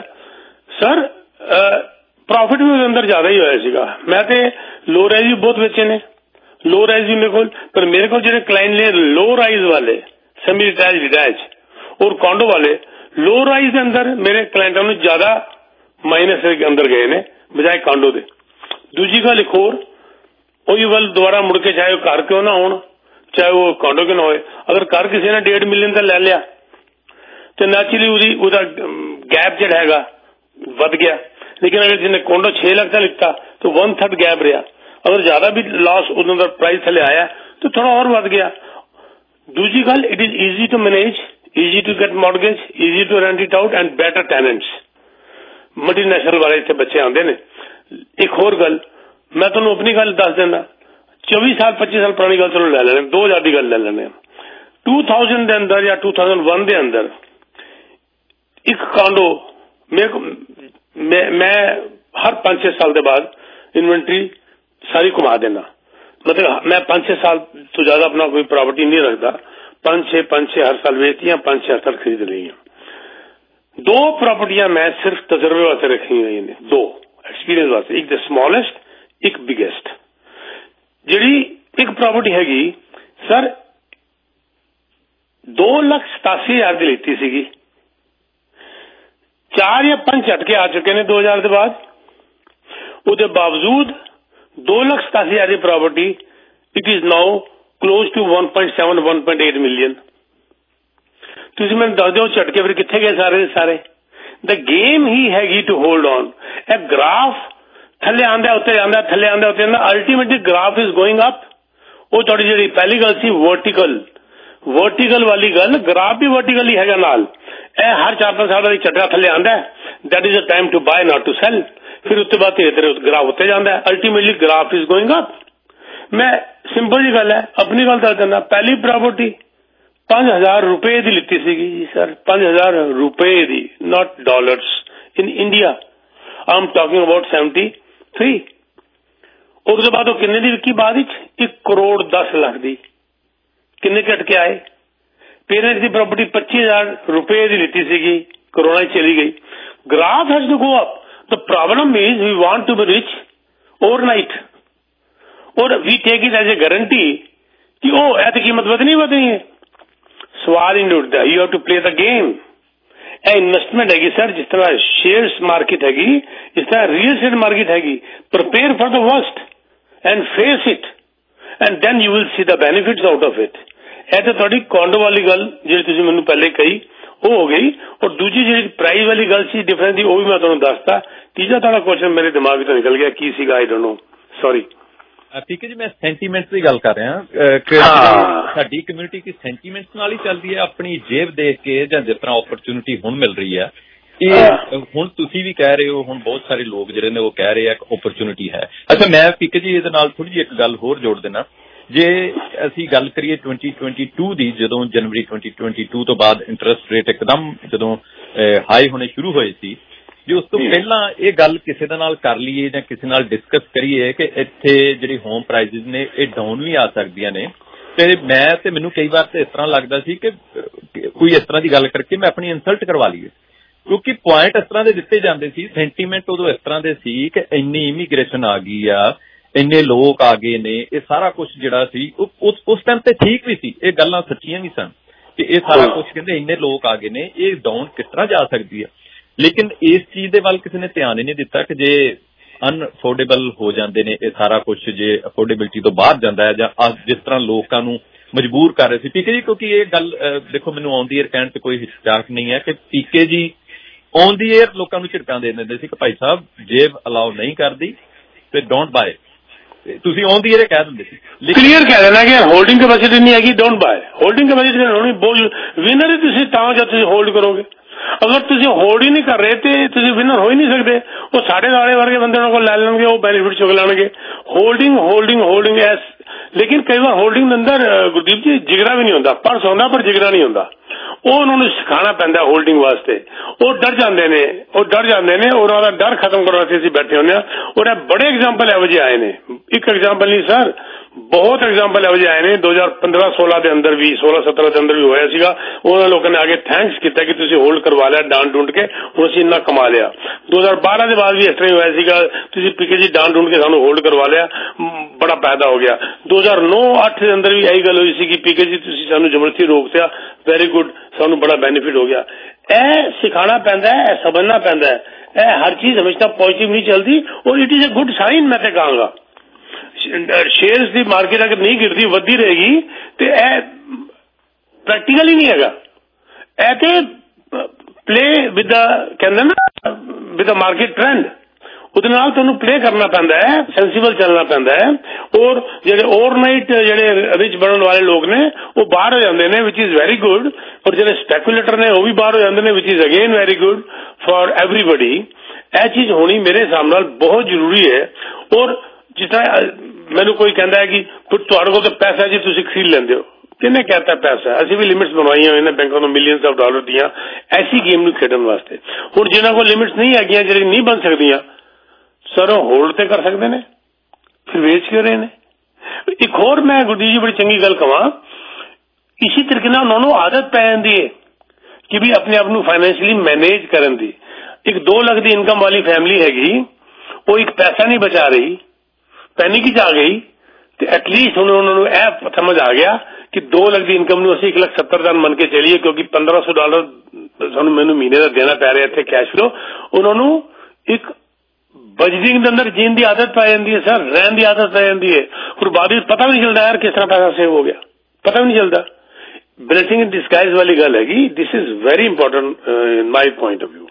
सर। प्रॉफिट भी उसके अंदर ज्यादा ही होया सीगा। मैं तो लो राइज भी बहुत बेचे ने, लो राइज भी मेरे को, पर मेरे को जो क्लाइंट ने लो राइज वाले सेमी डिटैच डिटैच और कॉन्डो वाले लो राइज के अंदर मेरे क्लाइंटों ने ज्यादा माइनस के अंदर गए ने बजाय कॉन्डो के। दूजी गल एक होर ਉਹੀ ਵੱਲ ਦੁਬਾਰਾ ਮੁੜ ਕੇ ਚਾਹੇ ਉਹ ਘਰ ਕਿਉਂ ਨਾ ਹੋਣ, ਚਾਹੇ ਉਹ ਕੌਂਡੋ ਕਿਉਂ ਨਾ ਹੋਏ, ਅਗਰ ਘਰ ਕਿਸੇ ਨੇ ਡੇਢ ਮਿਲੀਅਨ ਦਾ ਲੈ ਲਿਆ ਤੇ ਨੈਚੁਰਲੀ ਉਹਦੀ ਉਹਦਾ ਗੈਪ ਜਿਹੜਾ ਹੈਗਾ वध गया। लेकिन अगर जिन्हें कोंडो छह लाख का लिखता तो वन थर्ड गैप रहा। अगर ज्यादा भी लॉस उन्होंने प्राइस थले आया तो थोड़ा और वध गया। दूसरी गल, it is easy to manage, easy to get mortgage, easy to rent it out and better tenants. Multinational वाले इतने बच्चे आते ने। एक होर गल मैं तुहानू अपनी गल दस देना, चौबीस साल पच्चीस साल पुरानी गल चलो ले लेने, दो हजार की गल ले लेने। टू थाउजेंड के अंदर या टू थाउजेंड वन के अंदर एक कांडो मेरे मैं, मैं हर पांच छह साल के बाद इन्वेंट्री सारी घुमा देना। मतलब मैं पांच छह साल तो ज्यादा अपना कोई प्रॉपर्टी नहीं रखता, पांच छह पांच छह हर साल बेचती हैं, पांच छह हर साल खरीद रही हैं। दो प्रॉपर्टियां मैं सिर्फ तजर्बे वास्ते रखी हुई हैं, दो एक्सपीरियंस वास्ते, एक द स्मॉलेस्ट एक बिगेस्ट। जी एक प्रॉपर्टी हैगी सर दो लख सतासी हजार की लीती सी, चार या पांच झटके आ चुके ने दो हजार के बाद। उसके बावजूद दो लख सतासी हजार की property it is now close to one point seven one point eight million. तुम मैं दस दो झटके फिर कितने गए सारे सारे। द गेम ही हैगी टू होल्ड ऑन। ए ग्राफ थले आंदा उत्ते जांदा, थले आंदा उत्ते जांदा, ultimately graph is going up. वो थोड़ी जी पहली गल सी वर्टिकल वर्टिकल वाली गल, ग्राफ भी वर्टिकल ही हैगा नाल। ए हर चार पांच साल का झटका थले आंदा, that is a time to buy not to sell. फिर उसके बाद धीरे धीरे ग्राफ उत्ते जांदा, ultimately graph is going up. मैं सिंपल जी गल है अपनी गल दस देना, पहली प्रॉपर्टी पांच हजार रुपए की लिती सी जी सर, पांच हजार रुपए की, not dollars, in India. I am talking about seventy three. और उसके बाद किन्ने दी विकी बाद एक करोड़ दस लाख दी। किन्ने झटके आए। पेरेंट्स की प्रॉपर्टी पच्चीस हजार रुपए की लिती सी, कोरोना चली गई। Graph has to go up. The problem is we want to be rich overnight और we take it as a guarantee कि ओ ऐ तो कीमत बदनी बदनी है। सवाल ही नहीं उठता। You have to play the game. ए इन्वेस्टमेंट हैगी सर, जिस तरह शेयर्स मार्केट हैगी इस तरह रियल एस्टेट मार्केट हैगी। Prepare for the worst and face it and then you will see the benefits out of it. ए तो थोड़ी कॉन्डो वाली गल जी तुम मैंने पहले कही वो हो गई। और दूसरी जी प्राइस वाली गल सी डिफरेंस थी, वो भी मैं तुहानू दसता। तीजा थोड़ा क्वेश्चन मेरे दिमाग तो निकल गया की सीगा, आई डोंट नो, सॉरी। ठीक है जी, मैं सेंटीमेंट्स की गल कर रहा। साडी कम्यूनिटी की सेंटीमेंट्स नाल ही चलदी है, अपनी जेब देख के जां जिस तरह अपॉर्चुनिटी हुण मिल रही है। ਇਹ ਹੁਣ ਤੁਸੀਂ ਵੀ ਕਹਿ ਰਹੇ ਹੋ, ਹੁਣ ਬਹੁਤ ਸਾਰੇ ਲੋਕ ਜਿਹੜੇ ਨੇ ਉਹ ਕਹਿ ਰਹੇ ਆ ਕਿ ਓਪਰਚੁਨਿਟੀ ਹੈ। ਅੱਛਾ ਮੈਂ ਪੀਕੇ ਜੀ ਇਹਦੇ ਨਾਲ ਥੋੜੀ ਜਿਹੀ ਇੱਕ ਗੱਲ ਹੋਰ ਜੋੜ ਦੇਣਾ। ਜੇ ਅਸੀਂ ਗੱਲ ਕਰੀਏ ਟਵੈਂਟੀ ਟਵੈਂਟੀ ਟੂ ਦੀ, ਜਦੋਂ ਜਨਵਰੀ ਟਵੈਂਟੀ ਟਵੈਂਟੀ ਟੂ ਤੋਂ ਬਾਅਦ ਇੰਟਰਸਟ ਰੇਟ ਇੱਕਦਮ ਜਦੋਂ ਹਾਈ ਹੋਣੇ ਸ਼ੁਰੂ ਹੋਏ ਸੀ, ਜੇ ਉਸ ਤੋਂ ਪਹਿਲਾਂ ਇਹ ਗੱਲ ਕਿਸੇ ਦੇ ਨਾਲ ਕਰ ਲਈਏ ਜਾਂ ਕਿਸੇ ਨਾਲ ਡਿਸਕਸ ਕਰੀਏ ਕਿ ਇੱਥੇ ਜਿਹੜੀ ਹੋਮ ਪ੍ਰਾਈਸਿਸ ਨੇ ਇਹ ਡਾਊਨ ਵੀ ਆ ਸਕਦੀਆਂ ਨੇ, ਤੇ ਮੈਂ ਤੇ ਮੈਨੂੰ ਕਈ ਵਾਰ ਤੇ ਇਸ ਤਰ੍ਹਾਂ ਲੱਗਦਾ ਸੀ ਕਿ ਕੋਈ ਇਸ ਤਰ੍ਹਾਂ ਦੀ ਗੱਲ ਕਰਕੇ ਮੈਂ ਆਪਣੀ ਇਨਸਲਟ ਕਰਵਾ ਲਈਏ, ਕਿਉਂਕਿ ਪੁਆਇੰਟ ਇਸ ਤਰ੍ਹਾਂ ਦੇ ਦਿੱਤੇ ਜਾਂਦੇ ਸੀ, ਸੈਂਟੀਮੈਂਟ ਉਦੋਂ ਇਸ ਤਰ੍ਹਾਂ ਦੇ ਸੀ ਕਿ ਇੰਨੀ ਇਮੀਗ੍ਰੇਸ਼ਨ ਆ ਗਈ ਆ, ਇੰਨੇ ਲੋਕ ਆ ਗਏ ਨੇ, ਇਹ ਸਾਰਾ ਕੁਝ ਜਿਹੜਾ ਸੀ ਉਸ ਉਸ ਟਾਈਮ ਤੇ ਠੀਕ ਵੀ ਸੀ, ਇਹ ਗੱਲਾਂ ਸੱਚੀਆਂ ਵੀ ਸਨ ਕਿ ਇਹ ਸਾਰਾ ਕੁਝ ਕਹਿੰਦੇ ਇੰਨੇ ਲੋਕ ਆ ਗਏ ਨੇ, ਇਹ ਡਾਊਨ ਕਿਸ ਤਰ੍ਹਾਂ ਜਾ ਸਕਦੀ ਹੈ। ਲੇਕਿਨ ਇਸ ਚੀਜ਼ ਦੇ ਵੱਲ ਕਿਸੇ ਨੇ ਧਿਆਨ ਹੀ ਨਹੀਂ ਦਿੱਤਾ ਕਿ ਜੇ ਅਨਅਫੋਰਡੇਬਲ ਹੋ ਜਾਂਦੇ ਨੇ ਇਹ ਸਾਰਾ ਕੁਝ, ਜੇ ਅਫੋਰਡੇਬਿਲਿਟੀ ਤੋਂ ਬਾਹਰ ਜਾਂਦਾ ਹੈ, ਜਾਂ ਅੱਜ ਜਿਸ ਤਰ੍ਹਾਂ ਲੋਕਾਂ ਨੂੰ ਮਜਬੂਰ ਕਰ ਰਹੇ ਸੀ। ਪੀਕੇ ਜੀ, ਕਿਉਂਕਿ ਇਹ ਗੱਲ ਦੇਖੋ ਮੈਨੂੰ ਔਨ ਦੀ ਏਅਰ ਕਹਿਣ 'ਚ ਕੋਈ ਹਿਚਕਚਾਹਟ ਨਹੀਂ ਹੈ ਕਿ ਪੀਕੇ ਜੀ ਔਨ ਦੀ ਏਅਰ ਲੋਕਾਂ ਨੂੰ ਝਿੜਕਾਂ ਦੇ ਦਿੰਦੇ ਸੀ ਕਿ ਭਾਈ ਸਾਹਿਬ ਜੇਬ ਅਲਾਉ ਨਹੀਂ ਕਰਦੀ ਤੇ ਡੋਂਟ ਬਾਏ। ਤੁਸੀਂ ਔਨ ਦੀ ਏਅਰ ਕਹਿ ਦਿੰਦੇ ਸੀ, ਕਲੀਅਰ ਕਹਿ ਦੇਣਾ ਕਿ ਹੋਲਡਿੰਗ ਕੈਪੈਸਿਟੀ ਨਹੀਂ ਹੈਗੀ, ਡੋਂਟ ਬਾਏ। ਹੋਲਡਿੰਗ ਕੈਪੈਸਿਟੀ ਹੋਣੀ ਬਹੁਤ ਵਿਨਰ ਹੀ ਤੁਸੀਂ ਤਾਂ ਜਦ ਤੁਸੀਂ ਹੋਲਡ ਕਰੋਗੇ। ਅਗਰ ਤੁਸੀਂ ਹੋਲਡ ਹੀ ਨਹੀਂ ਕਰ ਰਹੇ ਤੇ ਤੁਸੀਂ ਵਿਨਰ ਹੋ ਹੀ ਨਹੀਂ ਸਕਦੇ। ਉਹ ਸਾਡੇ ਨਾਲੇ ਵਰਗੇ ਬੰਦੇ ਉਹਨਾਂ ਕੋਲ ਲੈ ਲੈਣਗੇ, ਉਹ ਬੈਨੀਫਿਟ ਚੁੱਕ ਲੈਣਗੇ। ਹੋਲਡਿੰਗ ਹੋਲਡਿੰਗ ਹੋਲਡਿੰਗ ਐਸ, ਲੇਕਿਨ ਕਈ ਵਾਰ ਹੋਲਡਿੰਗ ਦੇ ਅੰਦਰ ਗੁਰਦੀਪ ਜੀ ਜਿਗਰਾ ਵੀ ਨਹੀਂ ਹੁੰਦਾ, ਪਰਸ ਹੁੰਦਾ ਪਰ ਜਿਗਰਾ ਨਹੀਂ ਹੁੰਦਾ। ਉਹ ਉਹਨਾਂ ਨੂੰ ਸਿਖਾਉਣਾ ਪੈਂਦਾ ਹੋਲਡਿੰਗ ਵਾਸਤੇ। ਉਹ ਡਰ ਜਾਂਦੇ ਨੇ, ਉਹ ਡਰ ਜਾਂਦੇ ਨੇ, ਉਹਨਾਂ ਦਾ ਡਰ ਖਤਮ ਕਰਨ ਵਾਸਤੇ ਅਸੀਂ ਬੈਠੇ ਹੁੰਦੇ ਹਾਂ। ਔਰ ਬੜੇ ਐਗਜ਼ਾਮਪਲ ਇਹੋ ਜਿਹੇ ਆਏ ਨੇ, ਇੱਕ ਐਗਜ਼ਾਮਪਲ ਨਹੀਂ ਸਰ, ਬਹੁਤ ਐਗਜ਼ਾਮਪਲ ਇਹੋ ਜਿਹੇ ਆਏ ਨੇ। ਦੋ ਹਜ਼ਾਰ ਪੰਦਰਾਂ ਸੋਲਾਂ ਦੇ ਅੰਦਰ ਵੀ, ਸੋਲਾਂ ਸਤਰਾਂ ਦੇ ਅੰਦਰ ਵੀ ਹੋਇਆ ਸੀਗਾ। ਉਹਨਾਂ ਲੋਕਾਂ ਨੇ ਆ ਕੇ ਥੈਂਕਸ ਕੀਤਾ ਕਿ ਤੁਸੀਂ ਹੋਲਡ ਕਰਵਾ ਲਿਆ ਡਾਂਡ ਡੂੰਡ ਕੇ, ਹੁਣ ਅਸੀਂ ਇੰਨਾ ਕਮਾ ਲਿਆ। ਦੋ ਹਜ਼ਾਰ ਬਾਰਾਂ ਦੇ ਬਾਅਦ ਵੀ ਇਸ ਤਰ੍ਹਾਂ ਹੀ ਹੋਇਆ ਸੀਗਾ, ਤੁਸੀਂ ਪੀਕੇ ਜੀ ਡਾਂਡ ਡੂੰਡ ਕੇ ਸਾਨੂੰ ਹੋਲਡ ਕਰਵਾ ਲਿਆ, ਬੜਾ ਫਾਇਦਾ ਹੋ ਗਿਆ। ਦੋ ਹਜ਼ਾਰ ਨੌ ਅੱਠ ਦੇ ਅੰਦਰ ਵੀ ਇਹੀ ਗੱਲ ਹੋਈ ਸੀ ਕਿ ਪੀਕੇ ਜੀ ਤੁਸੀਂ ਸਾਨੂੰ ਜ਼ਬਰਦਸਤੀ ਰੋਕਤਿਆ, ਵੈਰੀ ਗੁੱਡ, ਸਾਨੂੰ ਬੜਾ ਬੈਨੀਫਿਟ ਹੋ ਗਿਆ। ਇਹ ਸਿਖਾਉਣਾ ਪੈਂਦਾ ਹੈ, ਇਹ ਸਮਝਣਾ ਪੈਂਦਾ ਹੈ। ਇਹ ਹਰ ਚੀਜ਼ ਹਮੇਸ਼ਾ ਪॉजिटिव नहीं चलती और it is a good sign. मैं तो कहूँगा शेयर्स की मार्केट अगर नहीं गिरती वधी रहेगी तो यह प्रैक्टिकल ही नहीं है। यह तो प्ले विद द कहते ना विद द मार्केट ट्रेंड ਉਹਦੇ ਨਾਲ ਤੁਹਾਨੂੰ ਪਲੇ ਕਰਨਾ ਪੈਂਦਾ ਹੈ ਸੈਂਸੀਬਲ ਚੱਲਣਾ ਪੈਂਦਾ ਹੈ ਔਰ ਜਿਹੜੇ ਓਵਰਨਾਈਟ ਜਿਹੜੇ ਰਿਚ ਬਣਨ ਵਾਲੇ ਲੋਕ ਨੇ ਉਹ ਬਾਹਰ ਹੋ ਜਾਂਦੇ ਨੇ ਵਿਚ ਇਜ਼ ਵੈਰੀ ਗੁੱਡ ਪਰ ਜਿਹੜੇ ਸਪੈਕੂਲੇਟਰ ਨੇ ਉਹ ਵੀ ਬਾਹਰ ਹੋ ਜਾਂਦੇ ਨੇ ਵਿਚ is again very good for everybody ਇਹ ਚੀਜ਼ ਹੋਣੀ ਮੇਰੇ ਹਿਸਾਬ ਨਾਲ ਬਹੁਤ ਜ਼ਰੂਰੀ ਹੈ ਔਰ ਜਿਸ ਤਰ੍ਹਾਂ ਮੈਨੂੰ ਕੋਈ ਕਹਿੰਦਾ ਹੈ ਕਿ ਤੁਹਾਡੇ ਕੋਲ ਤਾਂ ਪੈਸਾ ਜੀ ਤੁਸੀਂ ਖਰੀਦ ਲੈਂਦੇ ਹੋ ਕਿਹਨੇ ਕਹਿਤਾ ਪੈਸਾ ਅਸੀਂ ਵੀ ਲਿਮਿਟਸ ਬਣਵਾਈਆਂ ਹੋਈਆਂ ਨੇ ਬੈਂਕਾਂ ਤੋਂ ਮਿਲੀਅਨਸ ਆਫ ਡਾਲਰ ਦੀਆਂ ਐਸੀ ਗੇਮ ਨੂੰ ਖੇਡਣ ਵਾਸਤੇ ਹੁਣ ਜਿਨ੍ਹਾਂ ਕੋਲ ਲਿਮਿਟਸ ਨਹੀਂ ਹੈਗੀਆਂ ਜਿਹੜੀ ਨਹੀਂ ਬਣ ਸਕਦੀਆਂ ਸਰ ਉਹ ਹੋਲਡ ਤੇ ਕਰ ਸਕਦੇ ਨੇ ਫਿਰ ਵੇਚ ਕੇ ਰਹੇ ਨੇ ਇੱਕ ਹੋਰ ਮੈਂ ਗੁਰਦੀਪ ਜੀ ਬੜੀ ਚੰਗੀ ਗੱਲ ਕਹਾਂ ਇਸੇ ਤਰੀਕੇ ਨਾਲ ਉਹਨਾਂ ਨੂੰ ਆਦਤ ਪੈ ਜਾਂਦੀ ਹੈ ਕਿ ਵੀ ਆਪਣੇ ਆਪ ਨੂੰ ਫਾਈਨੈਂਸ਼ੀਅਲੀ ਮੈਨੇਜ ਕਰਨ ਦੀ ਇੱਕ ਦੋ ਲੱਖ ਦੀ ਇਨਕਮ ਵਾਲੀ ਫੈਮਿਲੀ ਹੈਗੀ ਉਹ ਇੱਕ ਪੈਸਾ ਨਹੀਂ ਬਚਾ ਰਹੀ ਪੈਨਿਕ ਚ ਆ ਗਈ ਤੇ ਐਟਲੀਸਟ ਹੁਣ ਉਹਨਾਂ ਨੂੰ ਇਹ ਸਮਝ ਆ ਗਿਆ ਕਿ ਦੋ ਲੱਖ ਦੀ ਇਨਕਮ ਨੂੰ ਅਸੀਂ ਇੱਕ ਲੱਖ ਸੱਤਰ ਹਜ਼ਾਰ ਮੰਨ ਕੇ ਚੱਲੀਏ ਕਿਉਂਕਿ ਪੰਦਰਾਂ ਸੌ ਡਾਲਰ ਸਾਨੂੰ ਮੈਨੂੰ ਮਹੀਨੇ ਦਾ ਦੇਣਾ ਪੈ ਰਿਹਾ ਇੱਥੇ ਕੈਸ਼ ਫਲੋ ਉਹਨਾਂ ਨੂੰ ਇੱਕ ਬਜਟਿੰਗ ਦੇ ਅੰਦਰ ਜੀਣ ਦੀ ਆਦਤ ਪੈ ਜਾਂਦੀ ਹੈ ਸਰ ਰਹਿਣ ਦੀ ਆਦਤ ਪੈ ਜਾਂਦੀ ਹੈ ਫਿਰ ਬਾਅਦ ਵਿੱਚ ਪਤਾ ਵੀ ਨਹੀਂ ਚੱਲਦਾ ਯਾਰ ਕਿਸ ਤਰ੍ਹਾਂ ਪੈਸਾ ਸੇਵ ਹੋ ਗਿਆ ਪਤਾ ਵੀ ਨਹੀਂ ਚੱਲਦਾ ਬਲੇਸਿੰਗ ਇਨ ਡਿਸਗਾਈਜ਼ ਵਾਲੀ ਗੱਲ ਹੈਗੀ this is very important in my point of view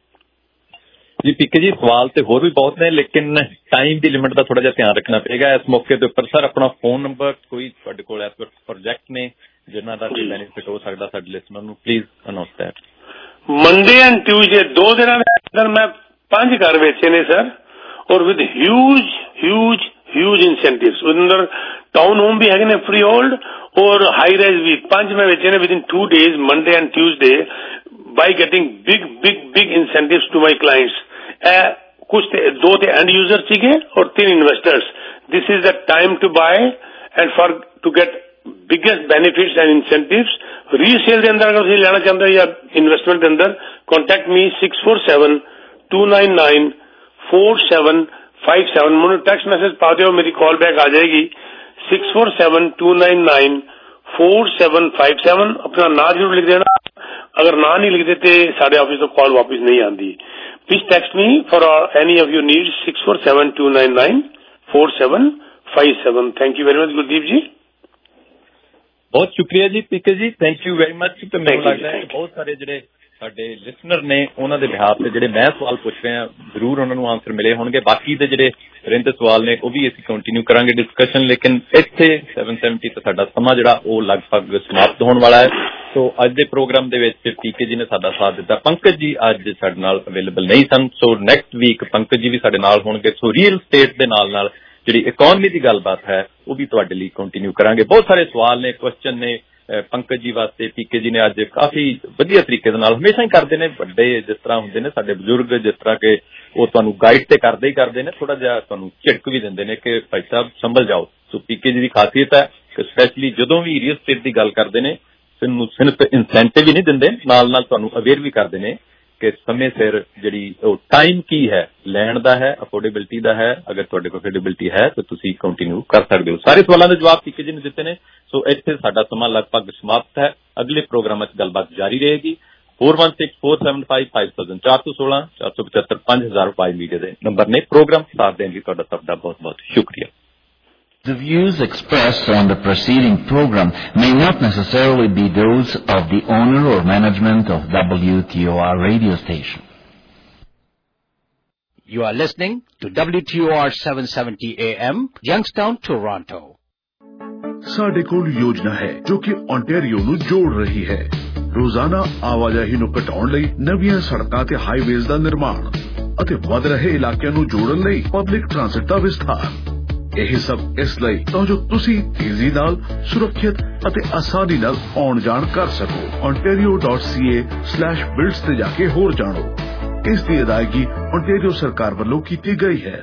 ਜੀ ਪੀਕੇ ਜੀ ਸਵਾਲ ਤੇ ਹੋਰ ਵੀ ਬਹੁਤ ਨੇ ਲੇਕਿਨ ਟਾਈਮ ਦੀ ਲਿਮਿਟ ਦਾ ਥੋੜਾ ਜਿਹਾ ਧਿਆਨ ਰੱਖਣਾ ਪਏਗਾ ਇਸ ਮੌਕੇ ਦੇ ਉੱਪਰ ਸਰ ਆਪਣਾ ਫੋਨ ਨੰਬਰ ਕੋਈ ਤੁਹਾਡੇ ਕੋਲ ਇਸ ਵਕਤ ਪ੍ਰੋਜੈਕਟ ਨੇ ਜਿਨ੍ਹਾਂ ਦਾ ਬੈਨੀਫਿਟ ਹੋ ਸਕਦਾ ਸਾਡੇ ਲਿਸਨਰ ਨੂੰ please announce that Monday and Tuesday ਦੋ ਦਿਨਾਂ ਦੇ ਅੰਦਰ ਮੈਂ ਪੰਜ ਘਰ ਵੇਚੇ ਨੇ ਸਰ ਔਰ with huge huge huge incentives ਉਹਦੇ ਅੰਦਰ ਟਾਊਨ ਹੋਮ ਵੀ ਹੈਗੇ ਨੇ ਫ੍ਰੀ ਹੋਲਡ ਔਰ ਹਾਈ ਰਾਈਜ਼ ਵੀ ਪੰਜ ਮੈਂ ਵੇਚੇ ਨੇ with in two days Monday and Tuesday by getting big big big incentives to my clients ਕੁਛ ਤੇ ਦੋ ਤੇ ਐਂਡ ਯੂਜ਼ਰ ਸੀਗੇ ਔਰ ਤਿੰਨ investors this is the time to buy and for to get biggest benefits and incentives resale ਦੇ ਅੰਦਰ ਅਗਰ ਤੁਸੀਂ ਲੈਣਾ ਚਾਹੁੰਦੇ ਹੋ ਜਾਂ ਇਨਵੈਸਟਮੈਂਟ ਦੇ ਅੰਦਰ contact me six four seven two nine nine four seven five seven ਮੈਨੂੰ ਟੈਕਸਟ ਮੈਸੇਜ ਪਾ ਦਿਓ ਮੇਰੀ ਕਾਲ ਬੈਕ ਆ ਜਾਏਗੀ six four seven two nine nine four seven five seven ਆਪਣਾ ਨਾਂ ਜ਼ਰੂਰ ਲਿਖ ਦੇਣਾ ਅਗਰ ਨਾਂ ਨਹੀਂ ਲਿਖਦੇ ਤੇ ਸਾਡੇ ਆਫਿਸ ਤੋਂ ਕਾਲ ਵਾਪਸ ਨਹੀਂ ਆਉਂਦੀ please text me for any of your needs six four seven two nine nine four seven five seven thank you very much Gurdeep ji ਬਹੁਤ ਸ਼ੁਕਰੀਆ ਜੀ ਪੀਕੇ ਜੀ ਥੈਂਕ ਯੂ ਵੈਰੀ ਮਚ ਤੇ ਮੈਨੂੰ ਲੱਗਦਾ ਹੈ ਬਹੁਤ ਸਾਰੇ ਜਿਹੜੇ ਸਾਡੇ ਲਿਸਨਰ ਨੇ ਉਹਨਾਂ ਦੇ ਬਿਹਾਫ ਤੇ ਜਿਹੜੇ ਮੈਂ ਸਵਾਲ ਪੁੱਛ ਰਿਹਾ ਜ਼ਰੂਰ ਉਹਨਾਂ ਨੂੰ ਆਨਸਰ ਮਿਲੇ ਹੋਣਗੇ ਬਾਕੀ ਦੇ ਜਿਹੜੇ ਰਹਿੰਦੇ ਸਵਾਲ ਨੇ ਉਹ ਵੀ ਅਸੀਂ ਕੰਟੀਨਿਊ ਕਰਾਂਗੇ ਡਿਸਕਸ਼ਨ ਲੇਕਿਨ ਇੱਥੇ seven seventy ਤੇ ਸਾਡਾ ਸਮਾਂ ਜਿਹੜਾ ਉਹ ਲਗਭਗ ਸਮਾਪਤ ਹੋਣ ਵਾਲਾ ਹੈ ਸੋ ਅੱਜ ਦੇ ਪ੍ਰੋਗਰਾਮ ਦੇ ਵਿੱਚ ਪੀਕੇ ਜੀ ਨੇ ਸਾਡਾ ਸਾਥ ਦਿੱਤਾ ਪੰਕਜ ਜੀ ਅੱਜ ਸਾਡੇ ਨਾਲ ਅਵੇਲੇਬਲ ਨਹੀਂ ਸਨ so next week Pankaj ji ਵੀ ਸਾਡੇ ਨਾਲ ਹੋਣਗੇ ਸੋ ਰੀਅਲ ਸਟੇਟ ਦੇ ਨਾਲ ਨਾਲ ਜਿਹੜੀ ਇਕਨੋਮੀ ਦੀ ਗੱਲਬਾਤ ਹੈ ਉਹ ਵੀ ਤੁਹਾਡੇ ਲਈ ਕੰਟੀਨਿਊ ਕਰਾਂਗੇ ਬਹੁਤ ਸਾਰੇ ਸਵਾਲ ਨੇ ਕੁਐਸਚਨ ਨੇ ਪੰਕਜ ਜੀ ਵਾਸਤੇ ਪੀਕੇ ਜੀ ਨੇ ਅੱਜ ਕਾਫੀ ਵਧੀਆ ਤਰੀਕੇ ਦੇ ਨਾਲ ਹਮੇਸ਼ਾ ਹੀ ਕਰਦੇ ਨੇ ਵੱਡੇ ਜਿਸ ਤਰ੍ਹਾਂ ਹੁੰਦੇ ਨੇ ਸਾਡੇ ਬਜ਼ੁਰਗ ਜਿਸ ਤਰ੍ਹਾਂ ਕਿ ਉਹ ਤੁਹਾਨੂੰ ਗਾਈਡ ਤੇ ਕਰਦੇ ਹੀ ਕਰਦੇ ਨੇ ਥੋੜਾ ਜਿਹਾ ਤੁਹਾਨੂੰ ਝਿੜਕ ਵੀ ਦਿੰਦੇ ਨੇ ਕਿ ਭਾਈ ਸਾਹਿਬ ਸੰਭਲ ਜਾਓ ਸੋ ਪੀਕੇ ਜੀ ਦੀ ਖਾਸੀਅਤ ਹੈ ਕਿ ਸਪੈਸ਼ਲੀ ਜਦੋਂ ਵੀ ਰੀਅਲ ਸਟੇਟ ਦੀ ਗੱਲ ਕਰਦੇ ਨੇ ਸਾਨੂੰ ਸਿਰਫ ਇਨਸੈਂਟਿਵ ਹੀ ਨਹੀਂ ਦਿੰਦੇ ਨਾਲ ਨਾਲ ਤੁਹਾਨੂੰ ਅਵੇਅਰ ਵੀ ਕਰਦੇ ਨੇ ਕਿ ਸਮੇਂ ਸਿਰ ਜਿਹੜੀ ਉਹ ਟਾਈਮ ਕੀ ਹੈ ਲੈਣ ਦਾ ਹੈ ਅਫੋਰਡੇਬਿਲਟੀ ਦਾ ਹੈ ਅਗਰ ਤੁਹਾਡੇ ਕੋਲ ਅਫੋਰਡੇਬਿਲਟੀ ਹੈ ਤਾਂ ਤੁਸੀਂ ਕੰਟੀਨਿਊ ਕਰ ਸਕਦੇ ਹੋ ਸਾਰੇ ਸਵਾਲਾਂ ਦੇ ਜਵਾਬ ਪੀਕੇ ਜੀ ਨੇ ਦਿੱਤੇ ਨੇ ਸੋ ਇੱਥੇ ਸਾਡਾ ਸਮਾਂ ਲਗਭਗ ਸਮਾਪਤ ਹੈ ਅਗਲੇ ਪ੍ਰੋਗਰਾਮਾਂ 'ਚ ਗੱਲਬਾਤ ਜਾਰੀ ਰਹੇਗੀ four one six four seven five five thousand ਚਾਰ ਸੌ ਸੋਲਾਂ ਚਾਰ ਸੌ ਪਚੱਤਰ ਪੰਜ ਹਜ਼ਾਰ ਰੁਪਏ ਮੀਡੀਆ ਦੇ ਨੰਬਰ ਨੇ ਪ੍ਰੋਗਰਾਮ ਸਾਥ ਦੇਣ ਲਈ ਤੁਹਾਡਾ ਸਭ ਦਾ ਬਹੁਤ ਬਹੁਤ ਸ਼ੁਕਰੀਆ The views expressed on the preceding program may not necessarily be those of the owner or management of W T O R radio station. You are listening to W T O R seven seventy A M, Youngstown, Toronto. ਸਾਡੇ ਕੋਲ ਯੋਜਨਾ ਹੈ ਜੋ ਕਿ ontario ਨੂੰ ਜੋੜ ਰਹੀ ਹੈ ਰੋਜ਼ਾਨਾ ਆਵਾਜਾਈ ਨੂੰ ਘਟਾਉਣ ਲਈ ਨਵੀਆਂ ਸੜਕਾਂ ਤੇ ਹਾਈਵੇਜ਼ ਦਾ ਨਿਰਮਾਣ ਅਤੇ ਵੱਧ ਰਹੇ ਇਲਾਕਿਆਂ ਨੂੰ ਜੋੜਨ ਲਈ ਪਬਲਿਕ ਟ੍ਰਾਂਸਪੋਰਟ ਦਾ ਵਿਸਥਾਰ ਇਹ ਸਭ ਇਸ ਲਈ ਤਾਂ ਜੋ ਤੁਸੀਂ ਤੇਜ਼ੀ ਨਾਲ ਸੁਰੱਖਿਅਤ ਅਤੇ ਆਸਾਨੀ ਨਾਲ ਆਉਣ ਜਾਣ ਕਰ ਸਕੋ ontario dot c a slash builds ਤੇ ਜਾ ਕੇ ਹੋਰ ਜਾਣੋ ਇਸ ਦੀ ਅਦਾਇਗੀ ontario ਸਰਕਾਰ ਵੱਲੋਂ ਕੀਤੀ ਗਈ ਹੈ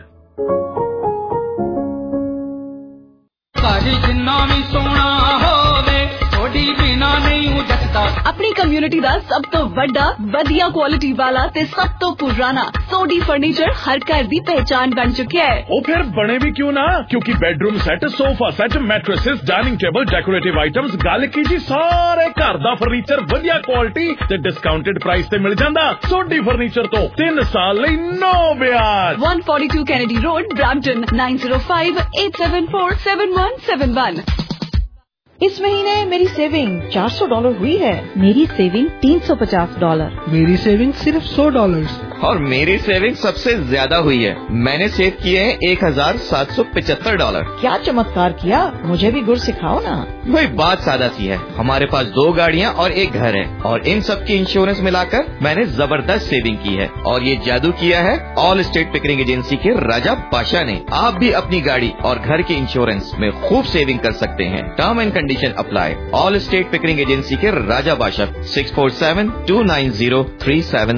ਜਿੰਨਾ ਵੀ ਸੋਹਣਾ ਹੋਵੇ ਥੋੜੀ ਬਿਨਾ ਨਹੀਂ ਹੋ ਜੱਟਦਾ अपनी कम्युनिटी ਦਾ ਸਭ ਤੋਂ ਵੱਡਾ ਵਧੀਆ ਕੁਆਲਿਟੀ ਵਾਲਾ ਤੇ ਸਭ ਤੋਂ ਪੁਰਾਣਾ ਸੋਡੀ ਫਰਨੀਚਰ ਹਰ ਘਰ ਦੀ ਪਹਿਚਾਨ ਬਣ ਚੁੱਕਿਆ ਹੈ ਉਹ ਫਿਰ ਬਣੇ ਵੀ ਕਿਉਂ ਨਾ ਕਿਉਂਕਿ bedroom set sofa set mattresses dining table decorative items ਗੱਲ ਕੀ ਜੀ ਸਾਰੇ ਘਰ ਦਾ ਫਰਨੀਚਰ ਵਧੀਆ ਕੁਆਲਿਟੀ ਤੇ ਡਿਸਕਾਊਂਟਡ ਪ੍ਰਾਈਸ ਤੇ ਮਿਲ ਜਾਂਦਾ ਸੋਡੀ ਫਰਨੀਚਰ ਤੋਂ ਤਿੰਨ ਸਾਲ ਲਈ ਨੋ ਵਿਆਜ one forty-two Kennedy Road, Brampton nine zero five eight seven four seven one seven one इस महीने मेरी सेविंग चार सौ डॉलर हुई है। मेरी सेविंग तीन सौ पचास डॉलर। मेरी सेविंग सिर्फ सौ डॉलर। और मेरी सेविंग सबसे ज्यादा हुई है। मैंने सेव किए हैं एक हजार सात सौ पचहत्तर डॉलर। क्या चमत्कार किया, मुझे भी गुर सिखाओ ना। भाई बात सादा सी है, हमारे पास दो गाड़ियाँ और एक घर है और इन सब की इंश्योरेंस मिलाकर मैंने जबरदस्त सेविंग की है और ये जादू किया है ऑल स्टेट पिकरिंग एजेंसी के राजा बादशाह ने। आप भी अपनी गाड़ी और घर के इंश्योरेंस में खूब सेविंग कर सकते हैं। Term and condition apply. All state pickering agency के राजा बादशाह six four seven two nine zero three seven